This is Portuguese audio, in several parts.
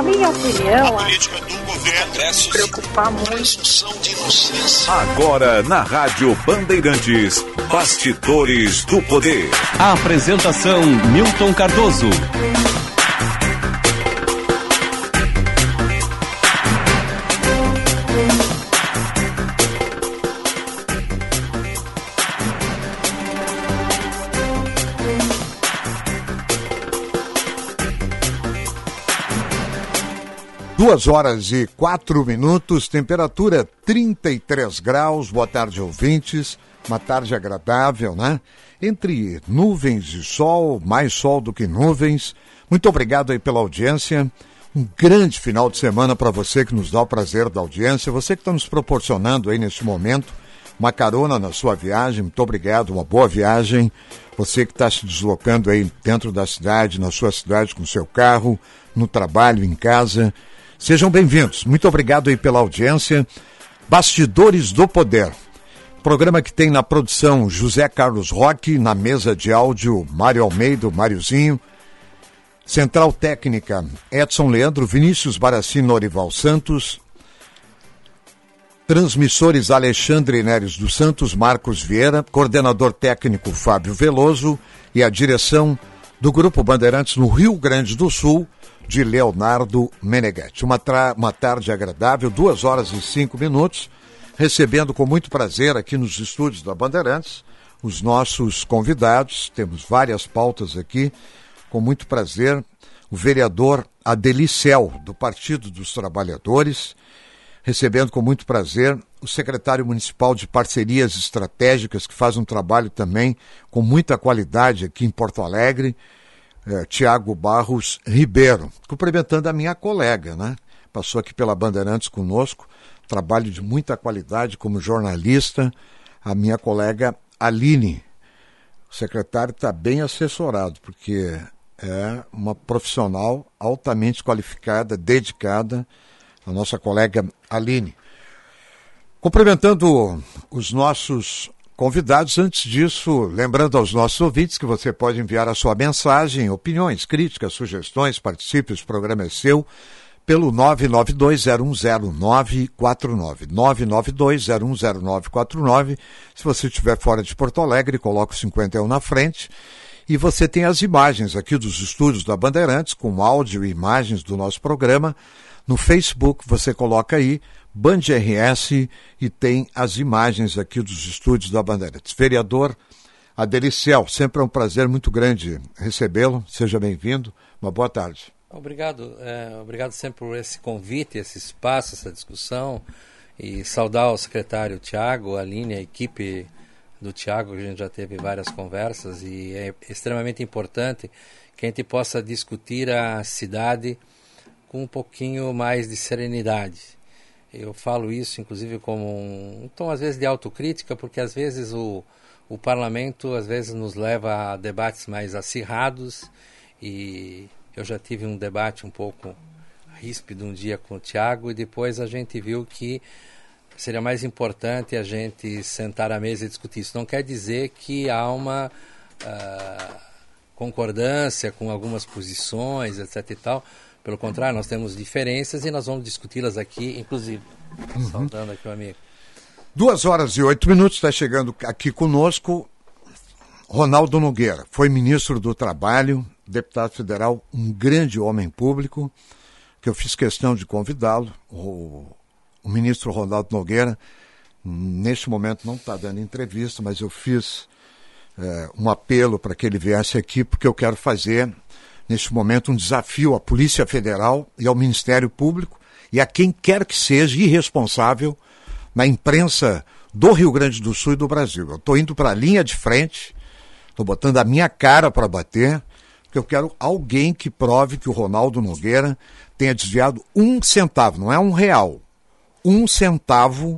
Na minha opinião, a política do governo se preocupar muito. Agora na Rádio Bandeirantes, Bastidores do Poder. A apresentação Milton Cardoso. Duas horas e 4 minutos, temperatura 33 graus, boa tarde ouvintes, uma tarde agradável, né? Entre nuvens e sol, mais sol do que nuvens. Muito obrigado aí pela audiência, um grande final de semana para você que nos dá o prazer da audiência, você que está nos proporcionando aí neste momento uma carona na sua viagem, muito obrigado, uma boa viagem. Você que está se deslocando aí dentro da cidade, na sua cidade com seu carro, no trabalho, em casa. Sejam bem-vindos. Muito obrigado aí pela audiência. Bastidores do Poder. Programa que tem na produção José Carlos Roque, na mesa de áudio Mário Almeida, Máriozinho. Central Técnica Edson Leandro, Vinícius Baracino, Norival Santos. Transmissores Alexandre Neres dos Santos, Marcos Vieira. Coordenador técnico Fábio Veloso. E a direção do Grupo Bandeirantes no Rio Grande do Sul, de Leonardo Meneghetti. Uma tarde agradável, 2 horas e 5 minutos, recebendo com muito prazer aqui nos estúdios da Bandeirantes os nossos convidados. Temos várias pautas aqui, com muito prazer, o vereador Adelicel, do Partido dos Trabalhadores, recebendo com muito prazer o secretário municipal de Parcerias Estratégicas, que faz um trabalho também com muita qualidade aqui em Porto Alegre, Tiago Barros Ribeiro, cumprimentando a minha colega, né? Passou aqui pela Bandeirantes conosco, trabalho de muita qualidade como jornalista, a minha colega Aline. O secretário está bem assessorado, porque é uma profissional altamente qualificada, dedicada, a nossa colega Aline. Cumprimentando os nossos convidados, antes disso, lembrando aos nossos ouvintes que você pode enviar a sua mensagem, opiniões, críticas, sugestões, participe, esse programa é seu, pelo 992-010-949. 992-010-949. Se você estiver fora de Porto Alegre, coloca o 51 na frente. E você tem as imagens aqui dos estúdios da Bandeirantes, com áudio e imagens do nosso programa. No Facebook, você coloca aí Band RS e tem as imagens aqui dos estúdios da Bandeirantes. Vereador Adelicel, sempre é um prazer muito grande recebê-lo. Seja bem-vindo. Uma boa tarde. Obrigado. Obrigado sempre por esse convite, esse espaço, essa discussão. E saudar o secretário Tiago, a Aline, a equipe do Tiago, que a gente já teve várias conversas. E é extremamente importante que a gente possa discutir a cidade com um pouquinho mais de serenidade. Eu falo isso, inclusive, como um tom, às vezes, de autocrítica, porque, às vezes, o parlamento, às vezes, nos leva a debates mais acirrados, e eu já tive um debate um pouco ríspido um dia com o Tiago, e depois a gente viu que seria mais importante a gente sentar à mesa e discutir. Isso não quer dizer que há uma concordância com algumas posições, etc. e tal. Pelo contrário, nós temos diferenças e nós vamos discuti-las aqui, inclusive. Saudando aqui o amigo. 2 horas e 8 minutos, está chegando aqui conosco Ronaldo Nogueira. Foi ministro do Trabalho, deputado federal, um grande homem público, que eu fiz questão de convidá-lo. O ministro Ronaldo Nogueira, neste momento, não está dando entrevista, mas eu fiz um apelo para que ele viesse aqui, porque eu quero fazer, neste momento, um desafio à Polícia Federal e ao Ministério Público e a quem quer que seja irresponsável na imprensa do Rio Grande do Sul e do Brasil. Eu estou indo para a linha de frente, estou botando a minha cara para bater, porque eu quero alguém que prove que o Ronaldo Nogueira tenha desviado 1 centavo, não é R$1, 1 centavo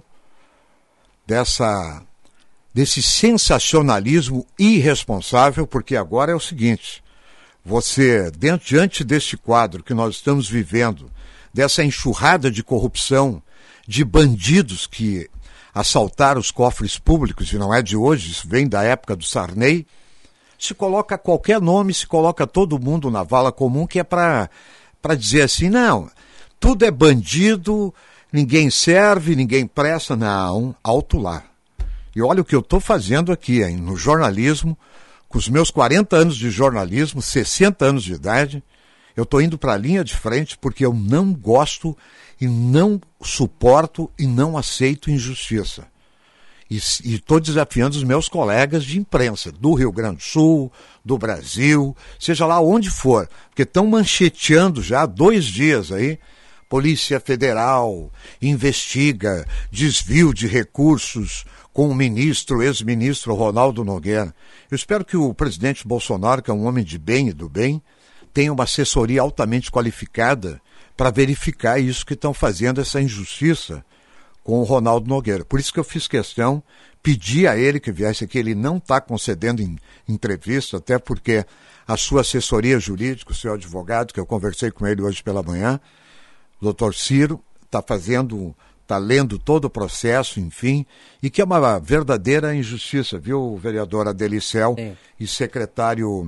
desse sensacionalismo irresponsável, porque agora é o seguinte: você, diante deste quadro que nós estamos vivendo, dessa enxurrada de corrupção, de bandidos que assaltaram os cofres públicos, e não é de hoje, isso vem da época do Sarney, se coloca qualquer nome, se coloca todo mundo na vala comum, que é para para dizer assim, não, tudo é bandido, ninguém serve, ninguém presta. Não, alto lá. E olha o que eu estou fazendo aqui, hein, no jornalismo, com os meus 40 anos de jornalismo, 60 anos de idade, eu estou indo para a linha de frente porque eu não gosto e não suporto e não aceito injustiça. E estou desafiando os meus colegas de imprensa, do Rio Grande do Sul, do Brasil, seja lá onde for, porque estão mancheteando já há 2 dias aí, Polícia Federal investiga desvio de recursos com o ex-ministro Ronaldo Nogueira. Eu espero que o presidente Bolsonaro, que é um homem de bem e do bem, tenha uma assessoria altamente qualificada para verificar isso que estão fazendo, essa injustiça com o Ronaldo Nogueira. Por isso que eu fiz questão, pedi a ele que viesse aqui, ele não está concedendo entrevista, até porque a sua assessoria jurídica, o seu advogado, que eu conversei com ele hoje pela manhã, o doutor Ciro, está lendo todo o processo, enfim, e que é uma verdadeira injustiça, viu, vereador Adelicel e secretário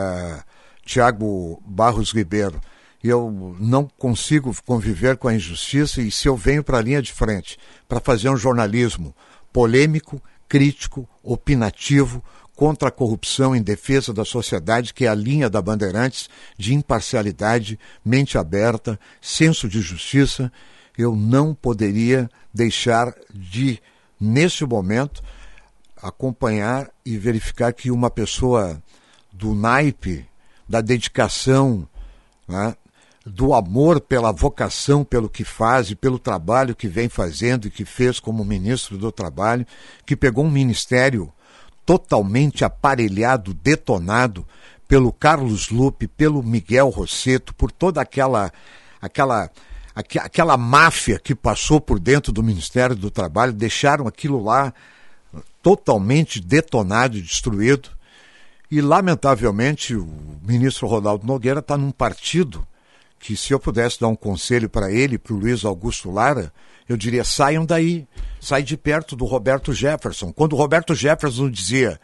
Tiago Barros Ribeiro. Eu não consigo conviver com a injustiça e se eu venho para a linha de frente para fazer um jornalismo polêmico, crítico, opinativo, contra a corrupção, em defesa da sociedade, que é a linha da Bandeirantes, de imparcialidade, mente aberta, senso de justiça, eu não poderia deixar de, nesse momento, acompanhar e verificar que uma pessoa do naipe, da dedicação, né, do amor pela vocação, pelo que faz e pelo trabalho que vem fazendo e que fez como ministro do Trabalho, que pegou um ministério totalmente aparelhado, detonado pelo Carlos Lupe, pelo Miguel Rosseto, por toda aquela máfia que passou por dentro do Ministério do Trabalho, deixaram aquilo lá totalmente detonado e destruído. E, lamentavelmente, o ministro Ronaldo Nogueira está num partido que, se eu pudesse dar um conselho para ele, para o Luiz Augusto Lara, eu diria, saiam daí, sai de perto do Roberto Jefferson. Quando o Roberto Jefferson dizia,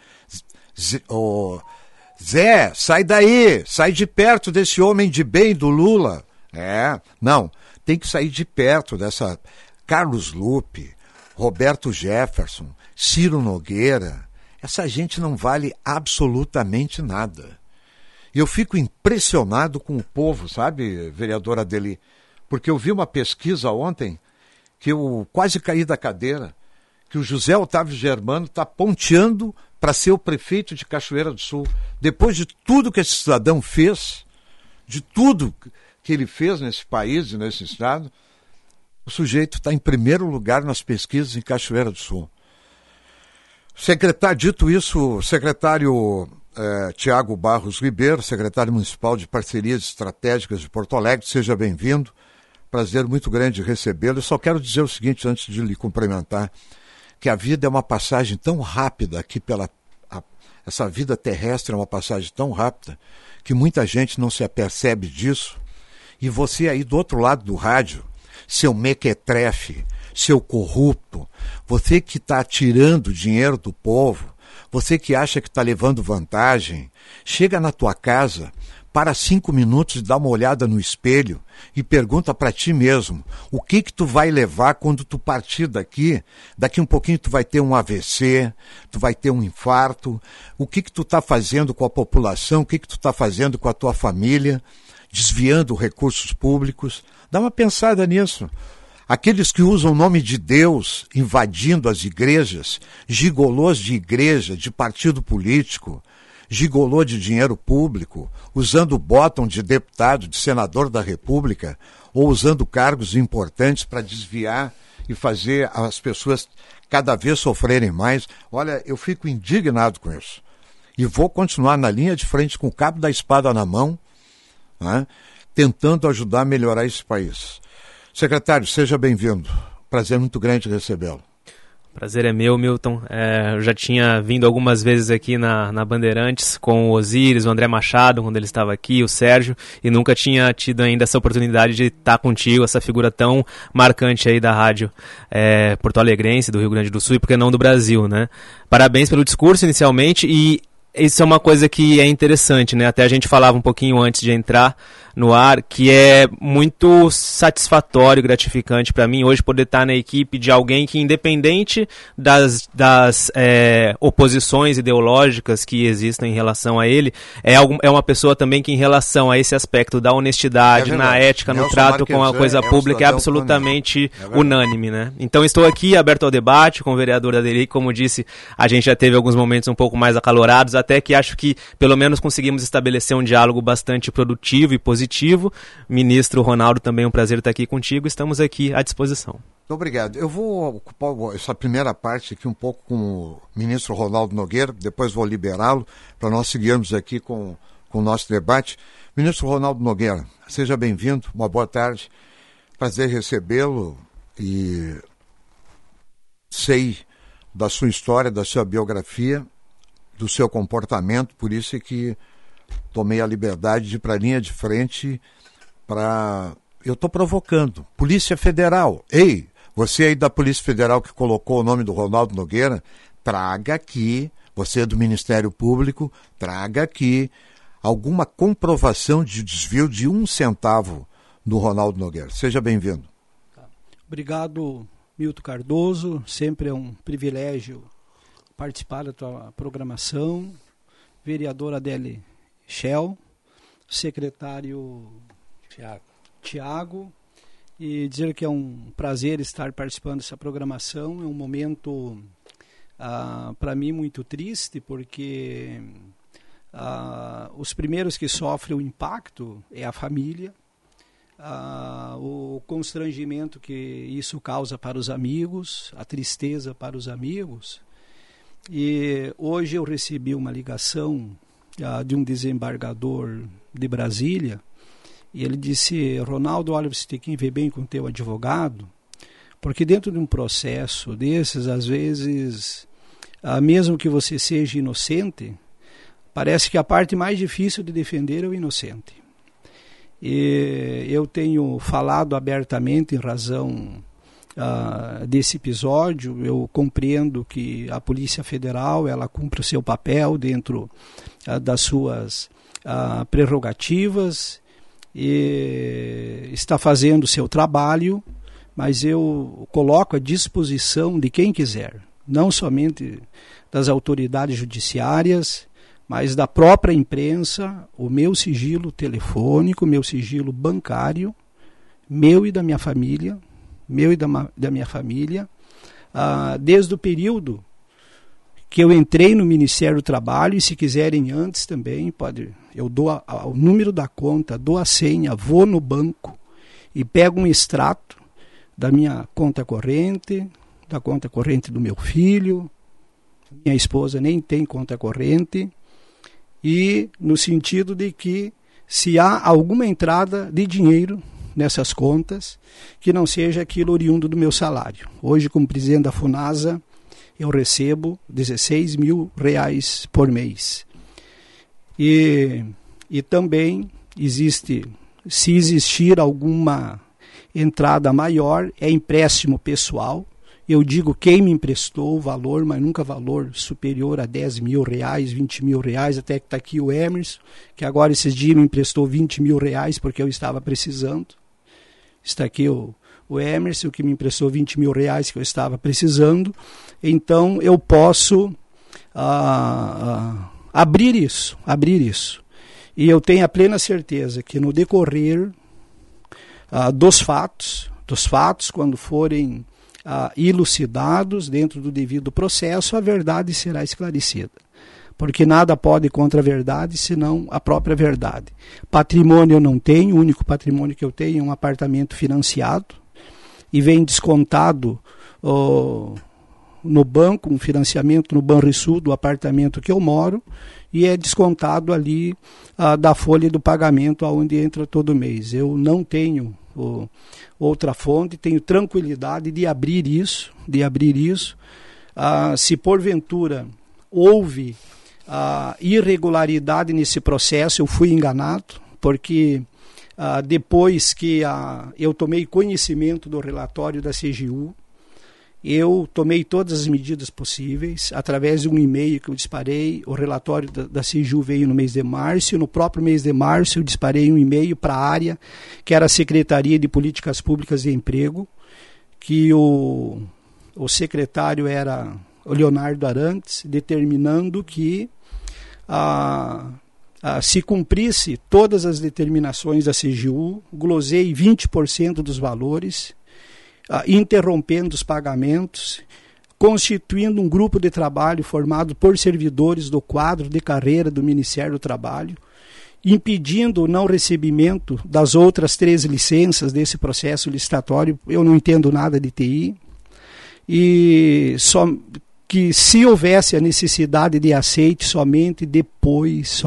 Zé, sai daí, sai de perto desse homem de bem do Lula. Não, tem que sair de perto dessa Carlos Lupe, Roberto Jefferson, Ciro Nogueira. Essa gente não vale absolutamente nada. E eu fico impressionado com o povo, sabe, vereadora Adeli? Porque eu vi uma pesquisa ontem que eu quase caí da cadeira, que o José Otávio Germano está ponteando para ser o prefeito de Cachoeira do Sul. Depois de tudo que esse cidadão fez, de tudo que ele fez nesse país e nesse estado, o sujeito está em primeiro lugar nas pesquisas em Cachoeira do Sul. Dito isso, secretário Tiago Barros Ribeiro, secretário municipal de Parcerias Estratégicas de Porto Alegre, seja bem-vindo. Prazer muito grande recebê-lo. Eu só quero dizer o seguinte, antes de lhe cumprimentar, que a vida é uma passagem tão rápida aqui essa vida terrestre é uma passagem tão rápida que muita gente não se apercebe disso. E você aí do outro lado do rádio, seu mequetrefe, seu corrupto, você que está tirando dinheiro do povo, você que acha que está levando vantagem, chega na tua casa, para 5 minutos e dá uma olhada no espelho e pergunta para ti mesmo, o que tu vai levar quando tu partir daqui? Daqui um pouquinho tu vai ter um AVC, tu vai ter um infarto, o que tu está fazendo com a população, o que tu está fazendo com a tua família, desviando recursos públicos? Dá uma pensada nisso. Aqueles que usam o nome de Deus invadindo as igrejas, gigolôs de igreja, de partido político, gigolô de dinheiro público, usando o bottom de deputado, de senador da República, ou usando cargos importantes para desviar e fazer as pessoas cada vez sofrerem mais. Olha, eu fico indignado com isso. E vou continuar na linha de frente com o cabo da espada na mão, né, tentando ajudar a melhorar esse país. Secretário, seja bem-vindo. Prazer muito grande recebê-lo. Prazer é meu, Milton. Eu já tinha vindo algumas vezes aqui na Bandeirantes com o Osíris, o André Machado, quando ele estava aqui, o Sérgio, e nunca tinha tido ainda essa oportunidade de estar contigo, essa figura tão marcante aí da rádio porto-alegrense, do Rio Grande do Sul e, por que não, do Brasil, né? Parabéns pelo discurso inicialmente e Isso é uma coisa que é interessante, né? Até a gente falava um pouquinho antes de entrar no ar, que é muito satisfatório, gratificante para mim hoje poder estar na equipe de alguém que, independente das oposições ideológicas que existem em relação a ele, é uma pessoa também que, em relação a esse aspecto da honestidade, na ética, no trato com a coisa pública, é absolutamente unânime, né? Então estou aqui aberto ao debate com o vereador Adeli. Como disse, a gente já teve alguns momentos um pouco mais acalorados, até que acho que pelo menos conseguimos estabelecer um diálogo bastante produtivo e positivo. Ministro Ronaldo, também um prazer estar aqui contigo, estamos aqui à disposição. Muito obrigado. Eu vou ocupar essa primeira parte aqui um pouco com o ministro Ronaldo Nogueira, depois vou liberá-lo para nós seguirmos aqui com o nosso debate. Ministro Ronaldo Nogueira, seja bem-vindo, uma boa tarde, prazer recebê-lo e sei da sua história, da sua biografia, do seu comportamento, por isso é que tomei a liberdade de ir para a linha de frente para... Eu estou provocando. Polícia Federal. Ei, você aí da Polícia Federal que colocou o nome do Ronaldo Nogueira, traga aqui, você é do Ministério Público, traga aqui alguma comprovação de desvio de 1 centavo do Ronaldo Nogueira. Seja bem-vindo. Obrigado, Milton Cardoso. Sempre é um privilégio participar da tua programação. Vereadora Adeli Shell, secretário Tiago, e dizer que é um prazer estar participando dessa programação. É um momento, para mim, muito triste, porque os primeiros que sofrem o impacto é a família, o constrangimento que isso causa para os amigos, a tristeza para os amigos. E hoje eu recebi uma ligação de um desembargador de Brasília, e ele disse: Ronaldo, olha, você tem que ver bem com o teu advogado, porque dentro de um processo desses, às vezes, mesmo que você seja inocente, parece que a parte mais difícil de defender é o inocente. E eu tenho falado abertamente em razão desse episódio. Eu compreendo que a Polícia Federal ela cumpre o seu papel dentro das suas prerrogativas e está fazendo o seu trabalho, mas eu coloco à disposição de quem quiser, não somente das autoridades judiciárias, mas da própria imprensa, o meu sigilo telefônico, meu sigilo bancário, meu e da minha família, desde o período que eu entrei no Ministério do Trabalho, e se quiserem antes também, eu dou o número da conta, dou a senha, vou no banco e pego um extrato da minha conta corrente, da conta corrente do meu filho. Minha esposa nem tem conta corrente, e no sentido de que se há alguma entrada de dinheiro nessas contas, que não seja aquilo oriundo do meu salário. Hoje, como presidente da FUNASA, eu recebo R$16 mil por mês. E também se existir alguma entrada maior, é empréstimo pessoal. Eu digo quem me emprestou o valor, mas nunca valor superior a R$10 mil, R$20 mil, até que está aqui o Emerson, que agora esses dias me emprestou R$20 mil porque eu estava precisando. Está aqui o Emerson, que me emprestou R$20 mil que eu estava precisando. Então eu posso abrir isso. E eu tenho a plena certeza que no decorrer dos fatos, quando forem elucidados dentro do devido processo, a verdade será esclarecida. Porque nada pode contra a verdade, senão a própria verdade. Patrimônio eu não tenho, o único patrimônio que eu tenho é um apartamento financiado, e vem descontado no banco, um financiamento no Banrisul do apartamento que eu moro, e é descontado ali da folha do pagamento aonde entra todo mês. Eu não tenho outra fonte, tenho tranquilidade de abrir isso. Se porventura houve irregularidade nesse processo, eu fui enganado, porque depois que eu tomei conhecimento do relatório da CGU, eu tomei todas as medidas possíveis, através de um e-mail que eu disparei, o relatório da CGU veio no mês de março, no próprio mês de março eu disparei um e-mail para a área, que era a Secretaria de Políticas Públicas e Emprego, que o secretário era o Leonardo Arantes, determinando que se cumprisse todas as determinações da CGU, glosei 20% dos valores, interrompendo os pagamentos, constituindo um grupo de trabalho formado por servidores do quadro de carreira do Ministério do Trabalho, impedindo o não recebimento das outras 3 licenças desse processo licitatório. Eu não entendo nada de TI, e só que se houvesse a necessidade de aceite, somente depois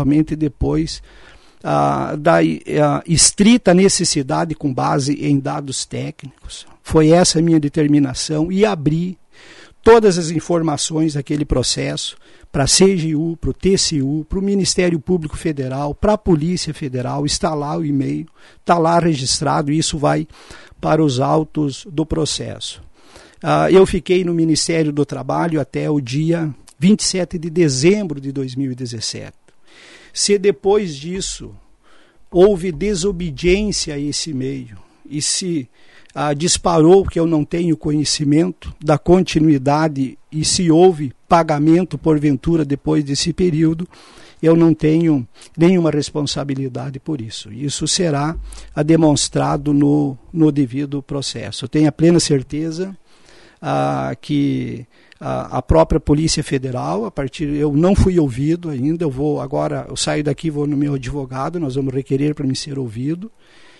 da estrita necessidade com base em dados técnicos. Foi essa a minha determinação, e abri todas as informações daquele processo para a CGU, para o TCU, para o Ministério Público Federal, para a Polícia Federal. Está lá o e-mail, está lá registrado, e isso vai para os autos do processo. Eu fiquei no Ministério do Trabalho até o dia 27 de dezembro de 2017. Se depois disso houve desobediência a esse e-mail, e se disparou, que eu não tenho conhecimento da continuidade, e se houve pagamento porventura depois desse período, eu não tenho nenhuma responsabilidade por isso. Isso será demonstrado no devido processo. Eu tenho a plena certeza que a própria Polícia Federal, eu não fui ouvido ainda, eu saio daqui, vou no meu advogado, nós vamos requerer para me ser ouvido,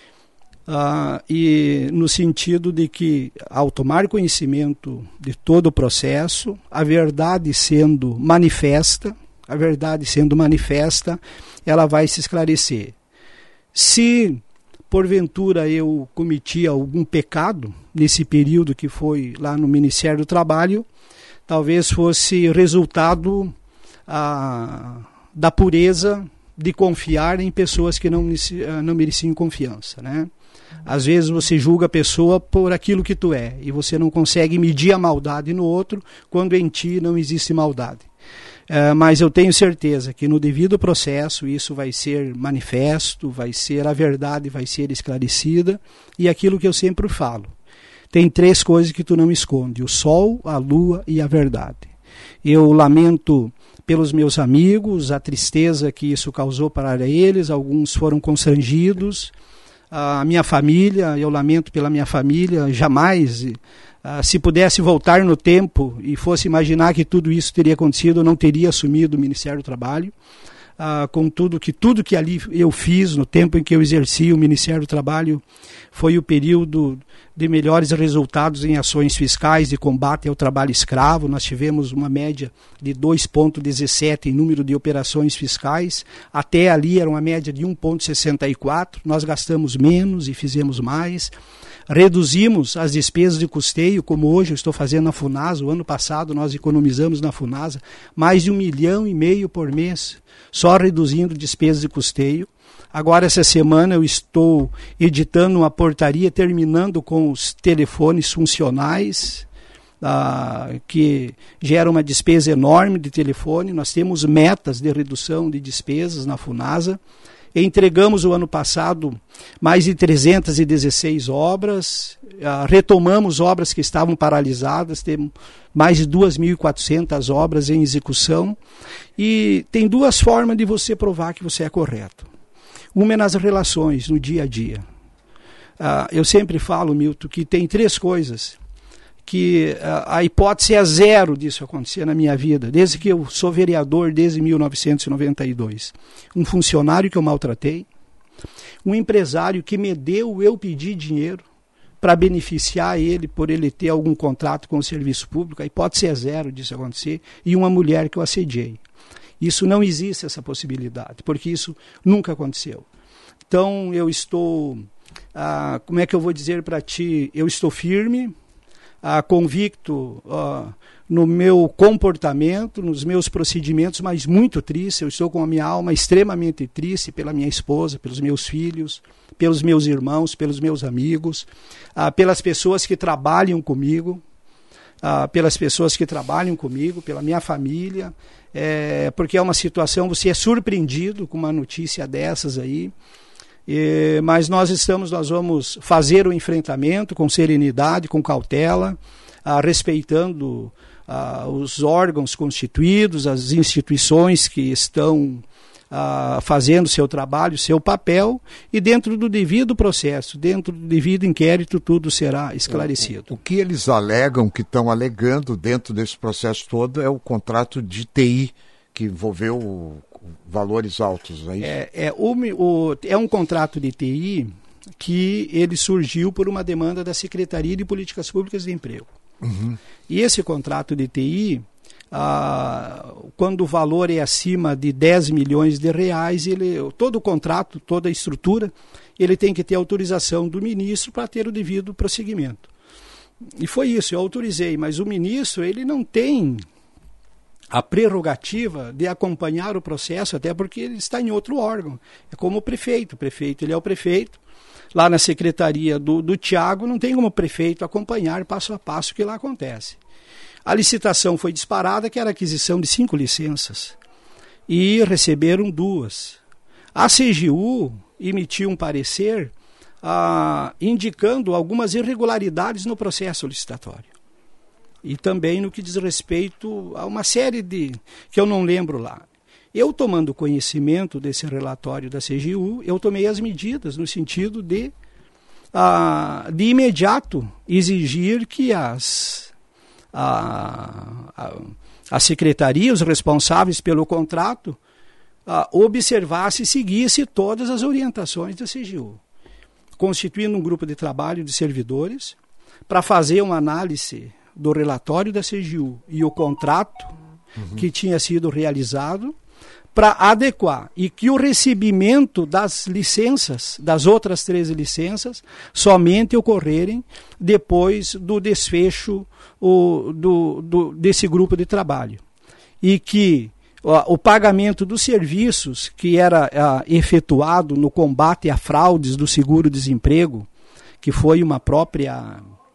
e no sentido de que, ao tomar conhecimento de todo o processo, a verdade sendo manifesta, ela vai se esclarecer. Se porventura eu cometi algum pecado nesse período que foi lá no Ministério do Trabalho, talvez fosse resultado da pureza de confiar em pessoas que não mereciam confiança, né? Às vezes você julga a pessoa por aquilo que tu é, e você não consegue medir a maldade no outro, quando em ti não existe maldade. Mas eu tenho certeza que no devido processo isso vai ser manifesto, a verdade vai ser esclarecida, e aquilo que eu sempre falo, tem 3 coisas que tu não esconde: o sol, a lua e a verdade. Eu lamento pelos meus amigos, a tristeza que isso causou para eles, alguns foram constrangidos, a minha família, eu lamento pela minha família, jamais, se pudesse voltar no tempo e fosse imaginar que tudo isso teria acontecido, eu não teria assumido o Ministério do Trabalho, tudo que ali eu fiz no tempo em que eu exerci o Ministério do Trabalho, foi o período de melhores resultados em ações fiscais de combate ao trabalho escravo. Nós tivemos uma média de 2,17 em número de operações fiscais, até ali era uma média de 1,64, nós gastamos menos e fizemos mais. Reduzimos as despesas de custeio, como hoje eu estou fazendo na FUNASA. O ano passado nós economizamos na FUNASA mais de 1,5 milhão por mês, só reduzindo despesas de custeio. Agora, essa semana, eu estou editando uma portaria, terminando com os telefones funcionais, que gera uma despesa enorme de telefone. Nós temos metas de redução de despesas na FUNASA. Entregamos o ano passado mais de 316 obras, retomamos obras que estavam paralisadas, temos mais de 2.400 obras em execução, e tem 2 formas de você provar que você é correto. Uma é nas relações, no dia a dia. Eu sempre falo, Milton, que tem 3 coisas que a hipótese é 0 disso acontecer na minha vida, desde que eu sou vereador, desde 1992. Um funcionário que eu maltratei, um empresário que me deu, eu pedi dinheiro para beneficiar ele, por ele ter algum contrato com o serviço público, a hipótese é 0 disso acontecer, e uma mulher que eu assediei. Isso não existe, essa possibilidade, porque isso nunca aconteceu. Então eu estou, como é que eu vou dizer para ti, eu estou firme, convicto no meu comportamento, nos meus procedimentos, mas muito triste. Eu estou com a minha alma extremamente triste pela minha esposa, pelos meus filhos, pelos meus irmãos, pelos meus amigos, pelas pessoas que trabalham comigo. pelas pessoas que trabalham comigo, pela minha família, porque é uma situação, você é surpreendido com uma notícia dessas aí, mas nós vamos fazer o enfrentamento com serenidade, com cautela, respeitando os órgãos constituídos, as instituições que estão fazendo seu trabalho, seu papel, e dentro do devido processo, dentro do devido inquérito, tudo será esclarecido. O que eles alegam, que estão alegando dentro desse processo todo, é o contrato de TI, que envolveu valores altos, é isso? É um contrato de TI que ele surgiu por uma demanda da Secretaria de Políticas Públicas de Emprego. Uhum. E esse contrato de TI, quando o valor é acima de 10 milhões de reais, todo o contrato, toda a estrutura, ele tem que ter autorização do ministro para ter o devido prosseguimento. E foi isso, eu autorizei, mas o ministro ele não tem a prerrogativa de acompanhar o processo, até porque ele está em outro órgão. É como o prefeito, ele é o prefeito. Lá na secretaria do Tiago, não tem como o prefeito acompanhar passo a passo o que lá acontece. A licitação foi disparada, que era a aquisição de 5 licenças, e receberam 2. A CGU emitiu um parecer indicando algumas irregularidades no processo licitatório. E também no que diz respeito a uma série que eu não lembro lá. Eu, tomando conhecimento desse relatório da CGU, eu tomei as medidas no sentido de imediato exigir que a secretaria, os responsáveis pelo contrato, observasse e seguisse todas as orientações da CGU, constituindo um grupo de trabalho de servidores para fazer uma análise do relatório da CGU e o contrato que tinha sido realizado, para adequar, e que o recebimento das licenças, das outras 13 licenças, somente ocorrerem depois do desfecho desse grupo de trabalho. E que o pagamento dos serviços que era efetuado no combate a fraudes do seguro-desemprego, que foi uma própria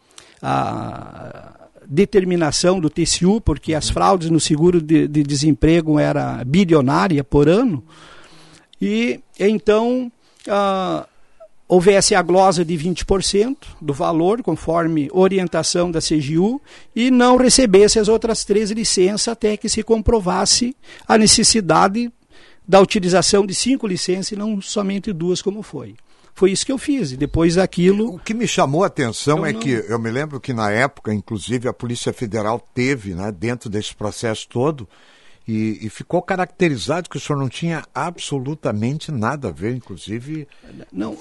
determinação do TCU, porque as fraudes no seguro de desemprego era bilionária por ano, e então houvesse a glosa de 20% do valor, conforme orientação da CGU, e não recebesse as outras 13 licenças até que se comprovasse a necessidade da utilização de 5 licenças e não somente 2, como foi. Foi isso que eu fiz, e depois daquilo... O que me chamou a atenção que eu me lembro que na época, inclusive, a Polícia Federal teve, né, dentro desse processo todo, e ficou caracterizado que o senhor não tinha absolutamente nada a ver, inclusive... Não,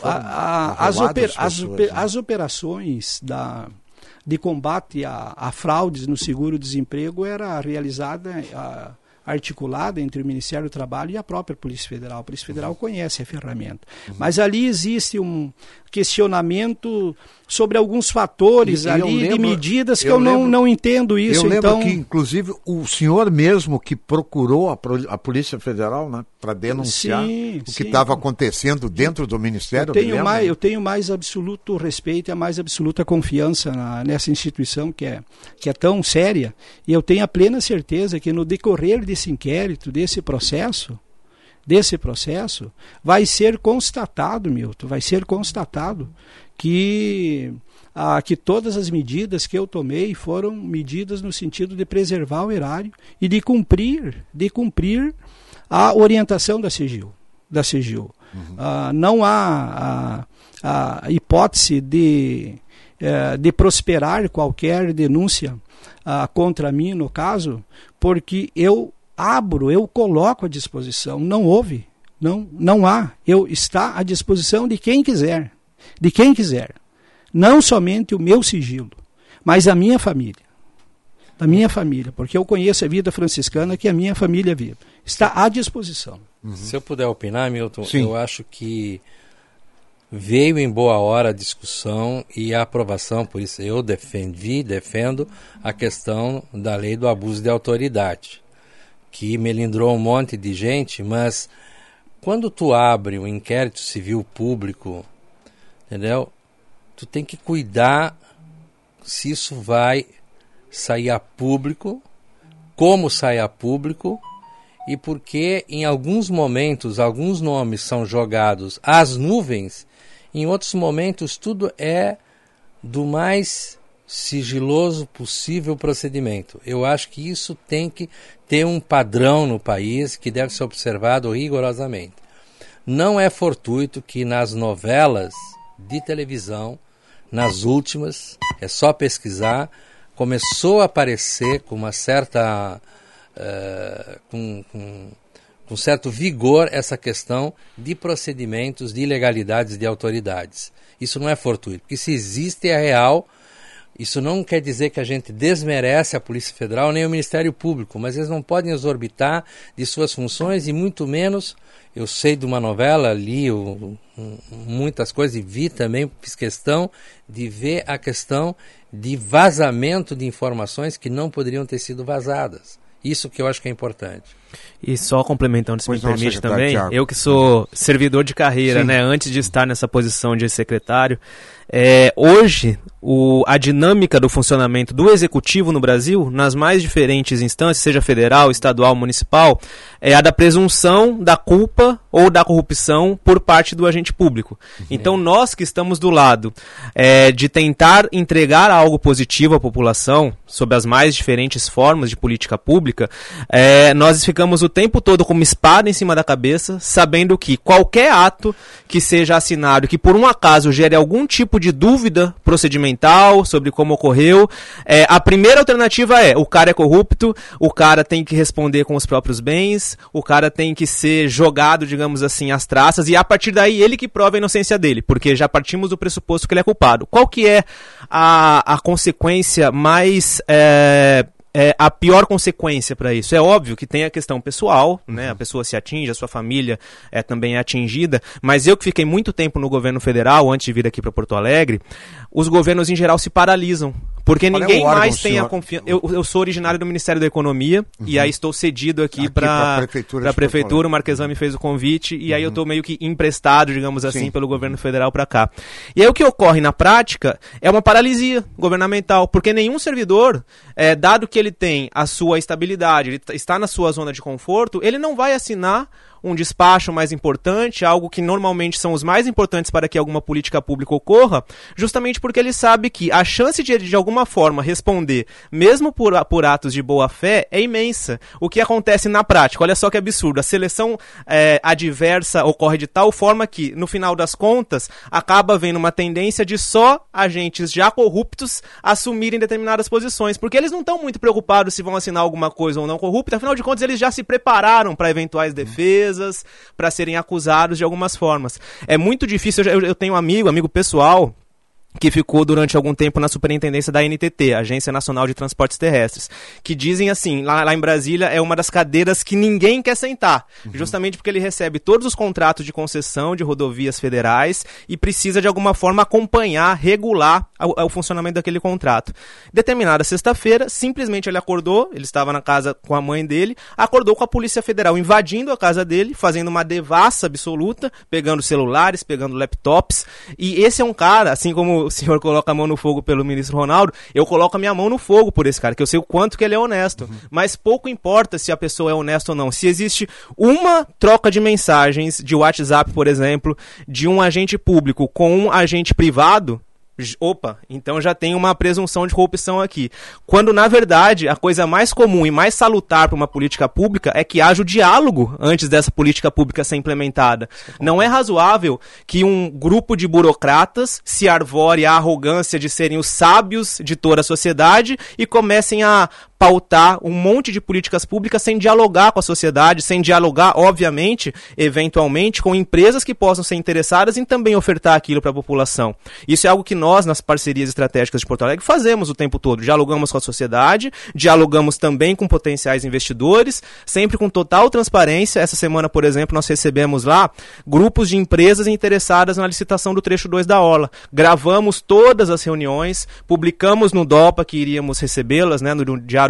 as operações de combate a fraudes no seguro-desemprego era realizada... articulada entre o Ministério do Trabalho e a própria Polícia Federal. A Polícia Federal conhece a ferramenta. Mas ali existe um questionamento sobre alguns fatores de medidas que eu não entendo isso. Eu lembro que, inclusive, o senhor mesmo que procurou a Polícia Federal, né, para denunciar o que estava acontecendo dentro do Ministério. Eu tenho mais absoluto respeito e a mais absoluta confiança nessa instituição que é tão séria, e eu tenho a plena certeza que no decorrer desse inquérito, desse processo, vai ser constatado, Milton, que todas as medidas que eu tomei foram medidas no sentido de preservar o erário e de cumprir a orientação da CGU. Não há a hipótese de prosperar qualquer denúncia contra mim, no caso, porque eu coloco à disposição, não há, está à disposição de quem quiser, não somente o meu sigilo, mas a minha família, porque eu conheço a vida franciscana que a minha família vive, está à disposição. Se eu puder opinar, Milton, Sim. Eu acho que veio em boa hora a discussão e a aprovação, por isso eu defendo a questão da lei do abuso de autoridade, que melindrou um monte de gente, mas quando tu abre um inquérito civil público, entendeu? Tu tem que cuidar se isso vai sair a público, como sai a público, e porque em alguns momentos alguns nomes são jogados às nuvens, em outros momentos tudo é do mais sigiloso possível procedimento. Eu acho que isso tem que ter um padrão no país que deve ser observado rigorosamente. Não é fortuito que nas novelas de televisão, nas últimas, é só pesquisar, começou a aparecer com uma certa com certo vigor essa questão de procedimentos, de ilegalidades de autoridades. Isso não é fortuito, porque se existe é real. Isso não quer dizer que a gente desmerece a Polícia Federal nem o Ministério Público, mas eles não podem exorbitar de suas funções e muito menos, eu sei de uma novela, li muitas coisas e vi também, fiz questão de ver a questão de vazamento de informações que não poderiam ter sido vazadas. Isso que eu acho que é importante. E só complementando, se me permite também, Thiago. eu que sou servidor de carreira, né, antes de estar nessa posição de secretário, hoje a dinâmica do funcionamento do executivo no Brasil, nas mais diferentes instâncias, seja federal, estadual, municipal, é a da presunção da culpa ou da corrupção por parte do agente público. Então nós que estamos do lado de tentar entregar algo positivo à população, sob as mais diferentes formas de política pública, nós ficamos o tempo todo com uma espada em cima da cabeça, sabendo que qualquer ato que seja assinado, que por um acaso gere algum tipo de dúvida procedimental sobre como ocorreu, a primeira alternativa o cara é corrupto, o cara tem que responder com os próprios bens, o cara tem que ser jogado, digamos assim, às traças, e a partir daí ele que prova a inocência dele, porque já partimos do pressuposto que ele é culpado. Qual que é a consequência mais... a pior consequência para isso? É óbvio que tem a questão pessoal, né? A pessoa se atinge, a sua família também é atingida, mas eu que fiquei muito tempo no governo federal, antes de vir aqui para Porto Alegre, os governos em geral se paralisam, porque ninguém mais tem a confiança. Eu sou originário do Ministério da Economia, e aí estou cedido aqui para a Prefeitura, o Marquesan me fez o convite, e aí eu estou meio que emprestado, digamos assim, pelo governo federal para cá. E aí o que ocorre na prática é uma paralisia governamental, porque nenhum servidor, dado que ele tem a sua estabilidade, ele está na sua zona de conforto, ele não vai assinar um despacho mais importante, algo que normalmente são os mais importantes para que alguma política pública ocorra, justamente porque ele sabe que a chance de alguma forma responder, mesmo por atos de boa-fé, é imensa. O que acontece na prática? Olha só que absurdo. A seleção adversa ocorre de tal forma que, no final das contas, acaba havendo uma tendência de só agentes já corruptos assumirem determinadas posições, porque eles não estão muito preocupados se vão assinar alguma coisa ou não corrupta, afinal de contas eles já se prepararam para eventuais defesas, para serem acusados de algumas formas. É muito difícil, eu tenho um amigo pessoal, que ficou durante algum tempo na superintendência da ANTT, Agência Nacional de Transportes Terrestres, que dizem assim, lá em Brasília é uma das cadeiras que ninguém quer sentar, justamente porque ele recebe todos os contratos de concessão de rodovias federais e precisa de alguma forma acompanhar, regular o funcionamento daquele contrato. Determinada sexta-feira, simplesmente ele acordou, ele estava na casa com a mãe dele, acordou com a Polícia Federal invadindo a casa dele, fazendo uma devassa absoluta, pegando celulares, pegando laptops, e esse é um cara, assim como o senhor coloca a mão no fogo pelo ministro Ronaldo, eu coloco a minha mão no fogo por esse cara, que eu sei o quanto que ele é honesto. Mas pouco importa se a pessoa é honesta ou não. Se existe uma troca de mensagens de WhatsApp, por exemplo, de um agente público com um agente privado, opa, então já tem uma presunção de corrupção aqui. Quando, na verdade, a coisa mais comum e mais salutar para uma política pública é que haja o diálogo antes dessa política pública ser implementada. Não é razoável que um grupo de burocratas se arvore à arrogância de serem os sábios de toda a sociedade e comecem a pautar um monte de políticas públicas sem dialogar com a sociedade, sem dialogar, obviamente, eventualmente, com empresas que possam ser interessadas em também ofertar aquilo para a população. Isso é algo que nós, nas parcerias estratégicas de Porto Alegre, fazemos o tempo todo. Dialogamos com a sociedade, dialogamos também com potenciais investidores, sempre com total transparência. Essa semana, por exemplo, nós recebemos lá grupos de empresas interessadas na licitação do trecho 2 da Orla. Gravamos todas as reuniões, publicamos no DOPA que iríamos recebê-las, né, no Diário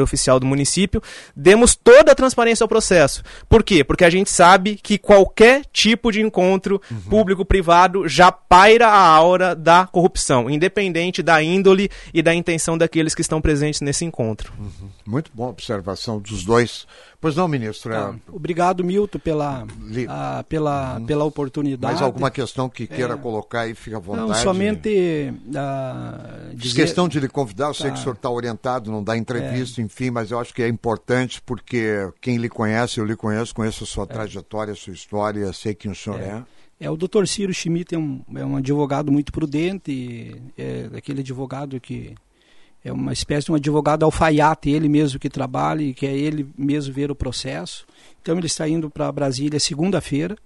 Diário Oficial do município, demos toda a transparência ao processo. Por quê? Porque a gente sabe que qualquer tipo de encontro público-privado já paira a aura da corrupção, independente da índole e da intenção daqueles que estão presentes nesse encontro. Muito boa observação dos dois. Pois não, ministro? Obrigado, Milton, pela oportunidade. Mais alguma questão que queira colocar aí, fica à vontade. Não, somente questão de lhe convidar, eu sei que o senhor está orientado, não dá entrevista, enfim, mas eu acho que é importante porque quem lhe conhece, eu lhe conheço a sua trajetória, a sua história, sei quem o senhor é. O Dr. Ciro Schmidt é um advogado muito prudente, é aquele advogado que é uma espécie de um advogado alfaiate, ele mesmo que trabalha e que é ele mesmo ver o processo. Então ele está indo para Brasília segunda-feira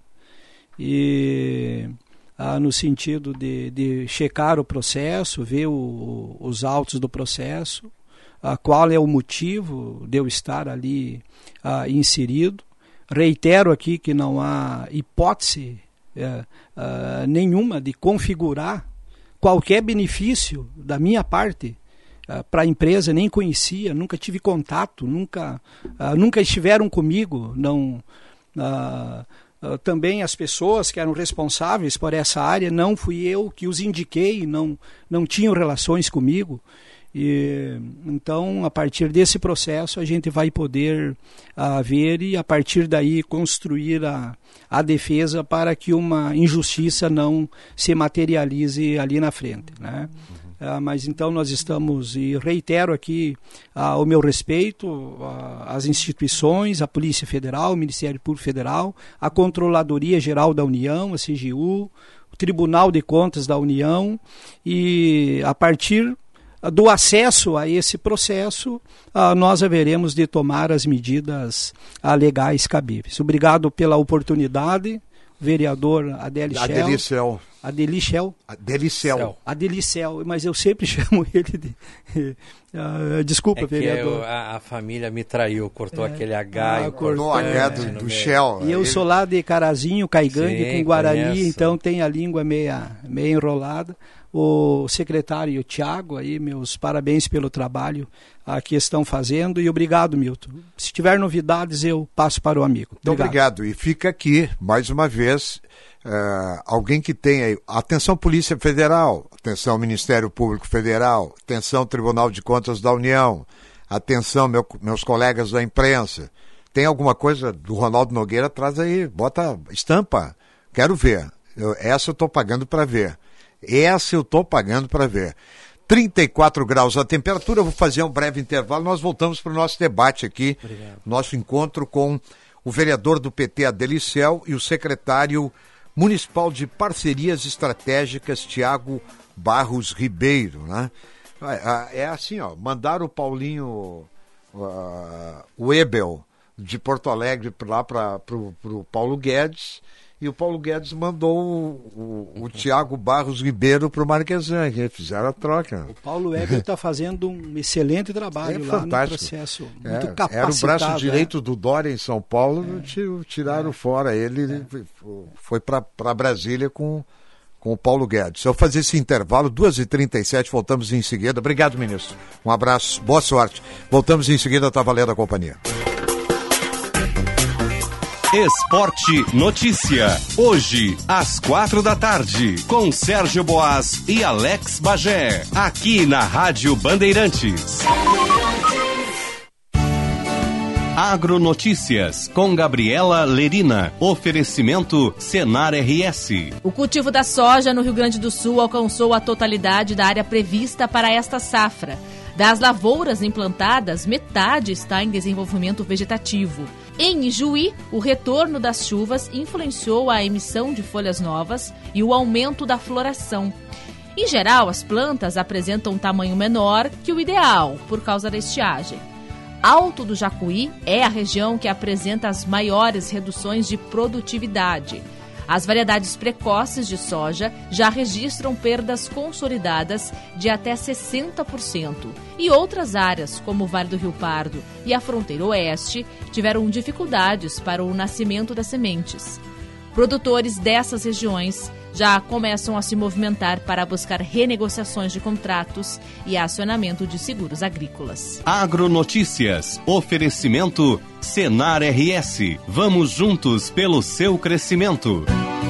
e no sentido de checar o processo, ver os autos do processo, qual é o motivo de eu estar ali inserido. Reitero aqui que não há hipótese nenhuma de configurar qualquer benefício da minha parte para a empresa, nem conhecia, nunca tive contato, nunca estiveram comigo, também as pessoas que eram responsáveis por essa área, não fui eu que os indiquei, não tinham relações comigo. Então, a partir desse processo, a gente vai poder ver e, a partir daí, construir a defesa para que uma injustiça não se materialize ali na frente, né? Mas então nós estamos, e reitero aqui o meu respeito às instituições, a Polícia Federal, o Ministério Público Federal, a Controladoria Geral da União, a CGU, o Tribunal de Contas da União, e a partir do acesso a esse processo, nós haveremos de tomar as medidas legais cabíveis. Obrigado pela oportunidade, vereador Adelicel. Adelicel, mas eu sempre chamo ele de... desculpa, vereador. A família me traiu, cortou aquele H. Cortou o H do Shell. E eu sou lá de Carazinho, Caigangue, com Guarani, conheço. Então tem a língua meia enrolada. O secretário Tiago, aí, meus parabéns pelo trabalho que estão fazendo, e obrigado, Milton. Se tiver novidades, eu passo para o amigo. Muito obrigado. E fica aqui, mais uma vez, alguém que tenha... Atenção Polícia Federal, atenção Ministério Público Federal, atenção Tribunal de Contas da União, atenção meus colegas da imprensa. Tem alguma coisa do Ronaldo Nogueira, traz aí, bota estampa. Quero ver. Essa eu estou pagando para ver. 34 graus a temperatura. Eu vou fazer um breve intervalo. Nós voltamos para o nosso debate aqui. Obrigado. Nosso encontro com o vereador do PT, Adelicel, e o secretário municipal de Parcerias Estratégicas, Tiago Barros Ribeiro, né? É assim, mandaram o Paulinho Webel de Porto Alegre lá para o Paulo Guedes, e o Paulo Guedes mandou o Tiago Barros Ribeiro para o Marquesan, que fizeram a troca. O Paulo Weber está fazendo um excelente trabalho lá fantástico. No processo, muito capacitado. Era o braço direito do Dória em São Paulo, tiraram fora ele foi para Brasília com o Paulo Guedes. Eu vou fazer esse intervalo, 2h37, voltamos em seguida. Obrigado, ministro. Um abraço, boa sorte. Voltamos em seguida, tá valendo a companhia. Esporte Notícia. Hoje, às 4h, com Sérgio Boas e Alex Bagé. Aqui na Rádio Bandeirantes. Agronotícias, com Gabriela Lerina. Oferecimento Senar RS. O cultivo da soja no Rio Grande do Sul alcançou a totalidade da área prevista para esta safra. Das lavouras implantadas, metade está em desenvolvimento vegetativo. Em Ijuí, o retorno das chuvas influenciou a emissão de folhas novas e o aumento da floração. Em geral, as plantas apresentam um tamanho menor que o ideal, por causa da estiagem. Alto do Jacuí é a região que apresenta as maiores reduções de produtividade. As variedades precoces de soja já registram perdas consolidadas de até 60%. E outras áreas, como o Vale do Rio Pardo e a fronteira oeste, tiveram dificuldades para o nascimento das sementes. Produtores dessas regiões já começam a se movimentar para buscar renegociações de contratos e acionamento de seguros agrícolas. Agronotícias. Oferecimento Senar RS. Vamos juntos pelo seu crescimento.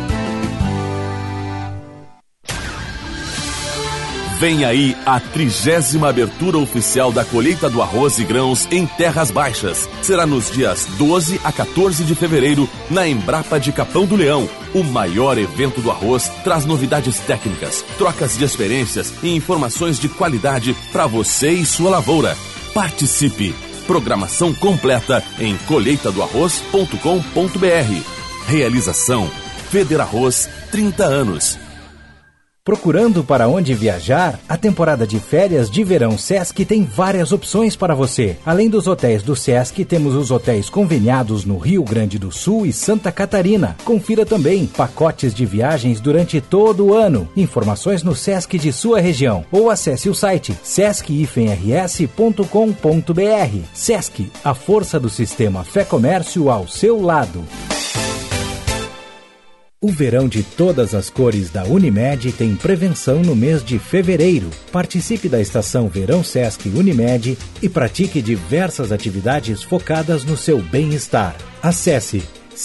Vem aí a 30ª abertura oficial da colheita do arroz e grãos em Terras Baixas. Será nos dias 12 a 14 de fevereiro, na Embrapa de Capão do Leão. O maior evento do arroz traz novidades técnicas, trocas de experiências e informações de qualidade para você e sua lavoura. Participe! Programação completa em colheitadoarroz.com.br. Realização Federarroz 30 anos. Procurando para onde viajar? A temporada de férias de verão Sesc tem várias opções para você. Além dos hotéis do Sesc, temos os hotéis conveniados no Rio Grande do Sul e Santa Catarina. Confira também pacotes de viagens durante todo o ano. Informações no Sesc de sua região ou acesse o site sesc-rs.com.br. Sesc, a força do sistema Fé Comércio ao seu lado. O verão de todas as cores da Unimed tem prevenção no mês de fevereiro. Participe da estação Verão Sesc Unimed e pratique diversas atividades focadas no seu bem-estar. Acesse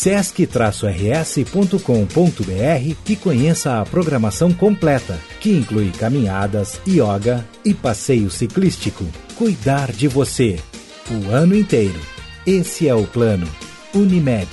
sesc-rs.com.br e conheça a programação completa, que inclui caminhadas, yoga e passeio ciclístico. Cuidar de você o ano inteiro. Esse é o plano Unimed.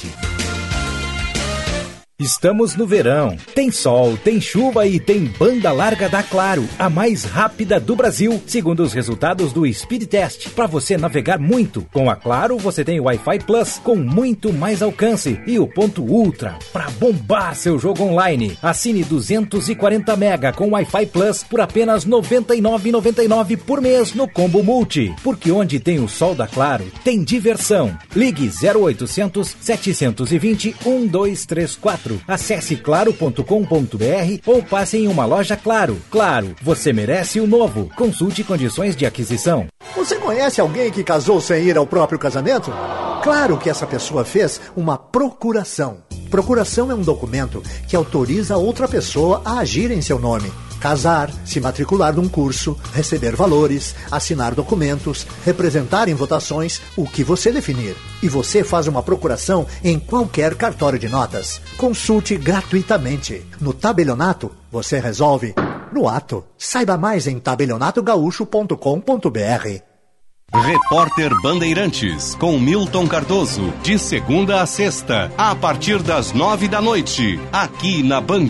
Estamos no verão. Tem sol, tem chuva e tem banda larga da Claro, a mais rápida do Brasil, segundo os resultados do Speed Test. Para você navegar muito. Com a Claro, você tem o Wi-Fi Plus com muito mais alcance e o ponto Ultra para bombar seu jogo online. Assine 240 mega com Wi-Fi Plus por apenas R$ 99,99 por mês no Combo Multi. Porque onde tem o sol da Claro, tem diversão. Ligue 0800 720 1234. Acesse claro.com.br ou passe em uma loja Claro. Claro, você merece o novo. Consulte condições de aquisição. Você conhece alguém que casou sem ir ao próprio casamento? Claro que essa pessoa fez uma procuração. Procuração é um documento que autoriza outra pessoa a agir em seu nome. Casar, se matricular num curso, receber valores, assinar documentos, representar em votações, o que você definir. E você faz uma procuração em qualquer cartório de notas. Consulte gratuitamente. No tabelionato, você resolve no ato. Saiba mais em tabelionatogaúcho.com.br. Repórter Bandeirantes, com Milton Cardoso, de segunda a sexta, a partir das 9 da noite, aqui na Band.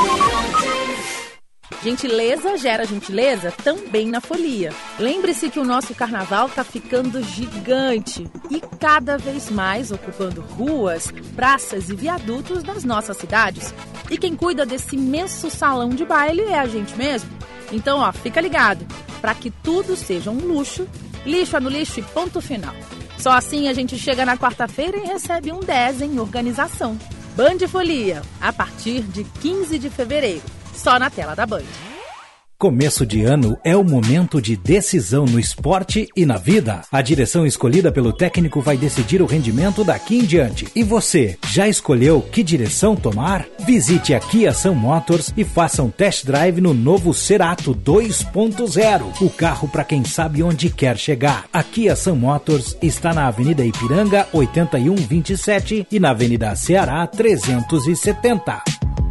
Gentileza gera gentileza também na folia. Lembre-se que o nosso carnaval tá ficando gigante e cada vez mais ocupando ruas, praças e viadutos das nossas cidades. E quem cuida desse imenso salão de baile é a gente mesmo. Então, fica ligado, para que tudo seja um luxo, lixo é no lixo e ponto final. Só assim a gente chega na quarta-feira e recebe um 10 em organização. Band Folia, a partir de 15 de fevereiro. Só na tela da Band. Começo de ano é o momento de decisão no esporte e na vida. A direção escolhida pelo técnico vai decidir o rendimento daqui em diante. E você, já escolheu que direção tomar? Visite a Kia Sun Motors e faça um test drive no novo Cerato 2.0. O carro para quem sabe onde quer chegar. A Kia Sun Motors está na Avenida Ipiranga 8127 e na Avenida Ceará 370.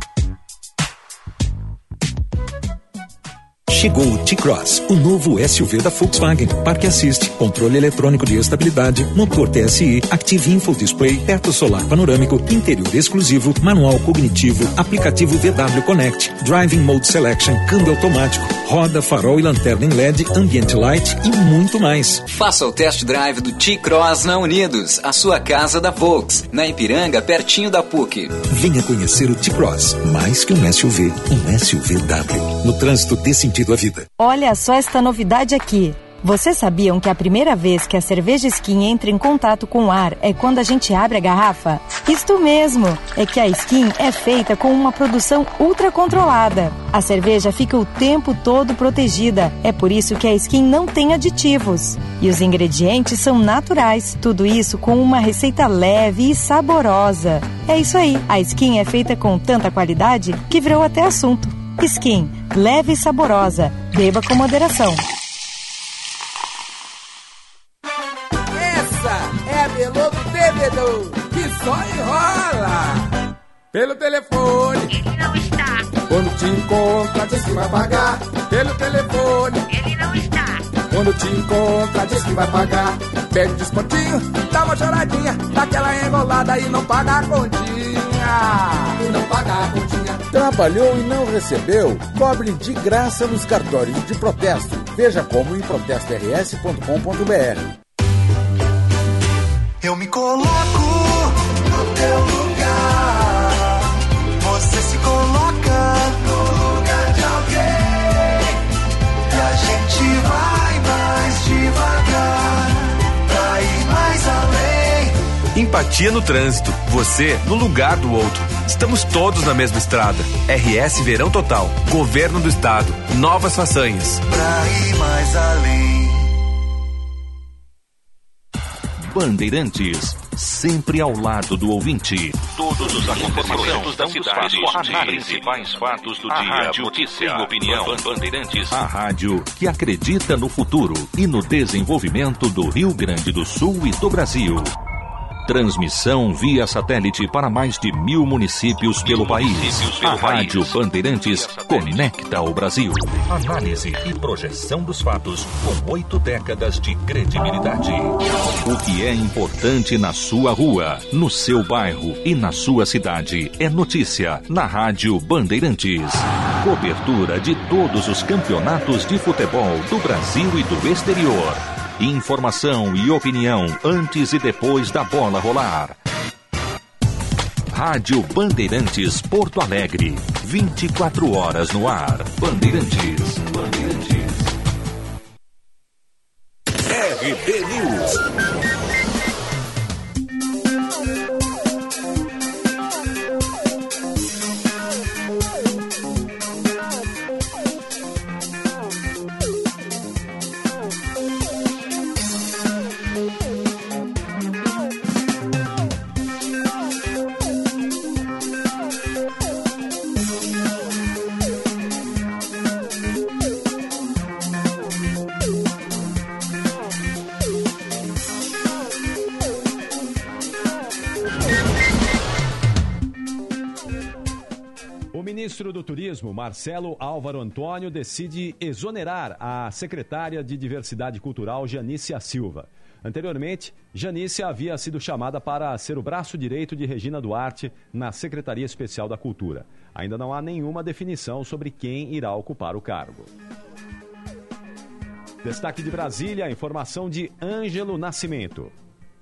Chegou o T-Cross, o novo SUV da Volkswagen. Parque Assist, controle eletrônico de estabilidade, motor TSI, Active Info Display, teto solar panorâmico, interior exclusivo, manual cognitivo, aplicativo VW Connect, Driving Mode Selection, câmbio automático, roda, farol e lanterna em LED, Ambient Light e muito mais. Faça o test drive do T-Cross na Unidos, a sua casa da Volks, na Ipiranga, pertinho da PUC. Venha conhecer o T-Cross, mais que um SUV, um SUVW. No trânsito dê sentido à vida. Olha só esta novidade aqui. Vocês sabiam que a primeira vez que a cerveja Skin entra em contato com o ar é quando a gente abre a garrafa? Isto mesmo! É que a Skin é feita com uma produção ultra controlada. A cerveja fica o tempo todo protegida. É por isso que a Skin não tem aditivos. E os ingredientes são naturais. Tudo isso com uma receita leve e saborosa. É isso aí. A Skin é feita com tanta qualidade que virou até assunto. Skin, leve e saborosa. Beba com moderação. É a Melô do bebedor, que só enrola. Pelo telefone, ele não está. Quando te encontra, diz que vai pagar. Pelo telefone, ele não está. Quando te encontra, diz que vai pagar. Pede descontinho, dá uma choradinha, dá aquela enrolada e não paga a continha. E não paga a continha. Trabalhou e não recebeu? Cobre de graça nos cartórios de protesto. Veja como em protestors.com.br. Eu me coloco no teu lugar. Você se coloca no lugar de alguém. E a gente vai mais devagar pra ir mais além. Empatia no trânsito. Você no lugar do outro. Estamos todos na mesma estrada. RS Verão Total. Governo do Estado. Novas façanhas. Pra ir mais além. Bandeirantes, sempre ao lado do ouvinte. Todos os acontecimentos da cidade, os principais fatos do dia, notícia, opinião. Bandeirantes. A rádio que acredita no futuro e no desenvolvimento do Rio Grande do Sul e do Brasil. Transmissão via satélite para mais de 1.000 municípios pelo país. A Rádio Bandeirantes conecta o Brasil. Análise e projeção dos fatos com 8 décadas de credibilidade. O que é importante na sua rua, no seu bairro e na sua cidade é notícia na Rádio Bandeirantes. Cobertura de todos os campeonatos de futebol do Brasil e do exterior. Informação e opinião antes e depois da bola rolar. Rádio Bandeirantes Porto Alegre. 24 horas no ar. Bandeirantes. RB News. O ministro do Turismo, Marcelo Álvaro Antônio, decide exonerar a secretária de Diversidade Cultural, Janícia Silva. Anteriormente, Janícia havia sido chamada para ser o braço direito de Regina Duarte na Secretaria Especial da Cultura. Ainda não há nenhuma definição sobre quem irá ocupar o cargo. Destaque de Brasília, a informação de Ângelo Nascimento.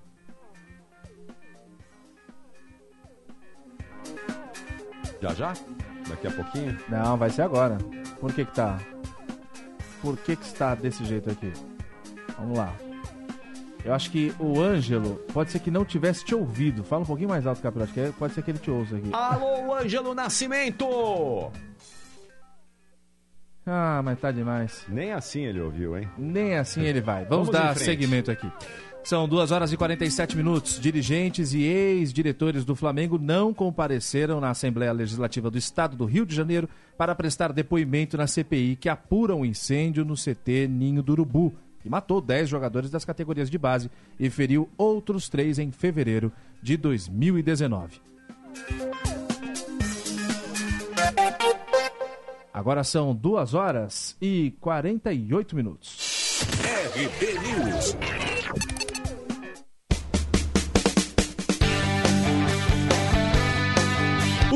Já? Daqui a pouquinho? Não, vai ser agora. Por que tá? Por que está desse jeito aqui? Vamos lá. Eu acho que o Ângelo pode ser que não tivesse te ouvido. Fala um pouquinho mais alto, Capelo. Acho que pode ser que ele te ouça aqui. Alô, Ângelo Nascimento! Ah, mas tá demais. Nem assim ele ouviu, hein? Nem assim ele vai. Vamos dar seguimento aqui. São 2 horas e 47 minutos. Dirigentes e ex-diretores do Flamengo não compareceram na Assembleia Legislativa do Estado do Rio de Janeiro para prestar depoimento na CPI que apura um incêndio no CT Ninho do Urubu, que matou 10 jogadores das categorias de base e feriu outros 3 em fevereiro de 2019. Agora são 2 horas e 48 minutos. RB News.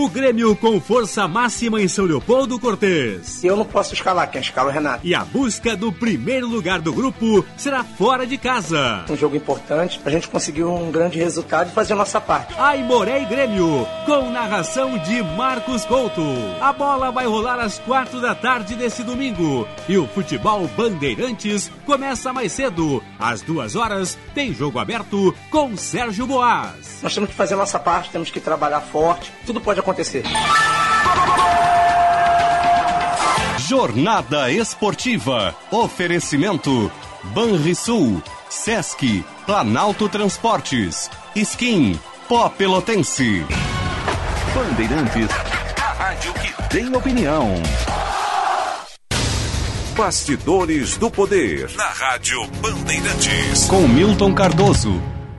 O Grêmio com força máxima em São Leopoldo Cortês. Eu não posso escalar, quem escala é o Renato. E a busca do primeiro lugar do grupo será fora de casa. Um jogo importante pra gente conseguir um grande resultado e fazer a nossa parte. Aimoré e Grêmio, com narração de Marcos Couto. A bola vai rolar às 4h desse domingo. E o futebol Bandeirantes começa mais cedo. Às 2h tem jogo aberto com Sérgio Boaz. Nós temos que fazer a nossa parte, temos que trabalhar forte. Tudo pode acontecer. Jornada Esportiva. Oferecimento Banrisul, Sesc, Planalto Transportes, Skin, Pó Pelotense. Bandeirantes, a rádio que tem opinião. Bastidores do Poder, na Rádio Bandeirantes. Com Milton Cardoso.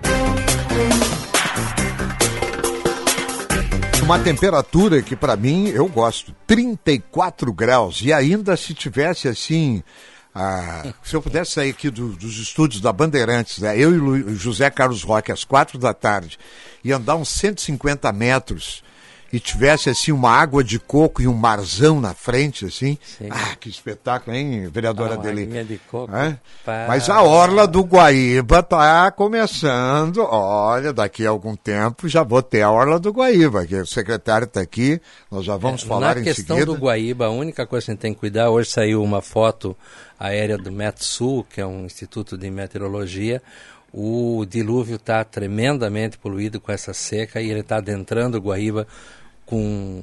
Uma temperatura que para mim eu gosto, 34 graus, e ainda se tivesse assim, se eu pudesse sair aqui dos estúdios da Bandeirantes, né, eu e o José Carlos Roque às 4h e andar uns 150 metros e tivesse assim uma água de coco e um marzão na frente, assim, que espetáculo, hein, vereadora Deli? De coco, Mas a orla do Guaíba tá começando, olha, daqui a algum tempo já vou ter a orla do Guaíba, que o secretário está aqui, nós já vamos falar em seguida. Na questão do Guaíba, a única coisa que a gente tem que cuidar, hoje saiu uma foto aérea do Metsul, que é um instituto de meteorologia. O dilúvio está tremendamente poluído com essa seca e ele está adentrando o Guaíba com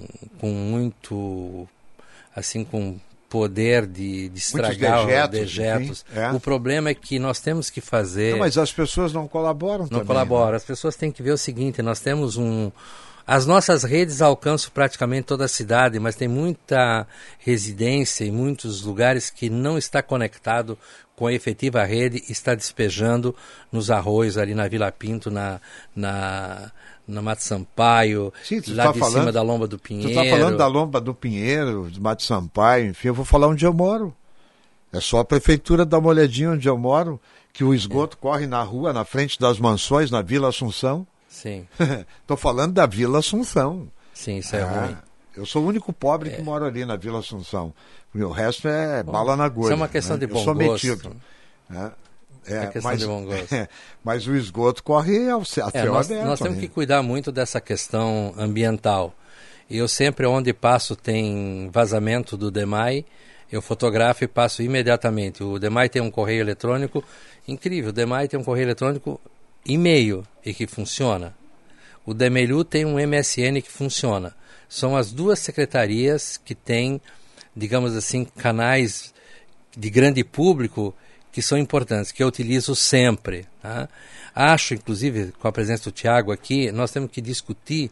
muito, assim, com poder de estragar dejetos. O problema é que nós temos que fazer... Não, mas as pessoas não colaboram também. Não colaboram. Né? As pessoas têm que ver o seguinte, nós temos as nossas redes alcançam praticamente toda a cidade, mas tem muita residência em muitos lugares que não está conectado com a efetiva rede, está despejando nos arroios ali na Vila Pinto, na Mato Sampaio, lá de cima da Lomba do Pinheiro. Tu está falando da Lomba do Pinheiro, de Mato Sampaio, enfim, eu vou falar onde eu moro. É só a prefeitura dar uma olhadinha onde eu moro, que o esgoto corre na rua, na frente das mansões, na Vila Assunção. Sim. Estou falando da Vila Assunção. Sim, isso é ruim. Eu sou o único pobre que moro ali na Vila Assunção. O resto é bala na agulha. Isso é uma questão de bom gosto. Eu sou metido. É questão de bom gosto. Mas o esgoto corre a céu aberto. Nós temos que cuidar muito dessa questão ambiental. Eu sempre, onde passo, tem vazamento do DEMAI, eu fotografo e passo imediatamente. O DEMAI tem um correio eletrônico incrível. O DEMAI tem um correio eletrônico e-mail e que funciona. O DEMELU tem um MSN que funciona. São as duas secretarias que têm, digamos assim, canais de grande público que são importantes, que eu utilizo sempre. Tá? Acho, inclusive, com a presença do Tiago aqui, nós temos que discutir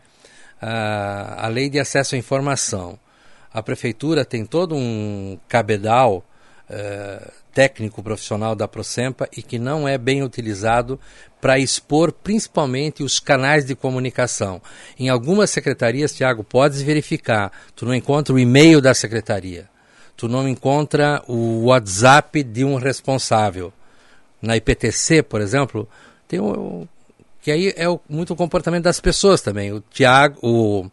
a lei de acesso à informação. A prefeitura tem todo um cabedal técnico profissional da Procempa e que não é bem utilizado para expor principalmente os canais de comunicação. Em algumas secretarias, Tiago, podes verificar, tu não encontra o e-mail da secretaria, tu não encontra o WhatsApp de um responsável. Na IPTC, por exemplo, tem que aí é muito o comportamento das pessoas também. O Tiago,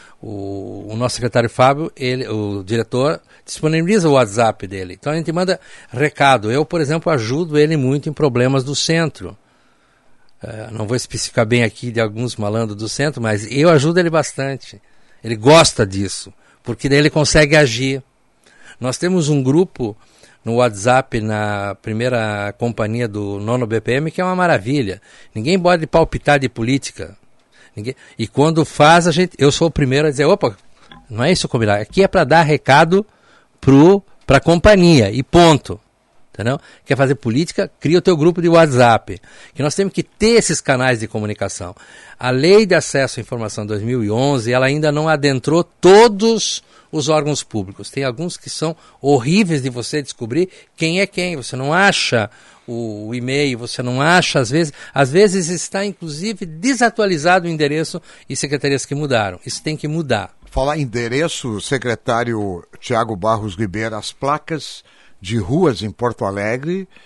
o nosso secretário Fábio, o diretor, disponibiliza o WhatsApp dele. Então a gente manda recado. Eu, por exemplo, ajudo ele muito em problemas do centro. Não vou especificar bem aqui de alguns malandros do centro, mas eu ajudo ele bastante. Ele gosta disso, porque daí ele consegue agir. Nós temos um grupo no WhatsApp na primeira companhia do 9º BPM, que é uma maravilha. Ninguém pode palpitar de política. E quando faz, eu sou o primeiro a dizer, opa, não é isso combinar. Aqui é para dar recado para a companhia e ponto. Entendeu? Quer fazer política? Cria o teu grupo de WhatsApp. Que nós temos que ter esses canais de comunicação. A Lei de Acesso à Informação 2011, ela ainda não adentrou todos os órgãos públicos. Tem alguns que são horríveis de você descobrir quem é quem. Você não acha o e-mail, você não acha, às vezes está inclusive desatualizado o endereço e secretarias que mudaram. Isso tem que mudar. Falar em endereço, secretário Tiago Barros Ribeiro, as placas de ruas em Porto Alegre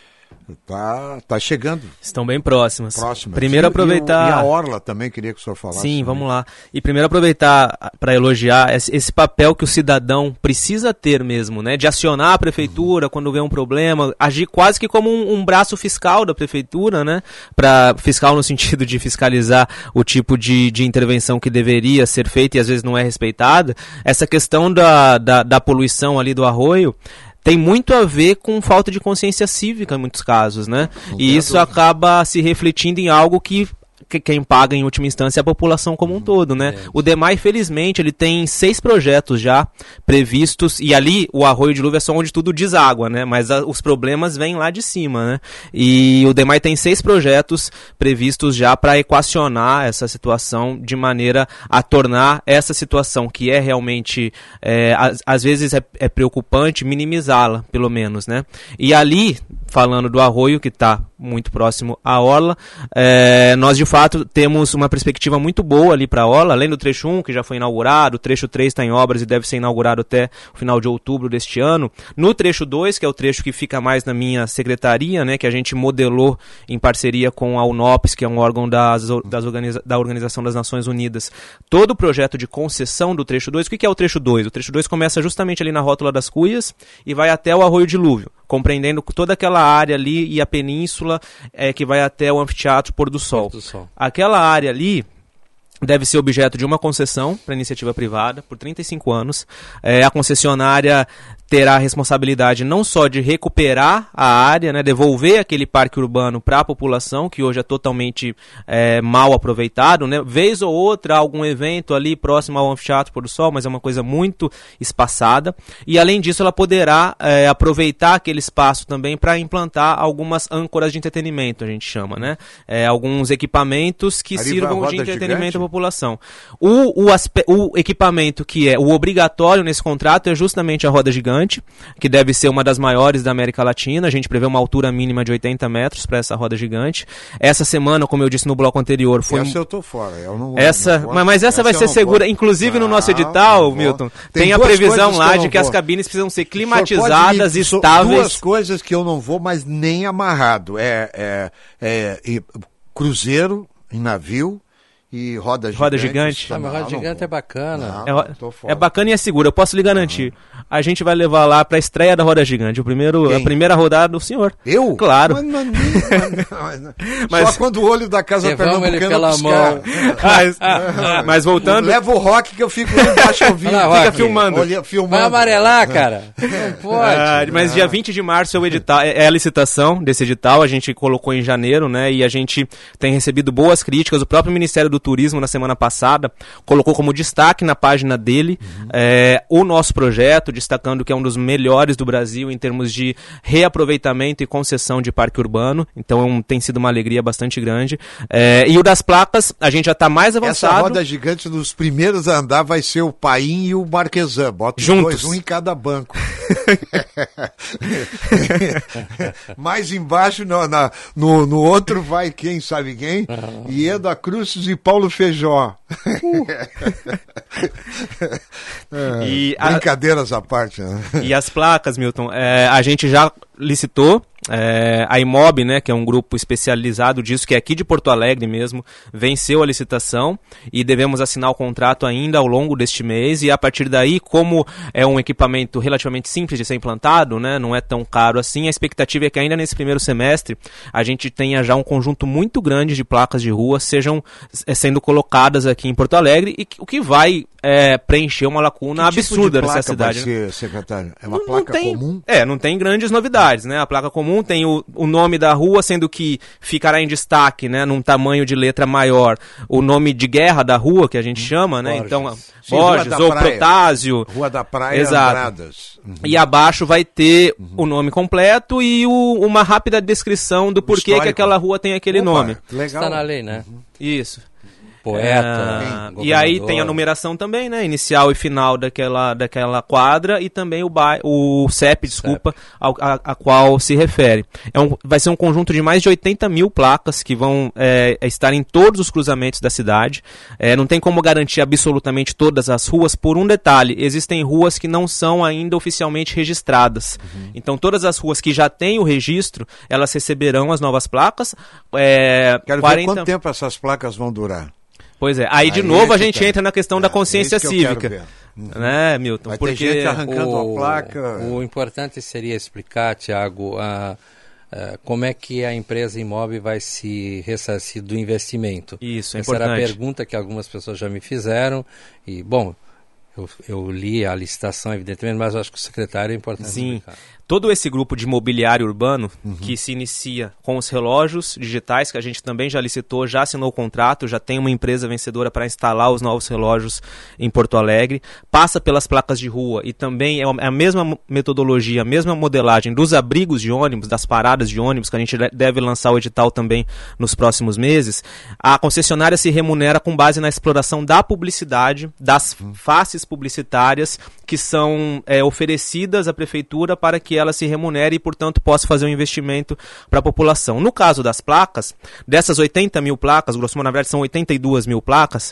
Tá chegando. Estão bem próximas. Próximas. Primeiro aproveitar... E a Orla também, queria que o senhor falasse. Sim, vamos lá. E primeiro aproveitar para elogiar esse papel que o cidadão precisa ter mesmo, né? De acionar a prefeitura quando vê um problema, agir quase que como um braço fiscal da prefeitura, né? Fiscal no sentido de fiscalizar o tipo de intervenção que deveria ser feita e às vezes não é respeitada. Essa questão da poluição ali do arroio tem muito a ver com falta de consciência cívica em muitos casos, né? E isso acaba se refletindo em algo que quem paga em última instância é a população como um todo, né? O DEMAI, felizmente, ele tem 6 projetos já previstos, e ali o arroio de Luva é só onde tudo deságua, né? Mas os problemas vêm lá de cima, né? E o DEMAI tem 6 projetos previstos já para equacionar essa situação de maneira a tornar essa situação que é realmente, às vezes é preocupante, minimizá-la, pelo menos, né? E ali, falando do arroio, que está muito próximo à Orla, nós de fato temos uma perspectiva muito boa ali para a Orla, além do trecho 1 que já foi inaugurado, o trecho 3 está em obras e deve ser inaugurado até o final de outubro deste ano. No trecho 2, que é o trecho que fica mais na minha secretaria, né, que a gente modelou em parceria com a UNOPS, que é um órgão da Organização das Nações Unidas, todo o projeto de concessão do trecho 2. O que é o trecho 2? O trecho 2 começa justamente ali na Rótula das Cuias e vai até o Arroio Dilúvio, compreendendo toda aquela área ali e a península que vai até o Anfiteatro Pôr do Sol. Aquela área ali deve ser objeto de uma concessão para iniciativa privada por 35 anos. A concessionária terá a responsabilidade não só de recuperar a área, né, devolver aquele parque urbano para a população, que hoje é totalmente mal aproveitado, né? Vez ou outra, algum evento ali próximo ao Anfiteatro Pôr do Sol, mas é uma coisa muito espaçada. E além disso, ela poderá aproveitar aquele espaço também para implantar algumas âncoras de entretenimento, a gente chama, né? Alguns equipamentos que sirvam de entretenimento à população. O equipamento que é o obrigatório nesse contrato é justamente a roda gigante, que deve ser uma das maiores da América Latina. A gente prevê uma altura mínima de 80 metros para essa roda gigante. Essa semana, como eu disse no bloco anterior, foi... Essa eu tô fora. Eu não, mas essa vai ser segura. Inclusive no nosso edital, Milton, tem a previsão lá de que as cabines precisam ser climatizadas, estáveis. 2 coisas que eu não vou, mas nem amarrado. Cruzeiro em navio e roda gigante. Mas roda gigante é bacana. É bacana e é seguro, eu posso lhe garantir. A gente vai levar lá para a estreia da roda gigante. A primeira rodada do senhor. Eu? Claro. Mas só quando o olho da casa pernambucana piscar. Mas voltando... Leva o rock que eu fico lá embaixo ouvindo. Fica filmando. Vai amarelar, cara. Não pode. Mas dia 20 de março é o edital, é a licitação desse edital. A gente colocou em janeiro, né? E a gente tem recebido boas críticas. O próprio Ministério do Turismo, na semana passada, colocou como destaque na página dele o nosso projeto, destacando que é um dos melhores do Brasil em termos de reaproveitamento e concessão de parque urbano. Então tem sido uma alegria bastante grande. E o das placas, a gente já está mais avançado. Essa roda gigante, nos primeiros a andar, vai ser o Paim e o Marquesan. Bota os juntos. 2, um em cada banco. Mais embaixo, no outro, vai quem sabe quem. Ieda Cruzes e Paulo Feijó. Brincadeiras à parte, né? E as placas, Milton, a gente já licitou. A Imob, né, que é um grupo especializado disso, que é aqui de Porto Alegre mesmo, venceu a licitação e devemos assinar o contrato ainda ao longo deste mês. E a partir daí, como é um equipamento relativamente simples de ser implantado, né, não é tão caro assim, a expectativa é que ainda nesse primeiro semestre a gente tenha já um conjunto muito grande de placas de rua sejam sendo colocadas aqui em Porto Alegre, e o que vai preencher uma lacuna absurda nessa cidade. Vai ser, secretário? É uma placa comum? Não tem grandes novidades, né? A placa comum tem o nome da rua, sendo que ficará em destaque, né, num tamanho de letra maior, o nome de guerra da rua, que a gente chama, né? Então, Borges ou Protásio. Rua da Praia, exato. Andradas. E abaixo vai ter o nome completo e uma rápida descrição do porquê que aquela rua tem aquele nome. Legal. Está na lei, né? Isso. Poeta, e aí tem a numeração também, né? Inicial e final daquela quadra e também o CEP, desculpa, a qual se refere. Vai ser um conjunto de mais de 80 mil placas que vão estar em todos os cruzamentos da cidade. Não tem como garantir absolutamente todas as ruas por um detalhe. Existem ruas que não são ainda oficialmente registradas. Então todas as ruas que já têm o registro, elas receberão as novas placas. Quero ver quanto tempo essas placas vão durar. Pois é, aí de novo a gente entra na questão da consciência cívica. Né, Milton? Porque tem gente arrancando a placa. O importante seria explicar, Tiago, como é que a empresa imóvel vai se ressarcir do investimento. Isso, é Essa importante. era a pergunta que algumas pessoas já me fizeram. E, bom, eu li a licitação, evidentemente, mas acho que o secretário é importante explicar. Todo esse grupo de mobiliário urbano que se inicia com os relógios digitais, que a gente também já licitou, já assinou o contrato, já tem uma empresa vencedora para instalar os novos relógios em Porto Alegre, passa pelas placas de rua e também é a mesma metodologia, a mesma modelagem dos abrigos de ônibus, das paradas de ônibus, que a gente deve lançar o edital também nos próximos meses. A concessionária se remunera com base na exploração da publicidade, das faces publicitárias que são oferecidas à prefeitura para que ela se remunere e, portanto, possa fazer um investimento para a população. No caso das placas, dessas 80 mil placas, grosso modo, na verdade são 82 mil placas,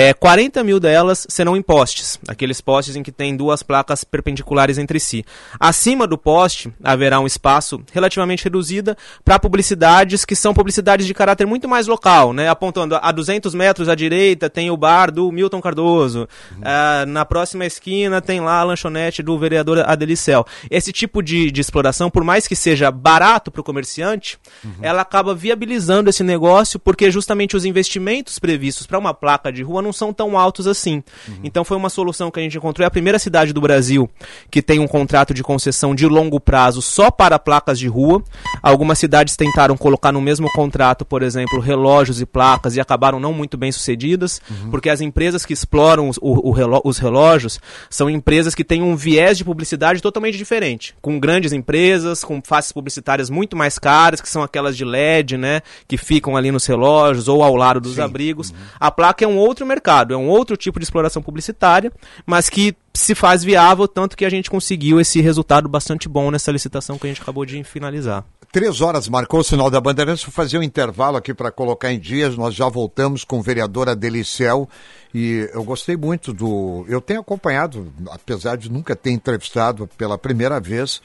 40 mil delas serão em postes, aqueles postes em que tem duas placas perpendiculares entre si. Acima do poste, haverá um espaço relativamente reduzido para publicidades que são publicidades de caráter muito mais local, né? Apontando a 200 metros à direita tem o bar do Milton Cardoso, na próxima esquina tem lá a lanchonete do vereador Adelicel. Esse tipo de exploração, por mais que seja barato para o comerciante, ela acaba viabilizando esse negócio porque justamente os investimentos previstos para uma placa de rua não são tão altos assim. Então foi uma solução que a gente encontrou. É a primeira cidade do Brasil que tem um contrato de concessão de longo prazo só para placas de rua. Algumas cidades tentaram colocar no mesmo contrato, por exemplo, relógios e placas e acabaram não muito bem sucedidas, porque as empresas que exploram os relógios são empresas que têm um viés de publicidade totalmente diferente, com grandes empresas, com faces publicitárias muito mais caras, que são aquelas de LED, né, que ficam ali nos relógios ou ao lado dos abrigos. A placa é um outro mercado, é um outro tipo de exploração publicitária, mas que se faz viável, tanto que a gente conseguiu esse resultado bastante bom nessa licitação que a gente acabou de finalizar. 3 horas, marcou o sinal da Bandeirantes. Vou fazer um intervalo aqui para colocar em dias. Nós já voltamos com o vereador Adelicel e eu gostei muito eu tenho acompanhado, apesar de nunca ter entrevistado pela primeira vez,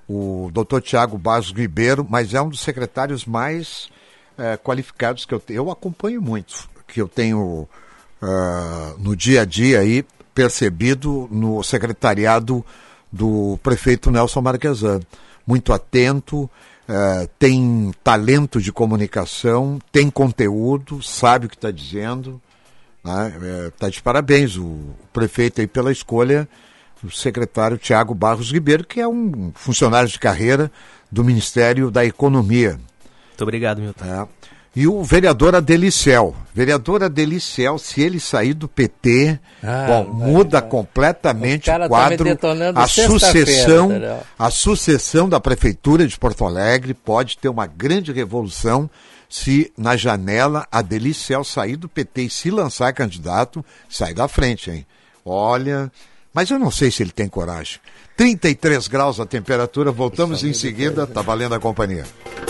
o Dr. Tiago Barros Ribeiro, mas é um dos secretários mais qualificados que eu acompanho muito, que eu tenho no dia a dia aí percebido no secretariado do prefeito Nelson Marquesan. Muito atento, tem talento de comunicação, tem conteúdo, sabe o que está dizendo, né? Tá de parabéns o prefeito aí pela escolha do secretário Tiago Barros Ribeiro, que é um funcionário de carreira do Ministério da Economia. Muito obrigado, Milton. E o vereador Adelicel. Vereador Adelicel, se ele sair do PT, muda completamente o quadro. A sucessão da Prefeitura de Porto Alegre pode ter uma grande revolução se na janela Adelicel sair do PT e se lançar candidato, sai da frente, hein? Olha, mas eu não sei se ele tem coragem. 33 graus a temperatura, voltamos em seguida, tá valendo a companhia.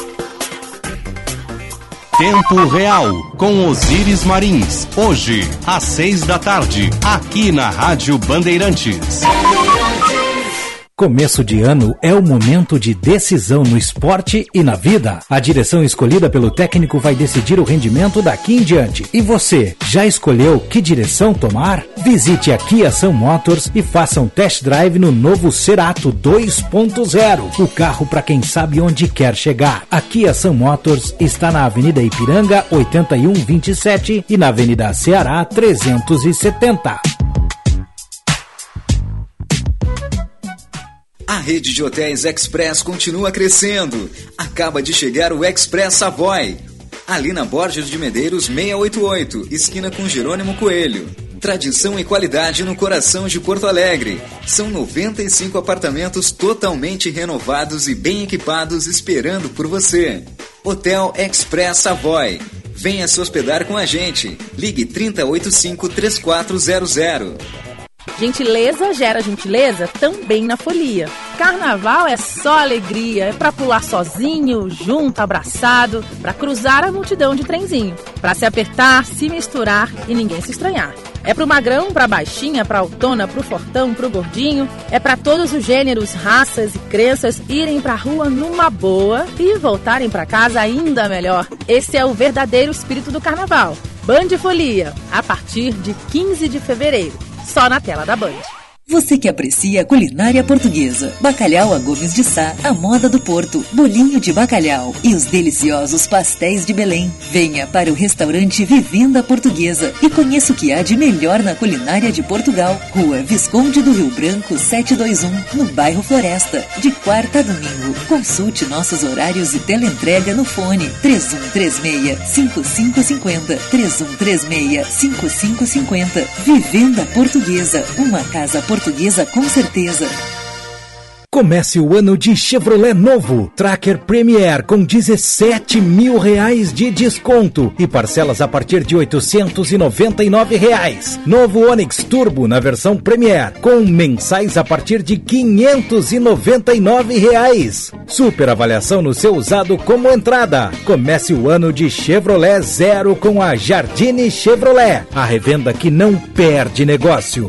Tempo Real, com Osíris Marins. Hoje, às 6 da tarde, aqui na Rádio Bandeirantes. Começo de ano é o momento de decisão no esporte e na vida. A direção escolhida pelo técnico vai decidir o rendimento daqui em diante. E você, já escolheu que direção tomar? Visite a Kia Sun Motors e faça um test drive no novo Cerato 2.0. O carro para quem sabe onde quer chegar. A Kia Sun Motors está na Avenida Ipiranga 8127 e na Avenida Ceará 370. A rede de hotéis Express continua crescendo. Acaba de chegar o Express Savoy, ali na Borges de Medeiros 688, esquina com Jerônimo Coelho. Tradição e qualidade no coração de Porto Alegre. São 95 apartamentos totalmente renovados e bem equipados esperando por você. Hotel Express Savoy. Venha se hospedar com a gente. Ligue 3085-3400. Gentileza gera gentileza também na folia. Carnaval é só alegria, é pra pular sozinho, junto, abraçado, pra cruzar a multidão de trenzinho, pra se apertar, se misturar e ninguém se estranhar. É pro magrão, pra baixinha, pra autona, pro fortão, pro gordinho. É pra todos os gêneros, raças e crenças irem pra rua numa boa e voltarem pra casa ainda melhor. Esse é o verdadeiro espírito do carnaval. Band Folia, a partir de 15 de fevereiro. Só na tela da Band. Você que aprecia a culinária portuguesa, bacalhau a Gomes de Sá, a moda do Porto, bolinho de bacalhau e os deliciosos pastéis de Belém. Venha para o restaurante Vivenda Portuguesa e conheça o que há de melhor na culinária de Portugal. Rua Visconde do Rio Branco 721, no bairro Floresta, de quarta a domingo. Consulte nossos horários e teleentrega no fone 3136-5550, 3136-5550. Vivenda Portuguesa, uma casa portuguesa com certeza. Comece o ano de Chevrolet novo. Tracker Premier com 17 mil reais de desconto e parcelas a partir de R$899. Novo Onix Turbo na versão Premier com mensais a partir de R$599. Super avaliação no seu usado como entrada. Comece o ano de Chevrolet zero com a Jardine Chevrolet. A revenda que não perde negócio.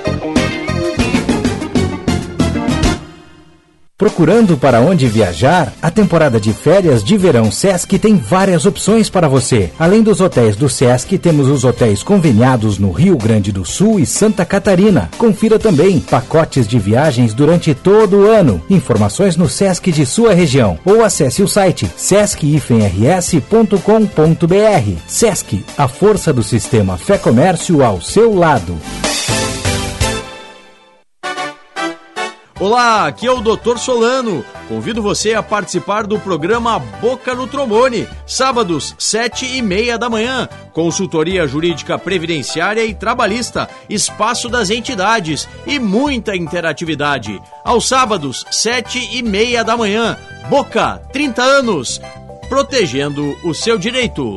Procurando para onde viajar? A temporada de férias de verão Sesc tem várias opções para você. Além dos hotéis do Sesc, temos os hotéis conveniados no Rio Grande do Sul e Santa Catarina. Confira também pacotes de viagens durante todo o ano. Informações no Sesc de sua região ou acesse o site sesc-rs.com.br. Sesc, a força do sistema Fé Comércio ao seu lado. Olá, aqui é o Dr. Solano. Convido você a participar do programa Boca no Trombone, sábados, 7h30 da manhã. Consultoria jurídica previdenciária e trabalhista, espaço das entidades e muita interatividade. Aos sábados, 7h30 da manhã. Boca, 30 anos, protegendo o seu direito.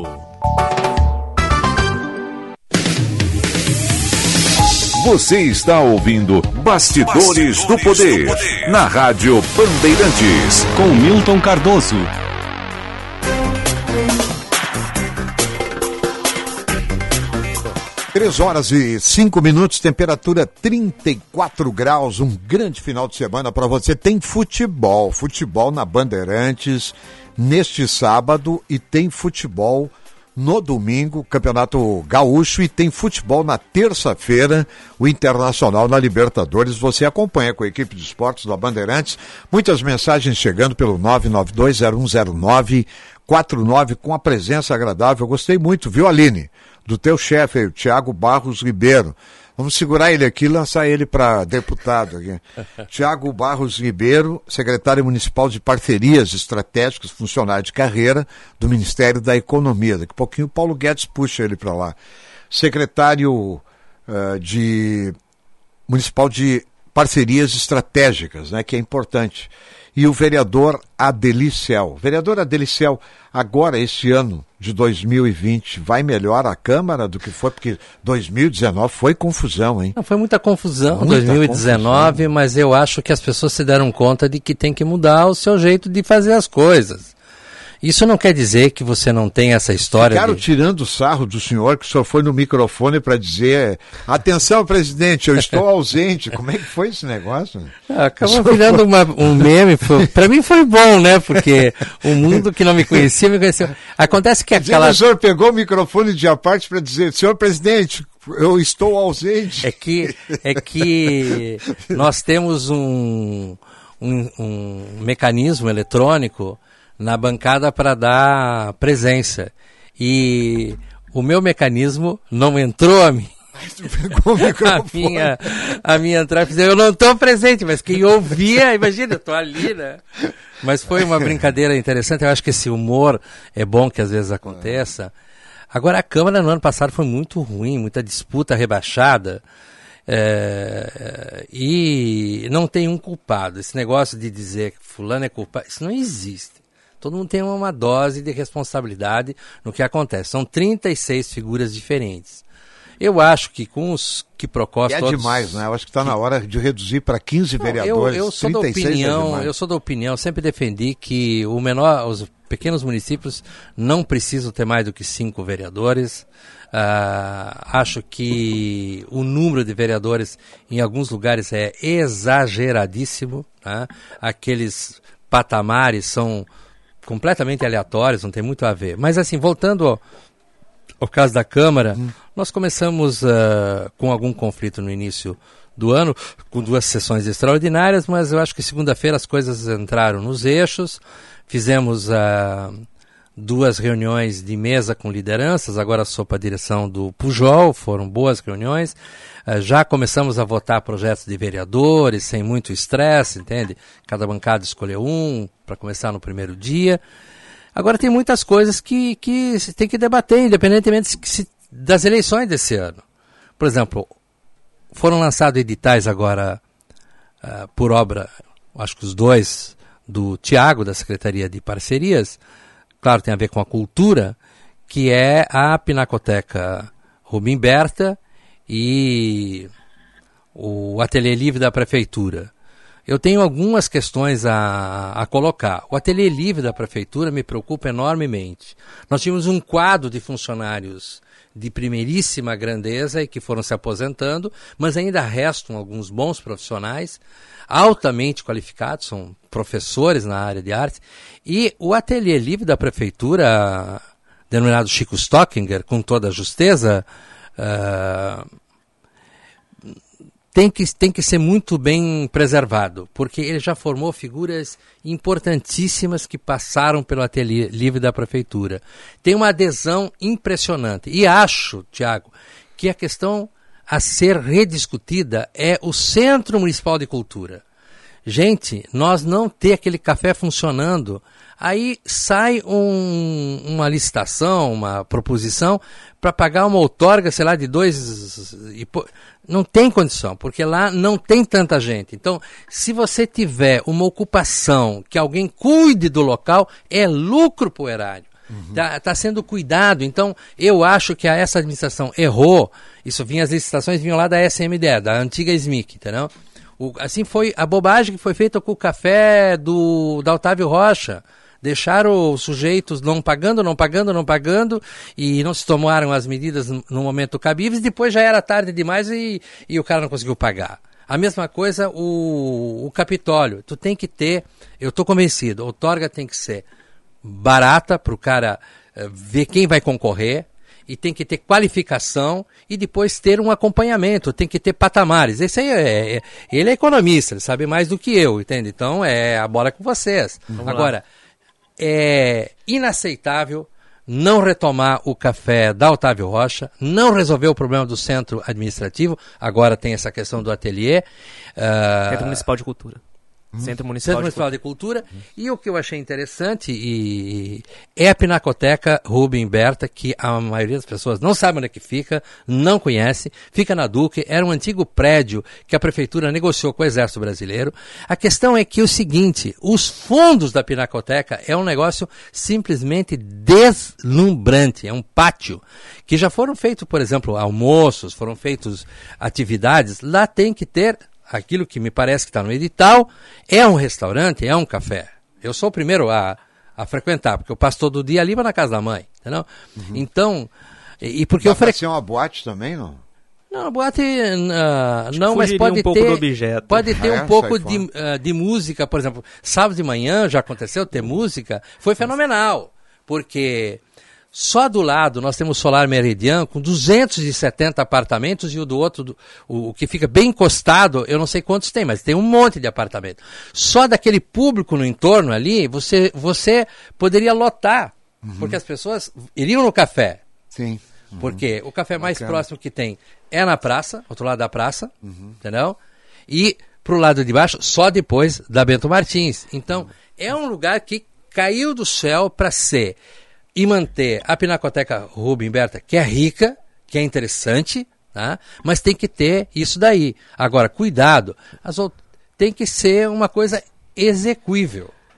Você está ouvindo Bastidores do Poder, na Rádio Bandeirantes, com Milton Cardoso. Três horas e 5 minutos, temperatura 34 graus, um grande final de semana para você. Tem futebol na Bandeirantes neste sábado e tem futebol no domingo, Campeonato Gaúcho, e tem futebol na terça-feira, o Internacional na Libertadores. Você acompanha com a equipe de esportes da Bandeirantes. Muitas mensagens chegando pelo 992-010949 com a presença agradável. Eu gostei muito, viu, Aline? Do teu chefe aí, o Tiago Barros Ribeiro. Vamos segurar ele aqui e lançar ele para deputado aqui. Tiago Barros Ribeiro, secretário municipal de parcerias estratégicas, funcionário de carreira do Ministério da Economia. Daqui a pouquinho o Paulo Guedes puxa ele para lá. Secretário municipal de parcerias estratégicas, né, que é importante. E o vereador Adelicel. Vereador Adelicel, agora esse ano de 2020 vai melhor a Câmara do que foi, porque 2019 foi confusão, hein? Não, foi muita confusão em 2019, confusão. Mas eu acho que as pessoas se deram conta de que tem que mudar o seu jeito de fazer as coisas. Isso não quer dizer que você não tem essa história. Ficaram tirando o sarro do senhor, que o senhor foi no microfone para dizer: atenção, presidente, eu estou ausente. Como é que foi esse negócio? Acabou virando um meme. Para mim foi bom, né? Porque o mundo que não me conhecia, me conheceu. Acontece que aquela... O senhor pegou o microfone de aparte para dizer: senhor presidente, eu estou ausente. É que nós temos um mecanismo eletrônico na bancada para dar presença. E o meu mecanismo não entrou a mim. a minha entrada, eu não estou presente, mas quem ouvia, imagina, eu estou ali, né? Mas foi uma brincadeira interessante. Eu acho que esse humor é bom que às vezes aconteça. Agora, a Câmara no ano passado foi muito ruim, muita disputa rebaixada. E não tem um culpado. Esse negócio de dizer que fulano é culpado, isso não existe. Todo mundo tem uma dose de responsabilidade no que acontece. São 36 figuras diferentes. Eu acho que com os quiprocós todos... É demais, né? Eu acho que está na hora de reduzir para 15 vereadores. Eu sou 36 da opinião, sempre defendi que os pequenos municípios não precisam ter mais do que 5 vereadores. Acho que o número de vereadores em alguns lugares é exageradíssimo. Tá? Aqueles patamares são completamente aleatórios, não tem muito a ver. Mas assim, voltando ao caso da Câmara, nós começamos com algum conflito no início do ano, com 2 sessões extraordinárias, mas eu acho que segunda-feira as coisas entraram nos eixos, fizemos 2 reuniões de mesa com lideranças, agora sob a direção do Pujol, foram boas reuniões, já começamos a votar projetos de vereadores, sem muito estresse, entende? Cada bancada escolheu um para começar no primeiro dia. Agora tem muitas coisas que se tem que debater, independentemente das eleições desse ano. Por exemplo, foram lançados editais agora por obra, acho que os 2 do Tiago, da Secretaria de Parcerias, claro, tem a ver com a cultura, que é a Pinacoteca Rubem Berta e o Ateliê Livre da Prefeitura. Eu tenho algumas questões a colocar. O Ateliê Livre da Prefeitura me preocupa enormemente. Nós tínhamos um quadro de funcionários de primeiríssima grandeza e que foram se aposentando, mas ainda restam alguns bons profissionais, altamente qualificados, são professores na área de arte, e o Ateliê Livre da Prefeitura, denominado Chico Stockinger, com toda a justeza, tem que ser muito bem preservado, porque ele já formou figuras importantíssimas que passaram pelo Ateliê Livre da Prefeitura. Tem uma adesão impressionante. E acho, Tiago, que a questão a ser rediscutida é o Centro Municipal de Cultura. Gente, nós não ter aquele café funcionando, aí sai uma licitação, uma proposição para pagar uma outorga, sei lá, de 2... Não tem condição, porque lá não tem tanta gente. Então, se você tiver uma ocupação, que alguém cuide do local, é lucro para o erário. Tá sendo cuidado. Então, eu acho que essa administração errou. As licitações vinham lá da SMDE, da antiga SMIC, entendeu? Assim foi a bobagem que foi feita com o café da Otávio Rocha. Deixaram os sujeitos não pagando, e não se tomaram as medidas no momento cabíveis, depois já era tarde demais e o cara não conseguiu pagar. A mesma coisa o Capitólio. Tu tem que ter, eu estou convencido, a outorga tem que ser barata para o cara ver quem vai concorrer, e tem que ter qualificação e depois ter um acompanhamento, tem que ter patamares. Esse aí ele é economista, ele sabe mais do que eu, entende? Então a bola é com vocês. Agora, é inaceitável não retomar o café da Otávio Rocha, não resolver o problema do centro administrativo, agora tem essa questão do ateliê. Centro Municipal de Cultura. Centro Municipal de Cultura. E o que eu achei interessante é a Pinacoteca Rubem Berta, que a maioria das pessoas não sabe onde é que fica, não conhece, fica na Duque, era um antigo prédio que a prefeitura negociou com o Exército Brasileiro. A questão é que o seguinte, os fundos da Pinacoteca é um negócio simplesmente deslumbrante, é um pátio, que já foram feitos, por exemplo, almoços, foram feitos atividades, lá tem que ter aquilo que me parece que está no edital, é um restaurante, é um café. Eu sou o primeiro a frequentar, porque eu passo todo dia ali na casa da mãe, entendeu? Então, porque vai ser uma boate também, não? Não, boate não, mas pode ter, pode ter um pouco de música, por exemplo, sábado de manhã já aconteceu ter música, foi fenomenal, porque só do lado nós temos Solar Meridian com 270 apartamentos e o do outro, o que fica bem encostado, eu não sei quantos tem, mas tem um monte de apartamentos. Só daquele público no entorno ali, você poderia lotar, porque as pessoas iriam no café. Sim. Porque o café mais próximo que tem é na praça, outro lado da praça, entendeu? E pro lado de baixo, só depois da Bento Martins. Então, é um lugar que caiu do céu para ser e manter a Pinacoteca Rubem Berta, que é rica, que é interessante, tá? Mas tem que ter isso daí. Agora, cuidado, tem que ser uma coisa execuível.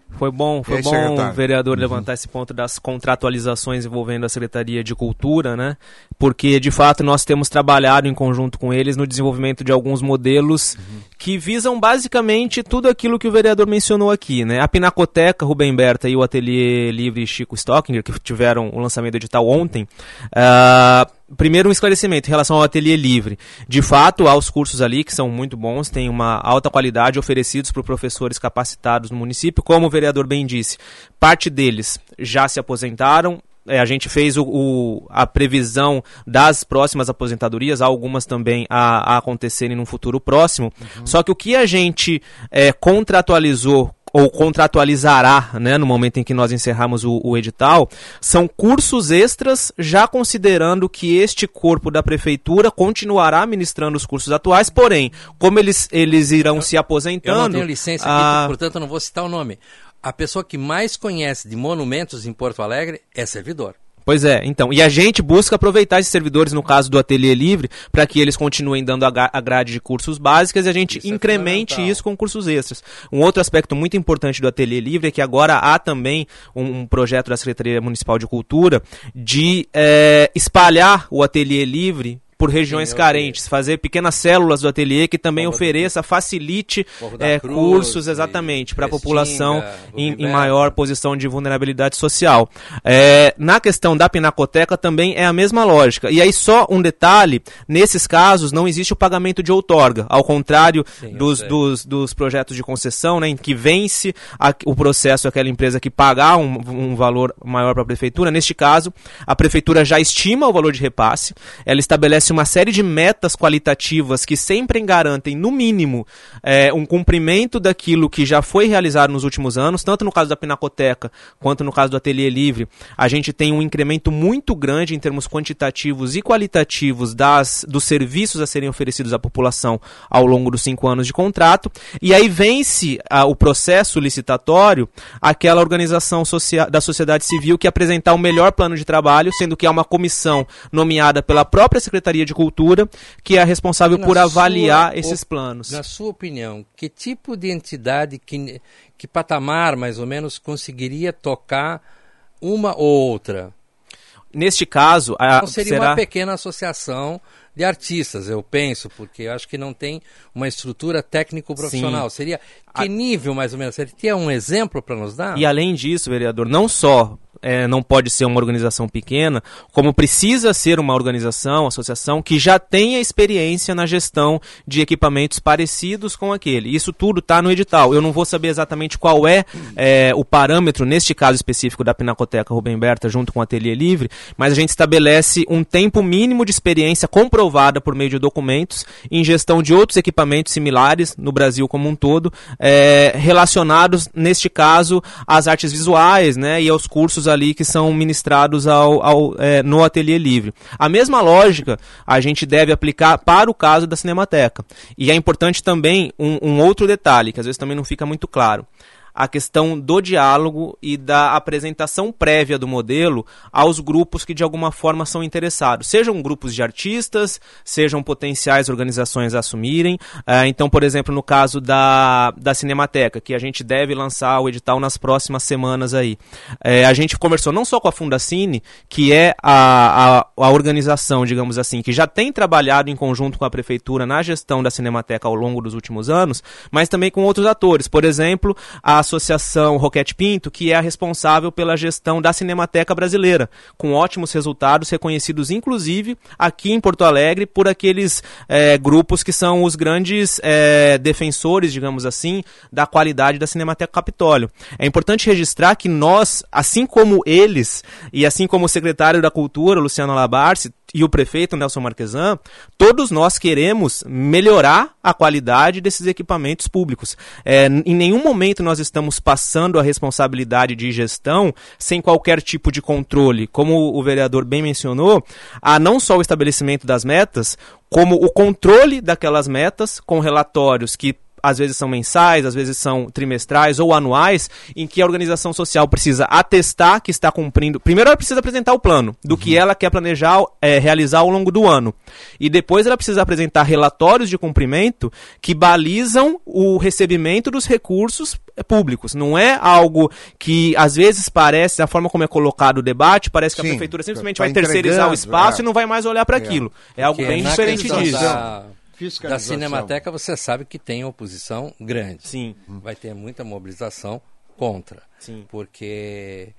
Foi bom, o vereador levantar esse ponto das contratualizações envolvendo a Secretaria de Cultura, né? Porque, de fato, nós temos trabalhado em conjunto com eles no desenvolvimento de alguns modelos que visam basicamente tudo aquilo que o vereador mencionou aqui, né? A Pinacoteca Rubem Berta e o Ateliê Livre Chico Stockinger, que tiveram o lançamento do edital ontem, primeiro um esclarecimento em relação ao Ateliê Livre. De fato, há os cursos ali que são muito bons, têm uma alta qualidade oferecidos por professores capacitados no município, como o vereador bem disse. Parte deles já se aposentaram. A gente fez a previsão das próximas aposentadorias, há algumas também a acontecerem num futuro próximo. Só que o que a gente contratualizou ou contratualizará, né, no momento em que nós encerrarmos o edital, são cursos extras, já considerando que este corpo da prefeitura continuará ministrando os cursos atuais, porém, como eles irão se aposentando... Eu não tenho licença aqui, portanto eu não vou citar o nome. A pessoa que mais conhece de monumentos em Porto Alegre é servidor. Pois é, então, e a gente busca aproveitar esses servidores, no caso do Ateliê Livre, para que eles continuem dando a grade de cursos básicos e a gente incremente isso com cursos extras. Um outro aspecto muito importante do Ateliê Livre é que agora há também um projeto da Secretaria Municipal de Cultura de espalhar o Ateliê Livre por regiões carentes, fazer pequenas células do ateliê que também ofereça, facilite cursos exatamente para a população em maior posição de vulnerabilidade social. Na questão da Pinacoteca também é a mesma lógica. E aí só um detalhe, nesses casos não existe o pagamento de outorga, ao contrário dos projetos de concessão, né, em que vence o processo aquela empresa que pagar um valor maior para a prefeitura. Neste caso, a prefeitura já estima o valor de repasse, ela estabelece uma série de metas qualitativas que sempre garantem, no mínimo, um cumprimento daquilo que já foi realizado nos últimos anos, tanto no caso da Pinacoteca quanto no caso do Ateliê Livre. A gente tem um incremento muito grande em termos quantitativos e qualitativos dos serviços a serem oferecidos à população ao longo dos 5 anos de contrato, e aí vence o processo licitatório aquela organização da sociedade civil que apresentar o melhor plano de trabalho, sendo que há uma comissão nomeada pela própria Secretaria de Cultura, que é a responsável por avaliar esses planos. Na sua opinião, que tipo de entidade, que patamar, mais ou menos, conseguiria tocar uma ou outra? Neste caso, seria uma pequena associação de artistas, eu penso, porque eu acho que não tem uma estrutura técnico-profissional. Sim. Seria que nível, mais ou menos? Você tem um exemplo para nos dar? E além disso, vereador, não só não pode ser uma organização pequena, como precisa ser uma organização, associação, que já tenha experiência na gestão de equipamentos parecidos com aquele. Isso tudo está no edital. Eu não vou saber exatamente qual é o parâmetro, neste caso específico da Pinacoteca Rubem Berta, junto com o Ateliê Livre, mas a gente estabelece um tempo mínimo de experiência comprovada por meio de documentos em gestão de outros equipamentos similares no Brasil como um todo, relacionados, neste caso, às artes visuais, né, e aos cursos ali que são ministrados no Ateliê Livre. A mesma lógica a gente deve aplicar para o caso da Cinemateca. E é importante também um outro detalhe, que às vezes também não fica muito claro. A questão do diálogo e da apresentação prévia do modelo aos grupos que de alguma forma são interessados. Sejam grupos de artistas, sejam potenciais organizações a assumirem. Então, por exemplo, no caso da Cinemateca, que a gente deve lançar o edital nas próximas semanas aí. A gente conversou não só com a Fundacine, que é a organização, digamos assim, que já tem trabalhado em conjunto com a Prefeitura na gestão da Cinemateca ao longo dos últimos anos, mas também com outros atores. Por exemplo, a Associação Roquete Pinto, que é a responsável pela gestão da Cinemateca Brasileira, com ótimos resultados reconhecidos, inclusive, aqui em Porto Alegre, por aqueles grupos que são os grandes defensores, digamos assim, da qualidade da Cinemateca Capitólio. É importante registrar que nós, assim como eles, e assim como o secretário da Cultura, Luciano Labarce, e o prefeito Nelson Marquesan, todos nós queremos melhorar a qualidade desses equipamentos públicos. Em nenhum momento nós estamos passando a responsabilidade de gestão sem qualquer tipo de controle. Como o vereador bem mencionou, há não só o estabelecimento das metas, como o controle daquelas metas com relatórios que às vezes são mensais, às vezes são trimestrais ou anuais, em que a organização social precisa atestar que está cumprindo. Primeiro ela precisa apresentar o plano do que ela quer planejar, realizar ao longo do ano. E depois ela precisa apresentar relatórios de cumprimento que balizam o recebimento dos recursos públicos. Não é algo que às vezes parece, da forma como é colocado o debate, parece que a prefeitura simplesmente vai terceirizar o espaço e não vai mais olhar para aquilo. É algo bem diferente disso. Da Cinemateca você sabe que tem oposição grande. Sim. Vai ter muita mobilização contra. Sim. Porque...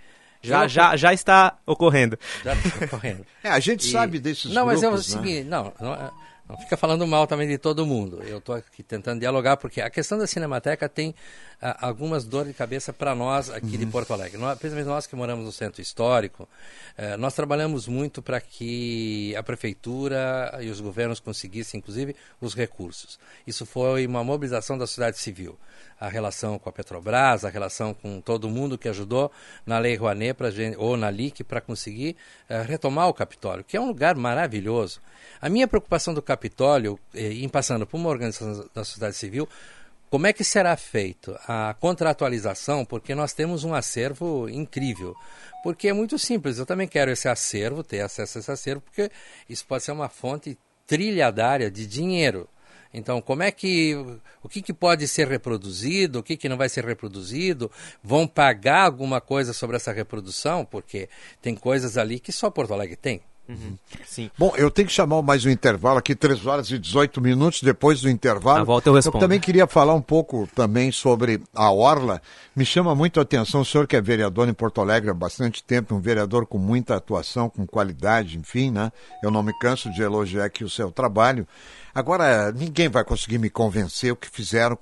Já está ocorrendo. Já está ocorrendo. A gente sabe desses grupos, mas é o seguinte, né? Não fica falando mal também de todo mundo. Eu estou aqui tentando dialogar, porque a questão da Cinemateca tem algumas dores de cabeça para nós aqui de Porto Alegre. Principalmente nós que moramos no centro histórico, nós trabalhamos muito para que a prefeitura e os governos conseguissem, inclusive, os recursos. Isso foi uma mobilização da sociedade civil. A relação com a Petrobras, a relação com todo mundo que ajudou na Lei Rouanet ou na LIC para conseguir retomar o Capitólio, que é um lugar maravilhoso. A minha preocupação do Capitólio, em passando por uma organização da sociedade civil, como é que será feito a contratualização, porque nós temos um acervo incrível. Porque é muito simples, eu também quero esse acervo, ter acesso a esse acervo, porque isso pode ser uma fonte trilhardária de dinheiro. Então, o que pode ser reproduzido, o que não vai ser reproduzido? Vão pagar alguma coisa sobre essa reprodução? Porque tem coisas ali que só Porto Alegre tem. Sim. Bom, eu tenho que chamar mais um intervalo aqui, 3 horas e 18 minutos depois do intervalo. Na volta eu respondo. Eu também queria falar um pouco também sobre a Orla. Me chama muito a atenção, o senhor que é vereador em Porto Alegre há bastante tempo, um vereador com muita atuação, com qualidade, enfim, né? Eu não me canso de elogiar aqui o seu trabalho. Agora, ninguém vai conseguir me convencer o que fizeram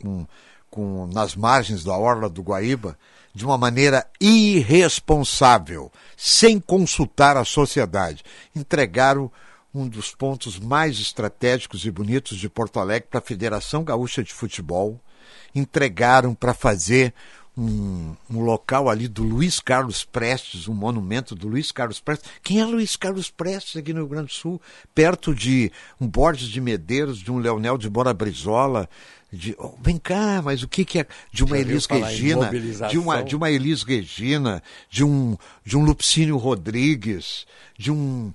nas margens da Orla do Guaíba, de uma maneira irresponsável, sem consultar a sociedade. Entregaram um dos pontos mais estratégicos e bonitos de Porto Alegre para a Federação Gaúcha de Futebol. Entregaram para fazer um local ali do Luiz Carlos Prestes, um monumento do Luiz Carlos Prestes. Quem é Luiz Carlos Prestes aqui no Rio Grande do Sul? Perto de um Borges de Medeiros, de um Leonel de Bora Brizola. Vem cá, mas o que é? De uma Elis Regina, de uma Elis Regina, de um Lupicínio Rodrigues, de um...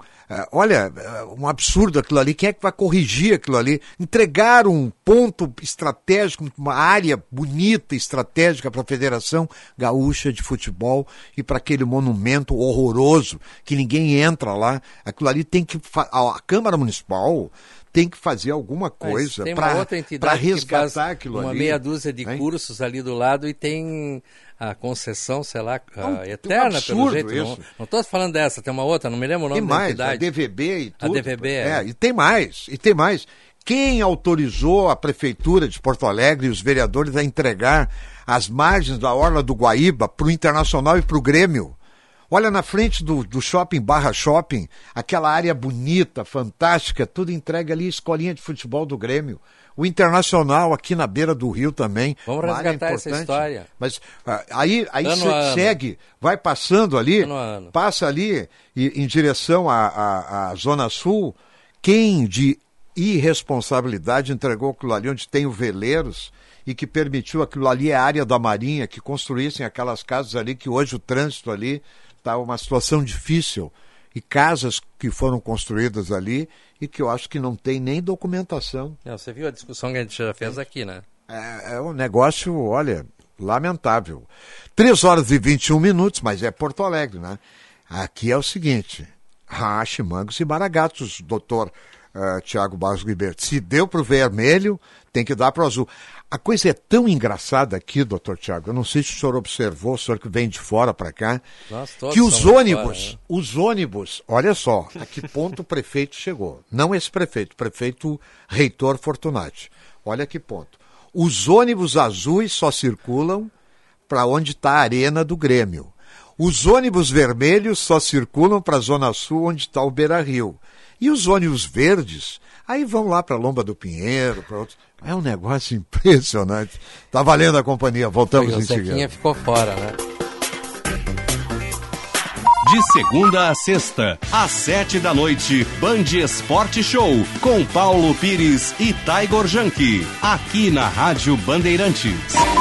um absurdo aquilo ali. Quem é que vai corrigir aquilo ali? Entregaram um ponto estratégico, uma área bonita, estratégica para a Federação Gaúcha de Futebol e para aquele monumento horroroso que ninguém entra lá. Aquilo ali tem que... A Câmara Municipal tem que fazer alguma coisa para resgatar aquilo ali. Uma meia dúzia de cursos ali do lado e tem a concessão, sei lá, eterna, pelo jeito. Não estou falando dessa, tem uma outra, não me lembro o nome da entidade. Tem mais, a DVB e tudo. A DVB, e tem mais. Quem autorizou a Prefeitura de Porto Alegre e os vereadores a entregar as margens da Orla do Guaíba para o Internacional e para o Grêmio? Olha na frente do shopping Barra Shopping, aquela área bonita, fantástica, tudo entregue ali, escolinha de futebol do Grêmio. O Internacional aqui na beira do rio também. Vamos resgatar essa história. Mas aí você segue, vai passando ali, passa ali em direção à Zona Sul. Quem de irresponsabilidade entregou aquilo ali onde tem o Veleiros e que permitiu aquilo ali, a área da Marinha, que construíssem aquelas casas ali, que hoje o trânsito ali está uma situação difícil, e casas que foram construídas ali e que eu acho que não tem nem documentação. Você viu a discussão que a gente já fez aqui, né? É um negócio, olha, lamentável. 3 horas e 21 minutos, mas é Porto Alegre, né? Aqui é o seguinte, chimangos e maragatos, doutor Tiago Barros Ribeiro. Se deu para o vermelho, tem que dar para o azul. A coisa é tão engraçada aqui, doutor Tiago, eu não sei se o senhor observou, o senhor que vem de fora para cá, que os ônibus, olha só, a que ponto o prefeito chegou. Não esse prefeito, prefeito Reitor Fortunati. Olha que ponto. Os ônibus azuis só circulam para onde está a arena do Grêmio. Os ônibus vermelhos só circulam para a Zona Sul, onde está o Beira-Rio. E os ônibus verdes, aí vão lá para a Lomba do Pinheiro, para outros. É um negócio impressionante. Tá valendo a companhia, voltamos em seguida. O Zequinha ficou fora, né? De segunda a sexta, às 7 da noite, Band Esporte Show, com Paulo Pires e Taigor Janke, aqui na Rádio Bandeirantes.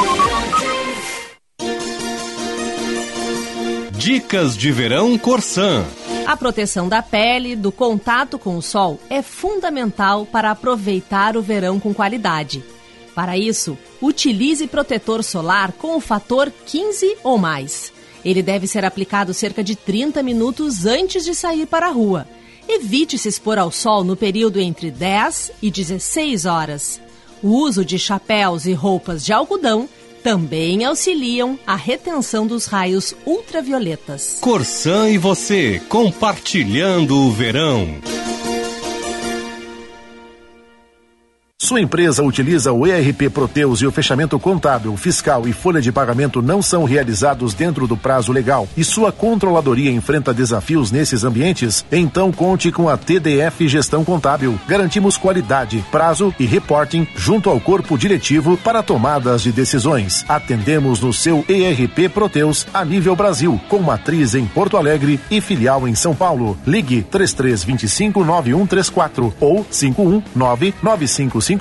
Dicas de verão Corsan. A proteção da pele do contato com o sol é fundamental para aproveitar o verão com qualidade. Para isso, utilize protetor solar com o fator 15 ou mais. Ele deve ser aplicado cerca de 30 minutos antes de sair para a rua. Evite se expor ao sol no período entre 10 e 16 horas. O uso de chapéus e roupas de algodão também auxiliam a retenção dos raios ultravioletas. Corsan e você, compartilhando o verão. Sua empresa utiliza o ERP Proteus e o fechamento contábil, fiscal e folha de pagamento não são realizados dentro do prazo legal e sua controladoria enfrenta desafios nesses ambientes? Então conte com a TDF Gestão Contábil. Garantimos qualidade, prazo e reporting junto ao corpo diretivo para tomadas de decisões. Atendemos no seu ERP Proteus a nível Brasil, com matriz em Porto Alegre e filial em São Paulo. Ligue 3325-9134 ou 519-9555-2520.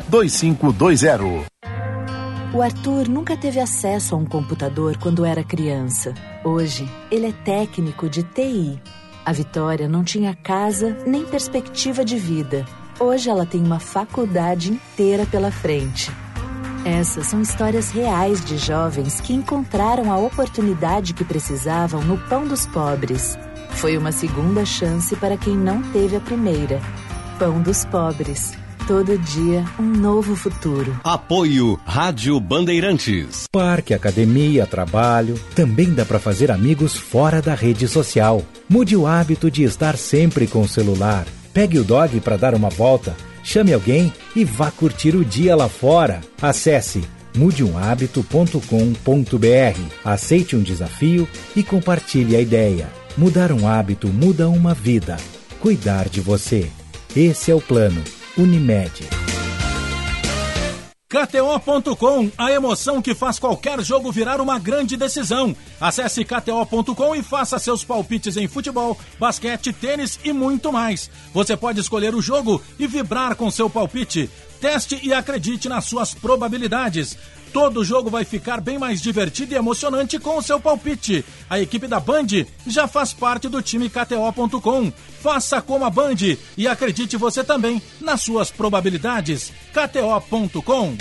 O Arthur nunca teve acesso a um computador quando era criança. Hoje, ele é técnico de TI. A Vitória não tinha casa nem perspectiva de vida. Hoje ela tem uma faculdade inteira pela frente. Essas são histórias reais de jovens que encontraram a oportunidade que precisavam no Pão dos Pobres. Foi uma segunda chance para quem não teve a primeira. Pão dos Pobres. Todo dia, um novo futuro. Apoio Rádio Bandeirantes. Parque, academia, trabalho. Também dá para fazer amigos fora da rede social. Mude o hábito de estar sempre com o celular. Pegue o dog para dar uma volta. Chame alguém e vá curtir o dia lá fora. Acesse mudeumhabito.com.br. Aceite um desafio e compartilhe a ideia. Mudar um hábito muda uma vida. Cuidar de você. Esse é o plano. Unimed. KTO.com, a emoção que faz qualquer jogo virar uma grande decisão. Acesse KTO.com e faça seus palpites em futebol, basquete, tênis e muito mais. Você pode escolher o jogo e vibrar com seu palpite. Teste e acredite nas suas probabilidades. Todo jogo vai ficar bem mais divertido e emocionante com o seu palpite. A equipe da Band já faz parte do time KTO.com. Faça como a Band e acredite você também nas suas probabilidades. KTO.com.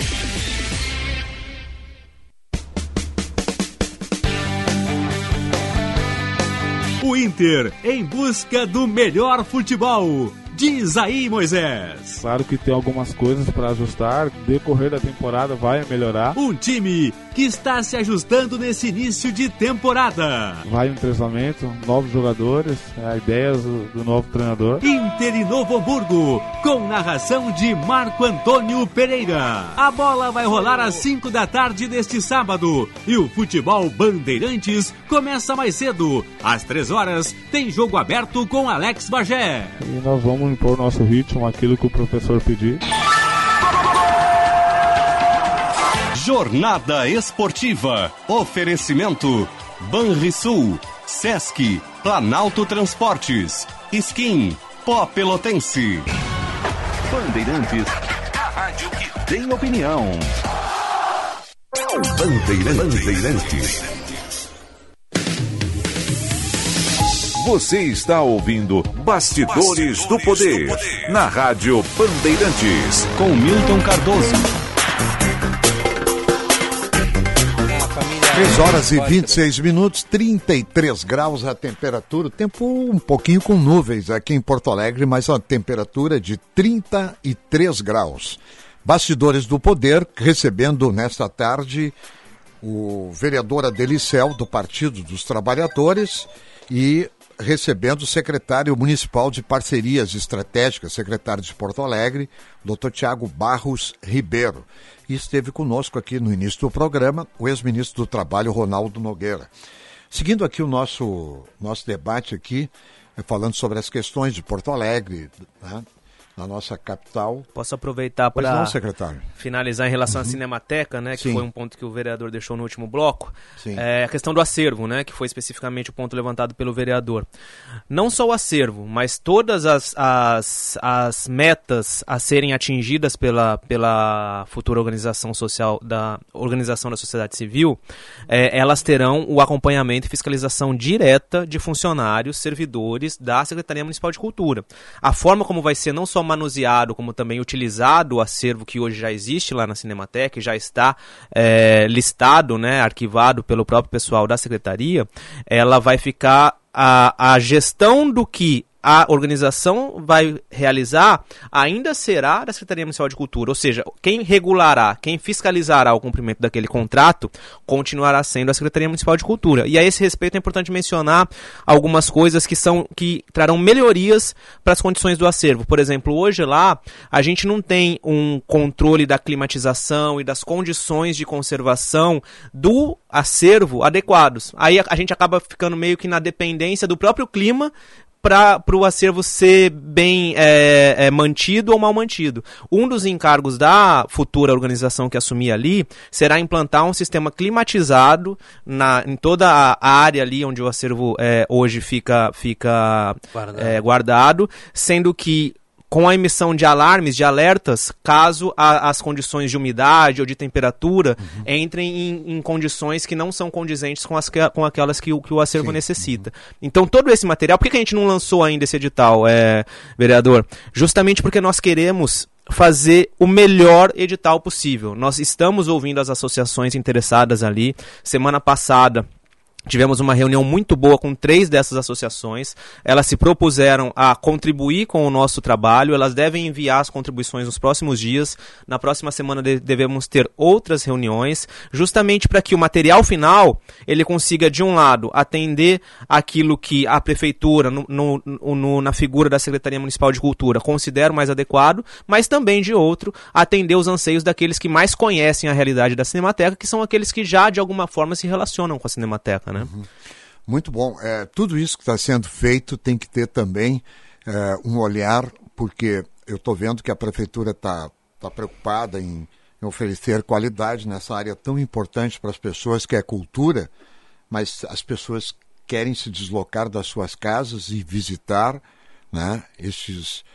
O Inter em busca do melhor futebol. Diz aí, Moisés. Claro que tem algumas coisas para ajustar, decorrer da temporada vai melhorar. Um time que está se ajustando nesse início de temporada. Vai um entrosamento, novos jogadores, ideias do novo treinador. Inter e Novo Hamburgo, com narração de Marco Antônio Pereira. A bola vai rolar às 5 da tarde deste sábado e o futebol Bandeirantes começa mais cedo. Às 3 horas tem jogo aberto com Alex Bagé. E nós vamos impor nosso ritmo, aquilo que o professor pedir. Jornada Esportiva. Oferecimento Banrisul, Sesc, Planalto Transportes, Skin, Pó Pelotense. Bandeirantes, a rádio que tem opinião. Bandeirantes. Você está ouvindo Bastidores do Poder, na Rádio Bandeirantes, com Milton Cardoso. 3 horas e 26 minutos, 33 graus a temperatura, o tempo um pouquinho com nuvens aqui em Porto Alegre, mas a temperatura de 33 graus. Bastidores do Poder, recebendo nesta tarde o vereador Adelicel, do Partido dos Trabalhadores, e recebendo o secretário municipal de Parcerias Estratégicas, secretário de Porto Alegre, Dr. Tiago Barros Ribeiro. E esteve conosco aqui no início do programa o ex-ministro do Trabalho, Ronaldo Nogueira. Seguindo aqui o nosso debate aqui, falando sobre as questões de Porto Alegre, né, na nossa capital. Posso aproveitar para finalizar em relação à Cinemateca, né, que foi um ponto que o vereador deixou no último bloco. A questão do acervo, né, que foi especificamente o ponto levantado pelo vereador. Não só o acervo, mas todas as metas a serem atingidas pela futura organização social, da Organização da Sociedade Civil, elas terão o acompanhamento e fiscalização direta de funcionários, servidores da Secretaria Municipal de Cultura. A forma como vai ser não só manuseado, como também utilizado o acervo que hoje já existe lá na Cinemateca, já está listado, né, arquivado pelo próprio pessoal da Secretaria, ela vai ficar a gestão do que a organização vai realizar ainda será da Secretaria Municipal de Cultura, ou seja, quem regulará, quem fiscalizará o cumprimento daquele contrato continuará sendo a Secretaria Municipal de Cultura. E a esse respeito é importante mencionar algumas coisas que trarão melhorias para as condições do acervo. Por exemplo, hoje lá a gente não tem um controle da climatização e das condições de conservação do acervo adequados. Aí a gente acaba ficando meio que na dependência do próprio clima para o acervo ser bem mantido ou mal mantido. Um dos encargos da futura organização que assumir ali será implantar um sistema climatizado em toda a área ali onde o acervo hoje fica guardado, sendo que com a emissão de alarmes, de alertas, caso as condições de umidade ou de temperatura entrem em condições que não são condizentes com aquelas que o acervo necessita. Então, todo esse material, por que a gente não lançou ainda esse edital, vereador? Justamente porque nós queremos fazer o melhor edital possível. Nós estamos ouvindo as associações interessadas ali. Semana passada tivemos uma reunião muito boa com 3 dessas associações. Elas se propuseram a contribuir com o nosso trabalho. Elas devem enviar as contribuições nos próximos dias. Na próxima semana devemos ter outras reuniões, justamente para que o material final ele consiga, de um lado, atender aquilo que a Prefeitura, na figura da Secretaria Municipal de Cultura, considera o mais adequado, mas também, de outro, atender os anseios daqueles que mais conhecem a realidade da Cinemateca, que são aqueles que já, de alguma forma, se relacionam com a Cinemateca. Né? Muito bom. Tudo isso que está sendo feito tem que ter também um olhar, porque eu estou vendo que a Prefeitura está preocupada em oferecer qualidade nessa área tão importante para as pessoas, que é cultura, mas as pessoas querem se deslocar das suas casas e visitar, né, estes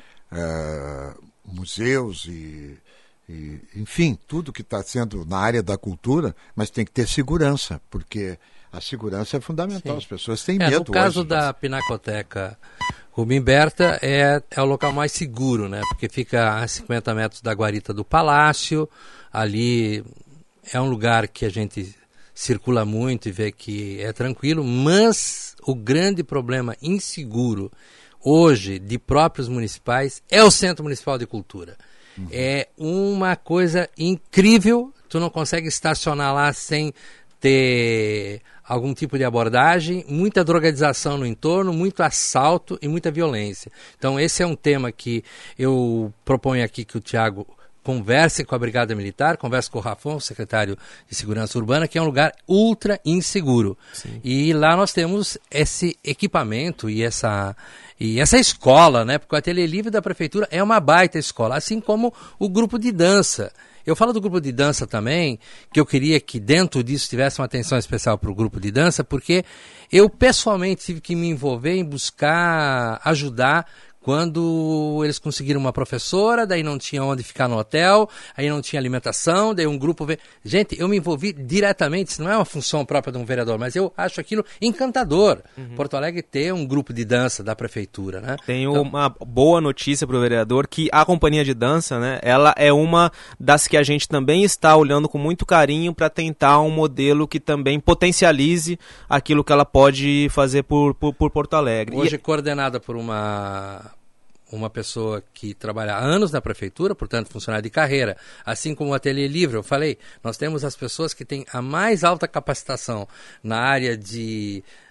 museus e enfim, tudo que está sendo na área da cultura, mas tem que ter segurança, porque a segurança é fundamental. Sim. As pessoas têm medo. No caso hoje, da Pinacoteca Rubem Berta é o local mais seguro, né? Porque fica a 50 metros da guarita do Palácio. Ali é um lugar que a gente circula muito e vê que é tranquilo, mas o grande problema inseguro hoje de próprios municipais é o Centro Municipal de Cultura. É uma coisa incrível, tu não consegue estacionar lá sem ter algum tipo de abordagem, muita drogadização no entorno, muito assalto e muita violência. Então esse é um tema que eu proponho aqui que o Tiago converse com a Brigada Militar, converse com o Rafão, o secretário de Segurança Urbana, que é um lugar ultra inseguro. Sim. E lá nós temos esse equipamento e essa escola, né? Porque o Ateliê Livre da Prefeitura é uma baita escola, assim como o grupo de dança. Eu falo do grupo de dança também, que eu queria que dentro disso tivesse uma atenção especial para o grupo de dança, porque eu pessoalmente tive que me envolver em buscar ajudar quando eles conseguiram uma professora, daí não tinha onde ficar no hotel, aí não tinha alimentação, daí um grupo... Gente, eu me envolvi diretamente, isso não é uma função própria de um vereador, mas eu acho aquilo encantador. Porto Alegre ter um grupo de dança da prefeitura, né? Tenho uma boa notícia para o vereador, que a companhia de dança, né, ela é uma das que a gente também está olhando com muito carinho para tentar um modelo que também potencialize aquilo que ela pode fazer por Porto Alegre. Hoje coordenada por uma pessoa que trabalha há anos na prefeitura, portanto funcionário de carreira, assim como o Ateliê Livre, eu falei, nós temos as pessoas que têm a mais alta capacitação na área de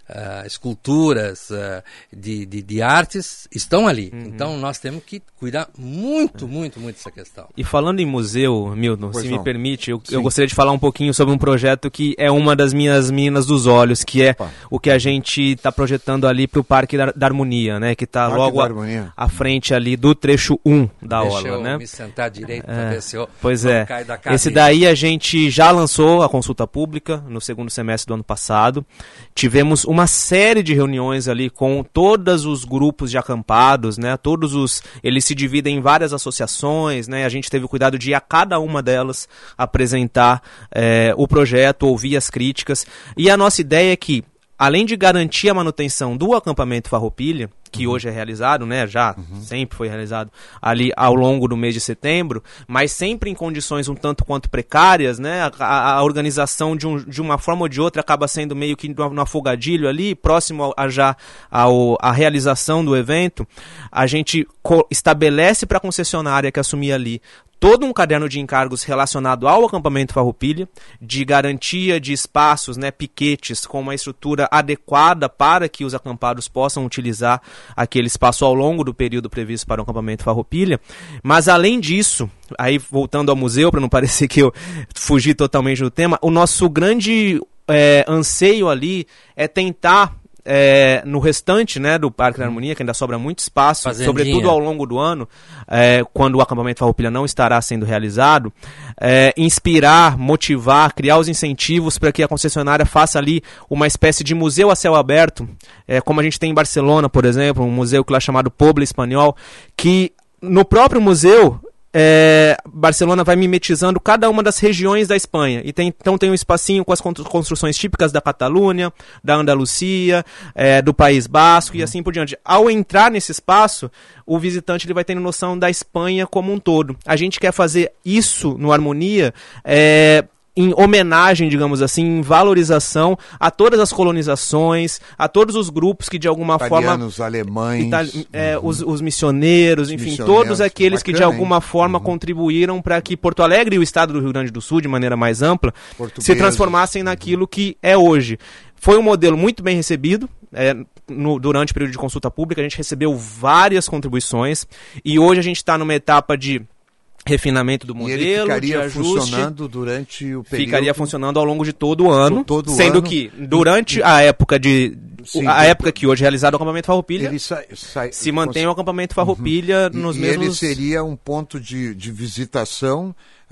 esculturas, de artes, estão ali. Então nós temos que cuidar muito dessa questão. E falando em museu, Milton, Pois se não. me permite, eu gostaria de falar um pouquinho sobre um projeto que é uma das minhas meninas dos olhos, que é o que a gente está projetando ali para o Parque da Harmonia, né? Que está logo à frente ali do trecho 1 da Deixa orla, eu né? me sentar direito para ver se eu Pois não é. caio da cadeira. Esse daí a gente já lançou a consulta pública no segundo semestre do ano passado. Tivemos uma série de reuniões ali com todos os grupos de acampados, né? Eles se dividem em várias associações, né? A gente teve o cuidado de ir a cada uma delas apresentar o projeto, ouvir as críticas. E a nossa ideia é que, além de garantir a manutenção do acampamento Farroupilha, que hoje é realizado, né, sempre foi realizado ali ao longo do mês de setembro, mas sempre em condições um tanto quanto precárias, né, a organização de uma forma ou de outra acaba sendo meio que no afogadilho ali, próximo à realização do evento. A gente estabelece para a concessionária que assumir ali todo um caderno de encargos relacionado ao acampamento Farroupilha, de garantia de espaços, né, piquetes com uma estrutura adequada para que os acampados possam utilizar aquele espaço ao longo do período previsto para o acampamento Farroupilha. Mas além disso, aí voltando ao museu, para não parecer que eu fugi totalmente do tema, o nosso grande anseio ali é tentar no restante, né, do Parque da Harmonia, que ainda sobra muito espaço, sobretudo ao longo do ano, quando o acampamento Farroupilha não estará sendo realizado, inspirar, motivar, criar os incentivos para que a concessionária faça ali uma espécie de museu a céu aberto, como a gente tem em Barcelona, por exemplo, um museu que lá é chamado Poble Espanhol, que no próprio museu Barcelona vai mimetizando cada uma das regiões da Espanha. E então tem um espacinho com as construções típicas da Catalunha, da Andalucia, do País Basco e assim por diante. Ao entrar nesse espaço, o visitante ele vai tendo noção da Espanha como um todo. A gente quer fazer isso no Harmonia em homenagem, digamos assim, em valorização a todas as colonizações, a todos os grupos que de alguma Italianos, forma... alemães, os missioneiros, enfim, todos aqueles que de alguma forma contribuíram para que Porto Alegre e o estado do Rio Grande do Sul, de maneira mais ampla, se transformassem naquilo que é hoje. Foi um modelo muito bem recebido. Durante o período de consulta pública, a gente recebeu várias contribuições e hoje a gente está numa etapa de refinamento do modelo, e ele ficaria de ajuste, funcionando durante o período... Ficaria funcionando ao longo de todo o ano, sendo que durante a época que hoje é realizado o acampamento Farroupilha, se mantém o acampamento Farroupilha nos mesmos... ele seria um ponto de visitação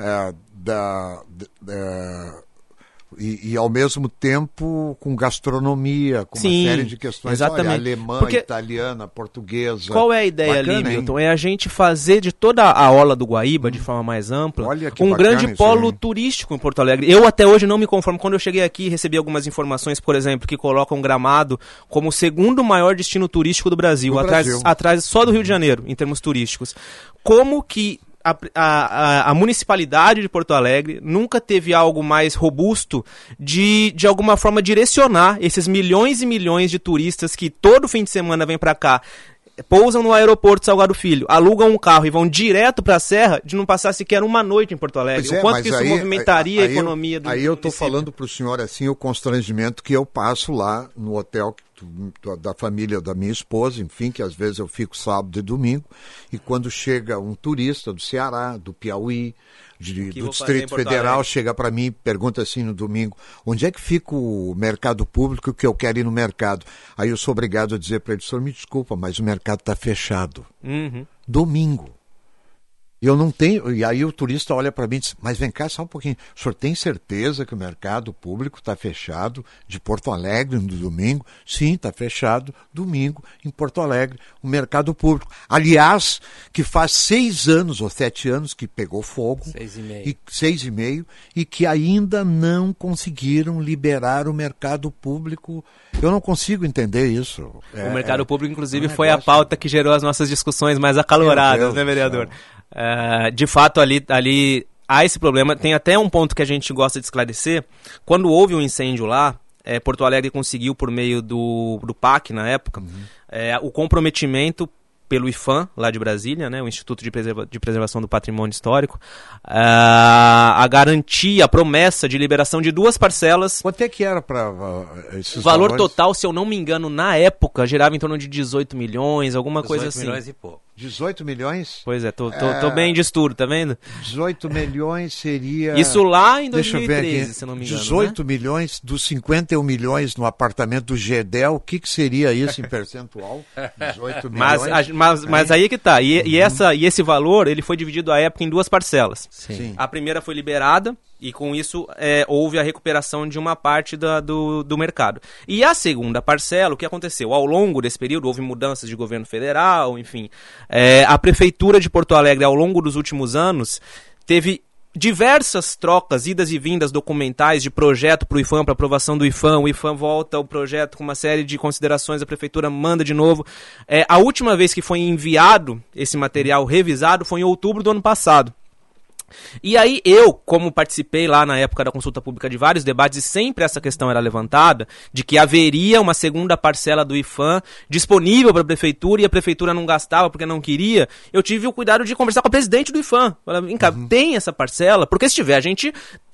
e ao mesmo tempo com gastronomia, com uma série de questões, exatamente. Alemã, italiana, portuguesa. Qual é a ideia ali, Milton? É a gente fazer de toda a orla do Guaíba, de forma mais ampla, um grande polo turístico em Porto Alegre. Eu até hoje não me conformo. Quando eu cheguei aqui, recebi algumas informações, por exemplo, que colocam Gramado como o segundo maior destino turístico do Brasil, atrás só do Rio de Janeiro, em termos turísticos. Como que a municipalidade de Porto Alegre nunca teve algo mais robusto de alguma forma direcionar esses milhões e milhões de turistas que todo fim de semana vêm para cá, pousam no aeroporto de Salgado Filho, alugam um carro e vão direto para a Serra, de não passar sequer uma noite em Porto Alegre. O quanto que isso movimentaria a economia do Aí eu estou falando para o senhor assim o constrangimento que eu passo lá no hotel da família da minha esposa, enfim, que às vezes eu fico sábado e domingo, e quando chega um turista do Ceará, do Piauí, do Distrito Federal, chega para mim e pergunta assim no domingo, onde é que fica o mercado público que eu quero ir no mercado? Aí eu sou obrigado a dizer para ele, senhor, me desculpa, mas o mercado está fechado. Domingo. Eu não tenho, e aí o turista olha para mim e diz, mas vem cá só um pouquinho, o senhor tem certeza que o mercado público está fechado de Porto Alegre no domingo? Sim, está fechado domingo em Porto Alegre, o mercado público. Aliás, que faz 6 anos ou 7 anos que pegou fogo, 6,5, e que ainda não conseguiram liberar o mercado público. Eu não consigo entender isso. O mercado público, inclusive, foi a pauta que gerou as nossas discussões mais acaloradas, né, vereador? De fato, ali há esse problema. Tem até um ponto que a gente gosta de esclarecer. Quando houve um incêndio lá, Porto Alegre conseguiu, por meio do PAC na época, o comprometimento pelo IPHAN, lá de Brasília, né, o Instituto de Preservação do Patrimônio Histórico, a garantia, a promessa de liberação de 2 parcelas. Quanto é que era para esses O valor valores? total, se eu não me engano, na época, girava em torno de 18 milhões, alguma coisa assim. 18 milhões e pouco. 18 milhões? Pois é, tô bem de estudo, tá vendo? 18 milhões seria... Isso lá em Deixa eu ver 2013, aqui. se não me engano. 18 né? milhões dos 51 milhões no apartamento do Gedel, o que seria isso em percentual? 18 milhões. Mas aí que tá. E esse valor, ele foi dividido à época em 2 parcelas. Sim. A primeira foi liberada, e com isso houve a recuperação de uma parte do mercado. E a segunda parcela, o que aconteceu? Ao longo desse período, houve mudanças de governo federal, enfim. A Prefeitura de Porto Alegre, ao longo dos últimos anos, teve diversas trocas, idas e vindas documentais de projeto para o IPHAN, para aprovação do IPHAN. O IPHAN volta o projeto com uma série de considerações, a Prefeitura manda de novo. A última vez que foi enviado esse material revisado foi em outubro do ano passado. E aí eu, como participei lá na época da consulta pública de vários debates, e sempre essa questão era levantada, de que haveria uma segunda parcela do IPHAN disponível para a Prefeitura, e a Prefeitura não gastava porque não queria, eu tive o cuidado de conversar com a presidente do IPHAN. Falei, vem cá, tem essa parcela? Porque se tiver, a gente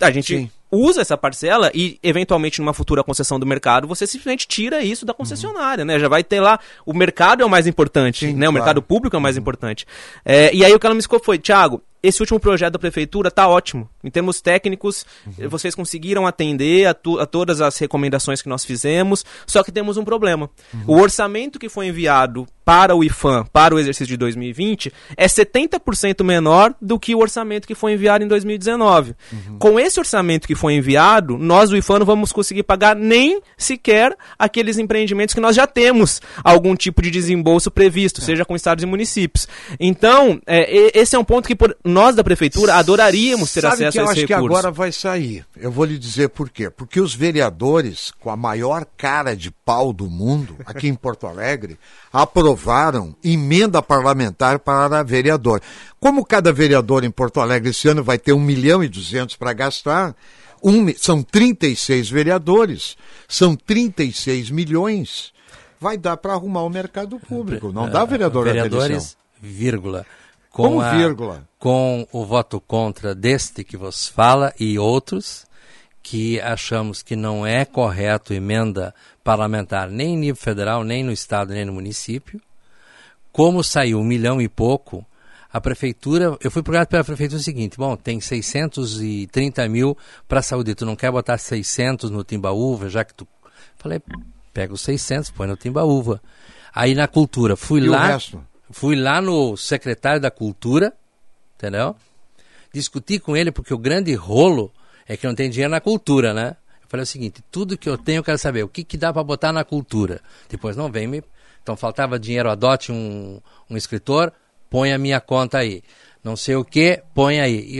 usa essa parcela e, eventualmente, numa futura concessão do mercado, você simplesmente tira isso da concessionária, né? Já vai ter lá, o mercado é o mais importante, né? O mercado público é o mais importante. E aí o que ela me explicou foi, Thiago, esse último projeto da Prefeitura está ótimo. Em termos técnicos, vocês conseguiram atender a todas as recomendações que nós fizemos, só que temos um problema. O orçamento que foi enviado para o IPHAN, para o exercício de 2020, é 70% menor do que o orçamento que foi enviado em 2019. Com esse orçamento que foi enviado, nós do IPHAN não vamos conseguir pagar nem sequer aqueles empreendimentos que nós já temos algum tipo de desembolso previsto, seja com estados e municípios. Então, esse é um ponto que nós da Prefeitura adoraríamos ter acesso a esse recurso. Eu acho que agora vai sair. Eu vou lhe dizer por quê. Porque os vereadores, com a maior cara de pau do mundo, aqui em Porto Alegre, aprovaram emenda parlamentar para vereador. Como cada vereador em Porto Alegre esse ano vai ter 1.200.000 para gastar, são 36 vereadores, são 36 milhões, vai dar para arrumar o mercado público. Não dá, vereador? Vereadores, vírgula. Vírgula? Com o voto contra deste que vos fala e outros que achamos que não é correto emenda parlamentar nem em nível federal, nem no estado, nem no município. Como saiu 1 milhão e pouco, a Prefeitura, eu fui procurado pela Prefeitura o seguinte, bom, tem 630 mil para a saúde, tu não quer botar 600 no Timbaúva, já que tu... Falei, pega os 600, põe no Timbaúva. Aí na cultura, fui lá no secretário da Cultura, entendeu? Discuti com ele, porque o grande rolo é que não tem dinheiro na cultura, né? Eu falei o seguinte, tudo que eu tenho eu quero saber, o que dá para botar na cultura? Depois não vem me... Então faltava dinheiro, adote um escritor, põe a minha conta aí. Não sei o que, põe aí.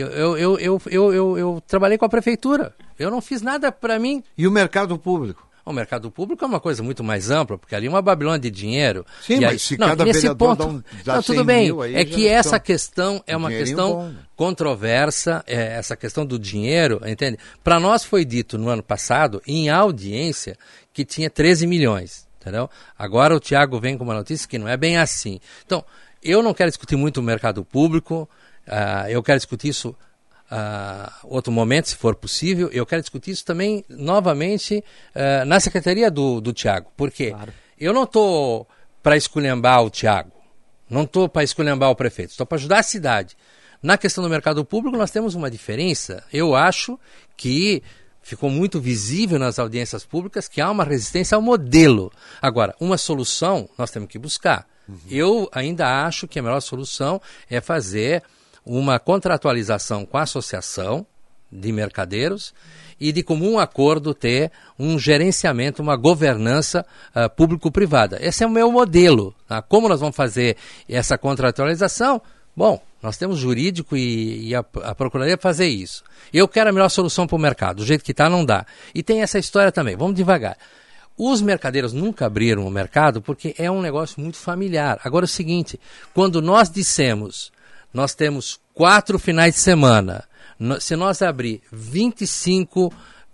Eu trabalhei com a Prefeitura, eu não fiz nada para mim. E o mercado público? O mercado público é uma coisa muito mais ampla, porque ali é uma Babilônia de dinheiro. Sim, mas aí, se cada vereador dá tudo bem, é que essa questão é uma questão controversa, essa questão do dinheiro, entende? Para nós foi dito no ano passado, em audiência, que tinha 13 milhões, entendeu? Agora o Thiago vem com uma notícia que não é bem assim. Então, eu não quero discutir muito o mercado público, eu quero discutir isso outro momento, se for possível. Eu quero discutir isso também novamente na secretaria do Thiago, porque eu não estou para esculhambar o Thiago, não estou para esculhambar o prefeito, estou para ajudar a cidade. Na questão do mercado público nós temos uma diferença. Eu acho que ficou muito visível nas audiências públicas que há uma resistência ao modelo. Agora, uma solução nós temos que buscar. Eu ainda acho que a melhor solução é fazer uma contratualização com a associação de mercadeiros e de comum acordo ter um gerenciamento, uma governança público-privada. Esse é o meu modelo. Tá? Como nós vamos fazer essa contratualização? Bom, nós temos jurídico e a Procuradoria fazer isso. Eu quero a melhor solução para o mercado. Do jeito que está, não dá. E tem essa história também. Vamos devagar. Os mercadeiros nunca abriram o mercado porque é um negócio muito familiar. Agora é o seguinte, quando nós dissemos... Nós temos 4 finais de semana. Se nós abrir 25%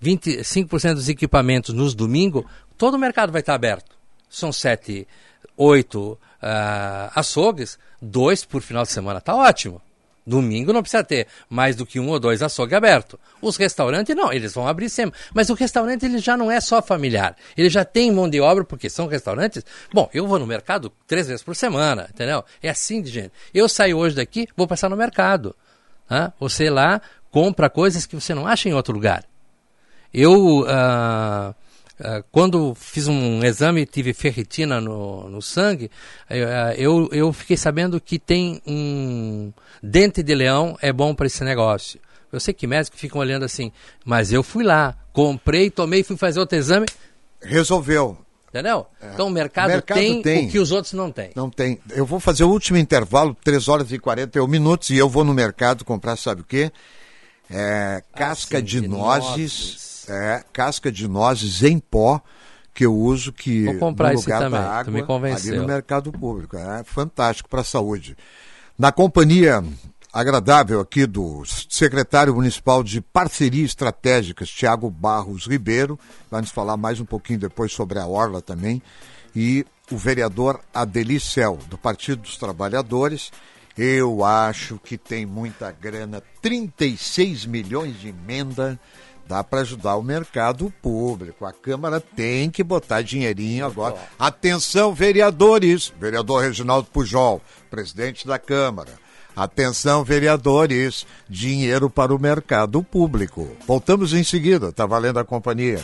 dos equipamentos nos domingos, todo o mercado vai estar aberto. São 7, 8 açougues, 2 por final de semana tá ótimo. Domingo não precisa ter mais do que 1 ou 2 açougues abertos. Os restaurantes não, eles vão abrir sempre. Mas o restaurante ele já não é só familiar. Ele já tem mão de obra, porque são restaurantes. Bom, eu vou no mercado 3 vezes por semana, entendeu? É assim de gente. Eu saio hoje daqui, vou passar no mercado. Você lá compra coisas que você não acha em outro lugar. Eu, quando fiz um exame e tive ferritina no sangue, eu fiquei sabendo que tem um dente de leão é bom para esse negócio. Eu sei que médicos ficam olhando assim, mas eu fui lá, comprei, tomei, fui fazer outro exame. Resolveu. Entendeu? Então o mercado tem o que os outros não têm. Não tem. Eu vou fazer o último intervalo, 3 horas e 41 minutos, e eu vou no mercado comprar, sabe o quê? Casca de nozes. Casca de nozes em pó, que eu uso que vou comprar no esse lugar também, da água, tu me convenceu. ali no mercado público. É fantástico para a saúde. Na companhia agradável aqui do secretário municipal de Parcerias Estratégicas, Tiago Barros Ribeiro, vai nos falar mais um pouquinho depois sobre a Orla também, e o vereador Adelicel, do Partido dos Trabalhadores. Eu acho que tem muita grana, 36 milhões de emenda, dá para ajudar o mercado público. A Câmara tem que botar dinheirinho agora. Atenção, vereadores. Vereador Reginaldo Pujol, presidente da Câmara. Atenção, vereadores. Dinheiro para o mercado público. Voltamos em seguida. Tá valendo a companhia.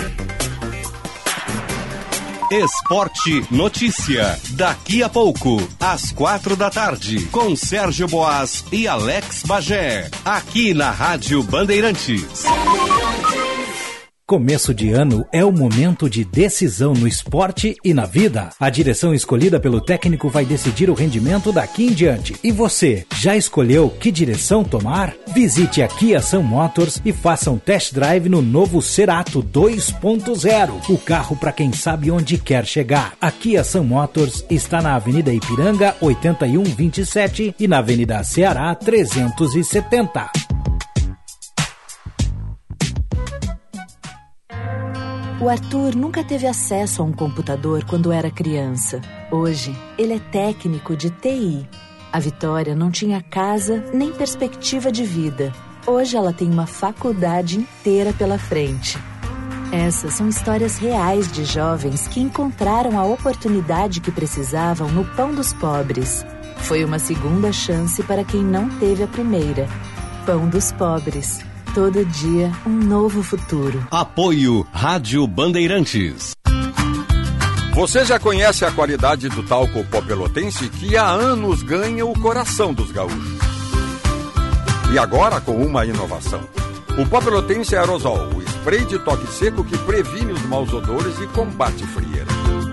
Esporte Notícia. Daqui a pouco, às 4h, com Sérgio Boas e Alex Bagé. Aqui na Rádio Bandeirantes. Começo de ano é o momento de decisão no esporte e na vida. A direção escolhida pelo técnico vai decidir o rendimento daqui em diante. E você, já escolheu que direção tomar? Visite a Kia Sun Motors e faça um test drive no novo Cerato 2.0. O carro para quem sabe onde quer chegar. A Kia Sun Motors está na Avenida Ipiranga 8127 e na Avenida Ceará 370. O Arthur nunca teve acesso a um computador quando era criança. Hoje, ele é técnico de TI. A Vitória não tinha casa nem perspectiva de vida. Hoje ela tem uma faculdade inteira pela frente. Essas são histórias reais de jovens que encontraram a oportunidade que precisavam no Pão dos Pobres. Foi uma segunda chance para quem não teve a primeira. Pão dos Pobres. Todo dia, um novo futuro. Apoio Rádio Bandeirantes. Você já conhece a qualidade do talco pó pelotense que há anos ganha o coração dos gaúchos. E agora com uma inovação. O pó pelotense aerosol, o spray de toque seco que previne os maus odores e combate frieira.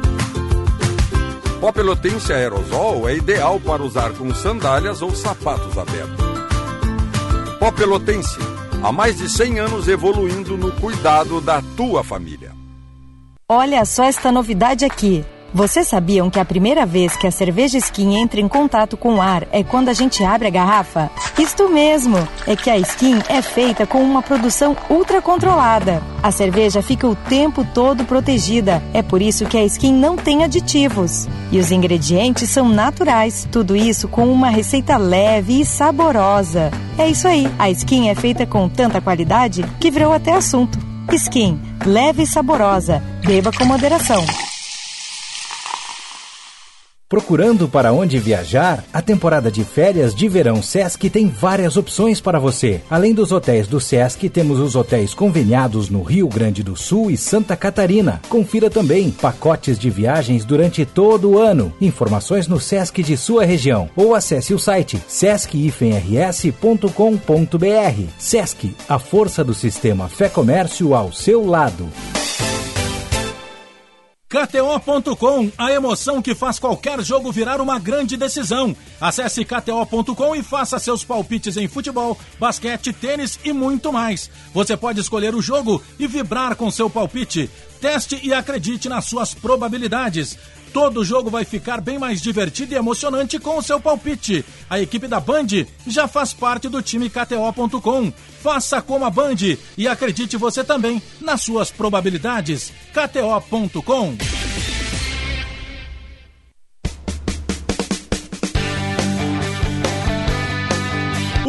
Pó pelotense aerosol é ideal para usar com sandálias ou sapatos abertos. Pó pelotense. Há mais de 100 anos evoluindo no cuidado da tua família. Olha só esta novidade aqui. Vocês sabiam que a primeira vez que a cerveja Skin entra em contato com o ar é quando a gente abre a garrafa? Isto mesmo, é que a Skin é feita com uma produção ultra controlada. A cerveja fica o tempo todo protegida, é por isso que a Skin não tem aditivos. E os ingredientes são naturais, tudo isso com uma receita leve e saborosa. É isso aí, a Skin é feita com tanta qualidade que virou até assunto. Skin, leve e saborosa, beba com moderação. Procurando para onde viajar? A temporada de férias de verão Sesc tem várias opções para você. Além dos hotéis do Sesc, temos os hotéis conveniados no Rio Grande do Sul e Santa Catarina. Confira também pacotes de viagens durante todo o ano. Informações no Sesc de sua região ou acesse o site sesc-rs.com.br. Sesc, a força do sistema Fé Comércio ao seu lado. KTO.com, a emoção que faz qualquer jogo virar uma grande decisão. Acesse KTO.com e faça seus palpites em futebol, basquete, tênis e muito mais. Você pode escolher o jogo e vibrar com seu palpite. Teste e acredite nas suas probabilidades. Todo jogo vai ficar bem mais divertido e emocionante com o seu palpite. A equipe da Band já faz parte do time KTO.com. Faça como a Band e acredite você também nas suas probabilidades. KTO.com.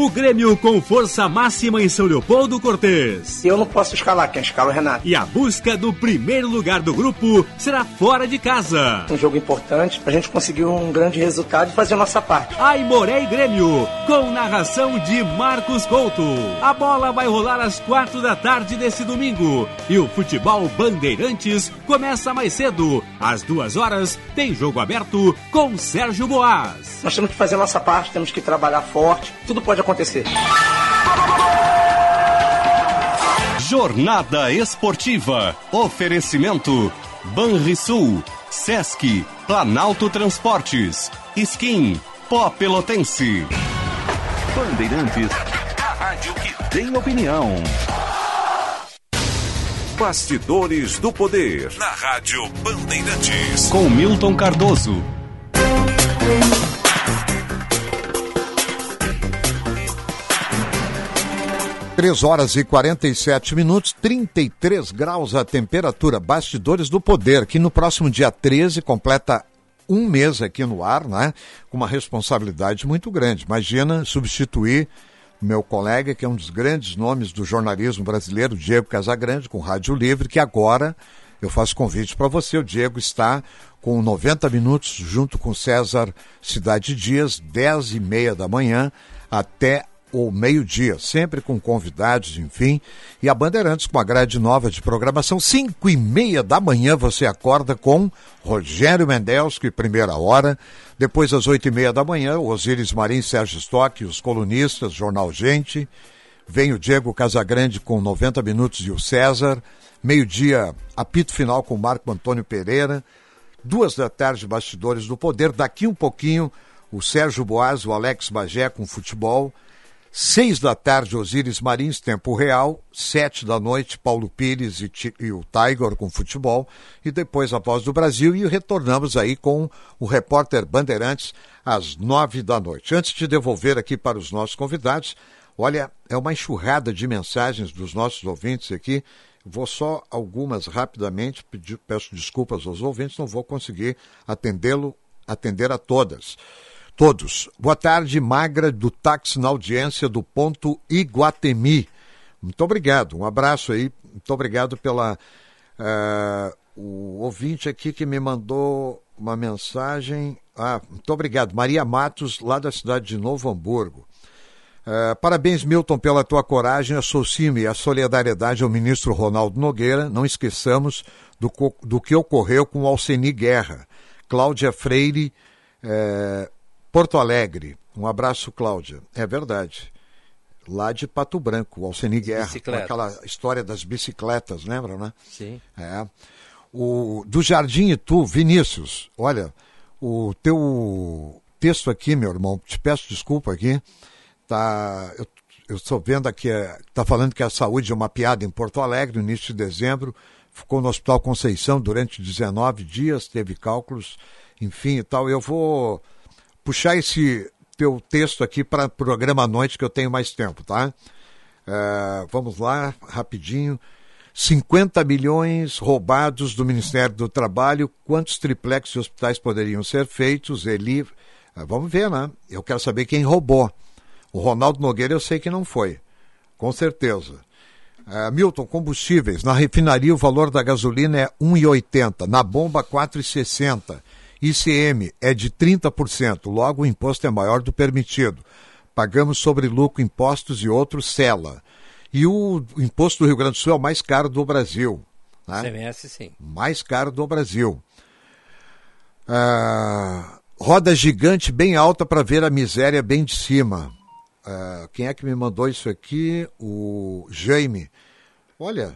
O Grêmio com força máxima em São Leopoldo Cortês. Eu não posso escalar, quem escala é o Renato. E a busca do primeiro lugar do grupo será fora de casa. Um jogo importante pra gente conseguir um grande resultado e fazer a nossa parte. Aimoré e Grêmio, com narração de Marcos Couto. A bola vai rolar às 4 da tarde desse domingo. E o futebol Bandeirantes começa mais cedo. Às 2 horas tem jogo aberto com Sérgio Boas. Nós temos que fazer a nossa parte, temos que trabalhar forte. Tudo pode acontecer. Jornada Esportiva. Oferecimento Banrisul, Sesc, Planalto Transportes, Skin, Pó Pelotense. Bandeirantes, a rádio que tem opinião. Bastidores do Poder, na Rádio Bandeirantes. Com Milton Cardoso. Três horas e 47 minutos, 33 graus a temperatura. Bastidores do Poder, que no próximo dia 13 completa um mês aqui no ar, né? Com uma responsabilidade muito grande. Imagina substituir meu colega, que é um dos grandes nomes do jornalismo brasileiro, Diego Casagrande, com Rádio Livre, que agora eu faço convite para você. O Diego está com 90 minutos junto com César Cidade Dias, 10h30 da manhã até o meio-dia, sempre com convidados, enfim. E a Bandeirantes com uma grade nova de programação, 5h30 da manhã você acorda com Rogério Mendelski, primeira hora. Depois às 8h30 da manhã, o Osíris Marins, Sérgio Stock, os colunistas, Jornal Gente. Vem o Diego Casagrande com 90 minutos e o César. Meio-dia, apito final com o Marco Antônio Pereira. 2 da tarde, Bastidores do Poder. Daqui um pouquinho, o Sérgio Boas, o Alex Bagé com futebol. 6 da tarde, Osíris Marins, Tempo Real. 7 da noite, Paulo Pires e o Tiger com futebol. E depois a Voz do Brasil. E retornamos aí com o repórter Bandeirantes às 9 da noite. Antes de devolver aqui para os nossos convidados, olha, é uma enxurrada de mensagens dos nossos ouvintes aqui. Vou só algumas rapidamente, peço desculpas aos ouvintes, não vou conseguir atender a todas. Todos. Boa tarde, Magra, do táxi na audiência do ponto Iguatemi. Muito obrigado, um abraço aí, muito obrigado pela... o ouvinte aqui que me mandou uma mensagem. Muito obrigado, Maria Matos, lá da cidade de Novo Hamburgo. Parabéns, Milton, pela tua coragem. Associe-me a solidariedade ao ministro Ronaldo Nogueira. Não esqueçamos do que ocorreu com Alceni Guerra. Cláudia Freire, Porto Alegre. Um abraço, Cláudia. É verdade. Lá de Pato Branco, Alceni Guerra. Aquela história das bicicletas, lembra, né? Sim. Do Jardim Itu, Vinícius, olha, o teu texto aqui, meu irmão, te peço desculpa aqui, eu estou vendo aqui, está falando que a saúde é uma piada em Porto Alegre, no início de dezembro, ficou no Hospital Conceição durante 19 dias, teve cálculos, enfim e tal. Eu vou puxar esse teu texto aqui para o programa à noite, que eu tenho mais tempo, tá? Vamos lá, rapidinho. 50 milhões roubados do Ministério do Trabalho, quantos triplex de hospitais poderiam ser feitos? Vamos ver, né? Eu quero saber quem roubou. O Ronaldo Nogueira eu sei que não foi, com certeza. Milton, combustíveis. Na refinaria o valor da gasolina é R$ 1,80, na bomba R$ 4,60. ICM é de 30%, logo o imposto é maior do permitido. Pagamos sobre lucro, impostos e outros, Sela. E o imposto do Rio Grande do Sul é o mais caro do Brasil. Né? CMS, sim. Mais caro do Brasil. Roda gigante bem alta para ver a miséria bem de cima. Quem é que me mandou isso aqui? O Jaime. Olha,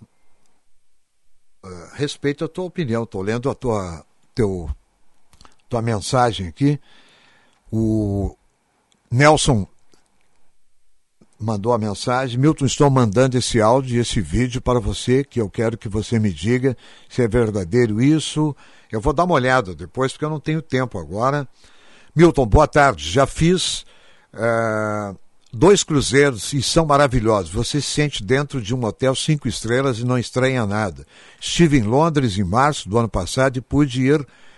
respeito a tua opinião, estou lendo a tua mensagem aqui. O Nelson mandou a mensagem: Milton, estou mandando esse áudio e esse vídeo para você, que eu quero que você me diga se é verdadeiro isso. Eu vou dar uma olhada depois, porque eu não tenho tempo agora. Milton, boa tarde. Já fiz 2 cruzeiros e são maravilhosos. Você se sente dentro de um hotel 5 estrelas e não estranha nada. Estive em Londres em março do ano passado e pude ir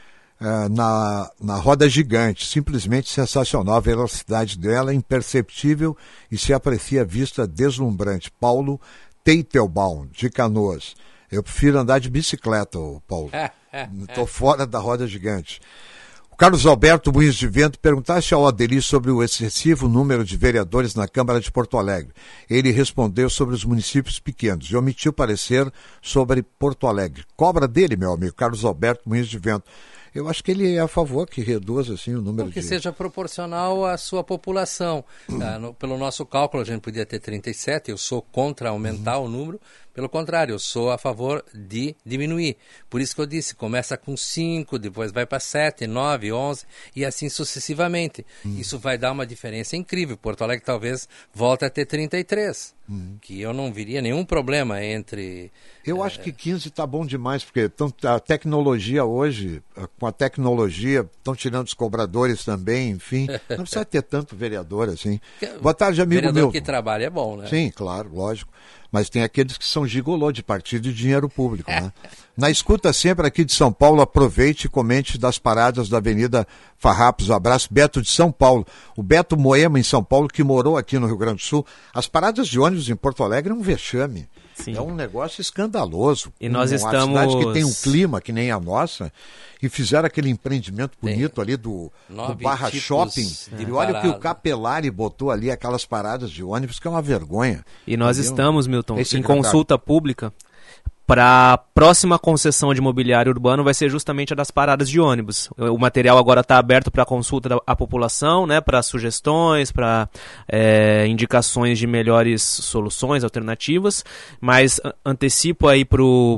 na roda gigante, simplesmente sensacional, a velocidade dela é imperceptível e se aprecia a vista deslumbrante. Paulo Teitelbaum, de Canoas. Eu prefiro andar de bicicleta, Paulo. Estou fora da roda gigante. O Carlos Alberto Moinhos de Vento perguntasse ao Adeli sobre o excessivo número de vereadores na Câmara de Porto Alegre. Ele respondeu sobre os municípios pequenos e omitiu parecer sobre Porto Alegre. Cobra dele, meu amigo, Carlos Alberto Moinhos de Vento. Eu acho que ele é a favor que reduza assim, o número que seja proporcional à sua população. Pelo nosso cálculo, a gente podia ter 37, eu sou contra aumentar o número. Pelo contrário, eu sou a favor de diminuir. Por isso que eu disse, começa com 5, depois vai para 7, 9, 11 e assim sucessivamente. Isso vai dar uma diferença incrível. Porto Alegre talvez volte a ter 33, que eu não viria nenhum problema entre... Eu acho que 15 está bom demais, porque a tecnologia hoje, com a tecnologia, estão tirando os cobradores também, enfim. Não precisa ter tanto vereador assim. Boa tarde, amigo meu. Vereador que trabalha é bom, né? Sim, claro, lógico. Mas tem aqueles que são gigolô de partido e dinheiro público, né? Na escuta sempre aqui de São Paulo, aproveite e comente das paradas da Avenida Farrapos. Um abraço, Beto de São Paulo. O Beto Moema, em São Paulo, que morou aqui no Rio Grande do Sul. As paradas de ônibus em Porto Alegre é um vexame. Sim. É um negócio escandaloso. E nós estamos... Uma cidade que tem um clima que nem a nossa, e fizeram aquele empreendimento bonito ali do Barra Shopping. E olha o que o Capelari botou ali, aquelas paradas de ônibus, que é uma vergonha. E nós estamos, Milton, em consulta pública. Para a próxima concessão de mobiliário urbano vai ser justamente a das paradas de ônibus. O material agora está aberto para consulta da população, né, para sugestões, para indicações de melhores soluções, alternativas, mas antecipo aí pro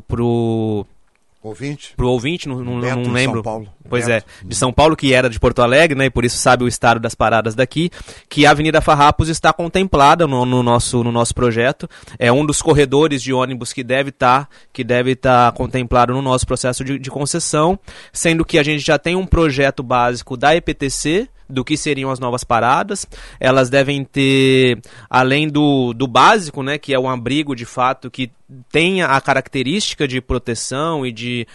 ouvinte, não lembro. São Paulo. Pois Beto. De São Paulo, que era de Porto Alegre, né, e por isso sabe o estado das paradas daqui, que a Avenida Farrapos está contemplada no nosso projeto. É um dos corredores de ônibus que deve estar contemplado no nosso processo de concessão, sendo que a gente já tem um projeto básico da EPTC, do que seriam as novas paradas. Elas devem ter, além do básico, né, que é um abrigo de fato que tenha a característica de proteção e de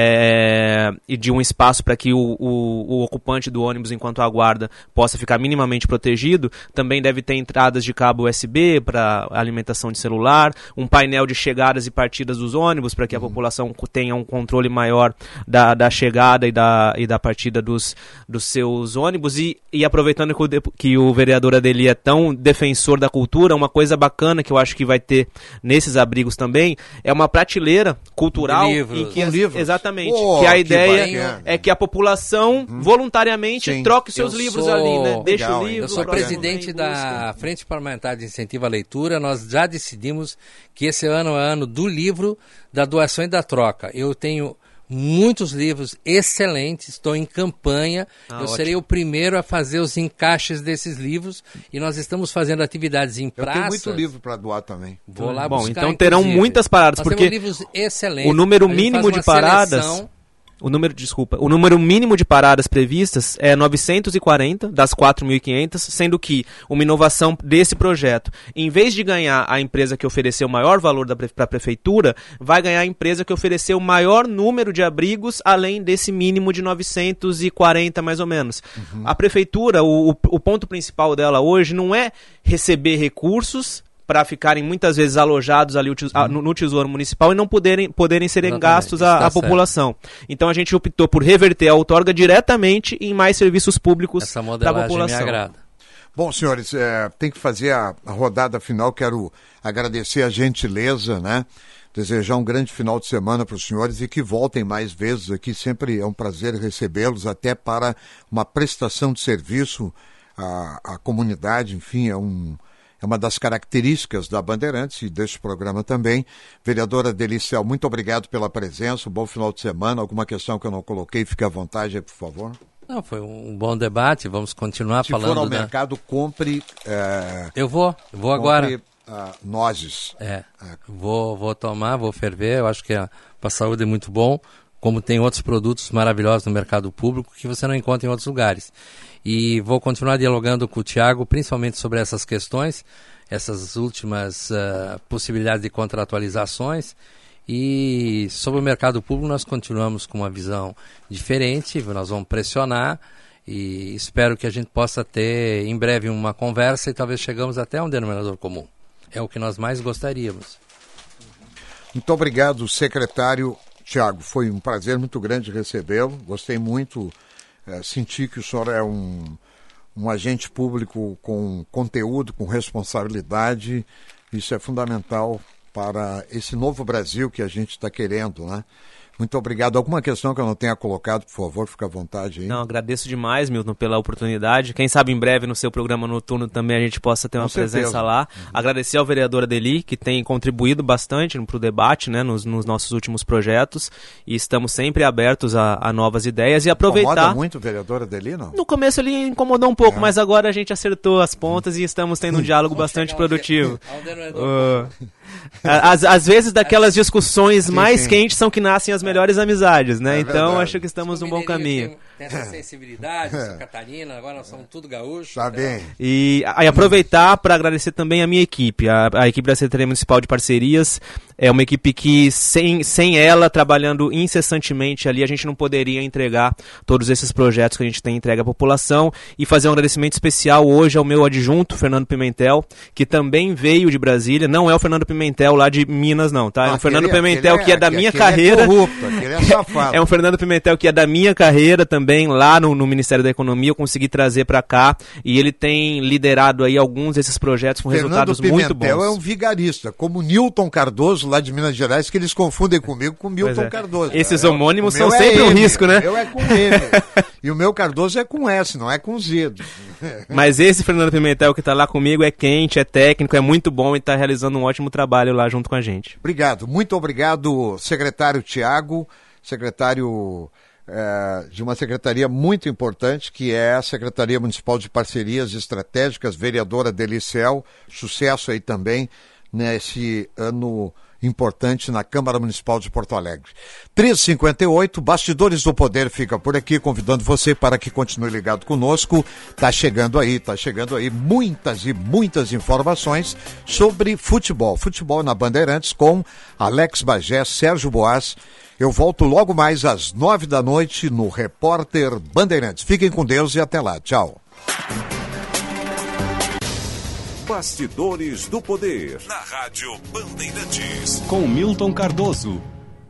um espaço para que o ocupante do ônibus, enquanto aguarda, possa ficar minimamente protegido. Também deve ter entradas de cabo USB para alimentação de celular, um painel de chegadas e partidas dos ônibus para que a população tenha um controle maior da chegada e da partida dos seus ônibus. E aproveitando que o vereador Adeli é tão defensor da cultura, uma coisa bacana que eu acho que vai ter nesses abrigos também é uma prateleira cultural. Exatamente. Que a ideia é que a população voluntariamente troque seus livros ali, né? Deixa o livro. Eu sou presidente da Frente Parlamentar de Incentivo à Leitura. Nós já decidimos que esse ano é ano do livro, da doação e da troca. Eu tenho muitos livros excelentes, estou em campanha, eu serei o primeiro a fazer os encaixes desses livros e nós estamos fazendo atividades em praças. Eu tenho muito livro para doar também. Vou lá buscar, então terão muitas paradas, nós porque livros excelentes. O número mínimo de paradas... O número mínimo de paradas previstas é 940 das 4.500, sendo que uma inovação desse projeto, em vez de ganhar a empresa que ofereceu o maior valor para a prefeitura, vai ganhar a empresa que ofereceu o maior número de abrigos, além desse mínimo de 940 mais ou menos. A prefeitura, o ponto principal dela hoje não é receber recursos para ficarem muitas vezes alojados ali no Tesouro Municipal e não poderem serem gastos à população. Então a gente optou por reverter a outorga diretamente em mais serviços públicos para a população. Me agrada. Bom, senhores, tem que fazer a rodada final. Quero agradecer a gentileza, né? Desejar um grande final de semana para os senhores e que voltem mais vezes aqui. Sempre é um prazer recebê-los, até para uma prestação de serviço à comunidade. Enfim, é uma das características da Bandeirantes e deste programa também. Vereadora Adeli, muito obrigado pela presença, um bom final de semana. Alguma questão que eu não coloquei, fique à vontade aí, por favor. Não, foi um bom debate, vamos continuar falando. Se for ao mercado, compre... Eu vou agora. Nozes. Vou tomar, vou ferver, eu acho que para a saúde é muito bom, como tem outros produtos maravilhosos no mercado público que você não encontra em outros lugares. E vou continuar dialogando com o Tiago, principalmente sobre essas questões, essas últimas possibilidades de contratualizações. E sobre o mercado público nós continuamos com uma visão diferente, nós vamos pressionar e espero que a gente possa ter em breve uma conversa e talvez chegamos até um denominador comum. É o que nós mais gostaríamos. Muito obrigado, secretário Tiago. Foi um prazer muito grande recebê-lo. Gostei muito, senti que o senhor é um agente público com conteúdo, com responsabilidade. Isso é fundamental para esse novo Brasil que a gente está querendo, né? Muito obrigado. Alguma questão que eu não tenha colocado, por favor, fica à vontade aí. Não, agradeço demais, Milton, pela oportunidade. Quem sabe em breve no seu programa noturno também a gente possa ter uma presença lá. Agradecer ao vereador Adeli, que tem contribuído bastante para o debate, né, nos nossos últimos projetos, e estamos sempre abertos a novas ideias e aproveitar... Incomoda muito o vereador Adeli, não? No começo ele incomodou um pouco, mas agora a gente acertou as pontas e estamos tendo um diálogo bastante produtivo. Às vezes daquelas discussões mais quentes são que nascem as melhores amizades, né? Então acho que estamos num bom caminho. Tem essa sensibilidade, Santa Catarina, agora nós somos tudo gaúcho. Tá bem. E aproveitar para agradecer também a minha equipe, a equipe da Secretaria Municipal de Parcerias. É uma equipe que, sem ela, trabalhando incessantemente ali, a gente não poderia entregar todos esses projetos que a gente tem entregue à população. E fazer um agradecimento especial hoje ao meu adjunto, Fernando Pimentel, que também veio de Brasília. Não é o Fernando Pimentel lá de Minas, não, tá? É um Fernando Pimentel que é da minha carreira. É corrupto, aquele é safado. É um Fernando Pimentel que é da minha carreira também, lá no Ministério da Economia. Eu consegui trazer para cá e ele tem liderado aí alguns desses projetos com resultados muito bons. Fernando Pimentel é um vigarista, como Newton Cardoso, lá de Minas Gerais, que eles confundem comigo com Milton Cardoso. Esses homônimos são sempre um risco, né? O meu é com M. E o meu Cardoso é com S, não é com Z. Mas esse Fernando Pimentel que está lá comigo é quente, é técnico, é muito bom e está realizando um ótimo trabalho lá junto com a gente. Obrigado, muito obrigado, secretário Tiago, secretário de uma secretaria muito importante, que é a Secretaria Municipal de Parcerias Estratégicas, vereadora Delicel, sucesso aí também nesse ano importante na Câmara Municipal de Porto Alegre. 13h58, Bastidores do Poder fica por aqui, convidando você para que continue ligado conosco. Tá chegando aí muitas e muitas informações sobre futebol na Bandeirantes com Alex Bagé, Sérgio Boas. Eu volto logo mais às 21h no Repórter Bandeirantes. Fiquem com Deus e até lá. Tchau. Bastidores do Poder, na Rádio Bandeirantes, com Milton Cardoso.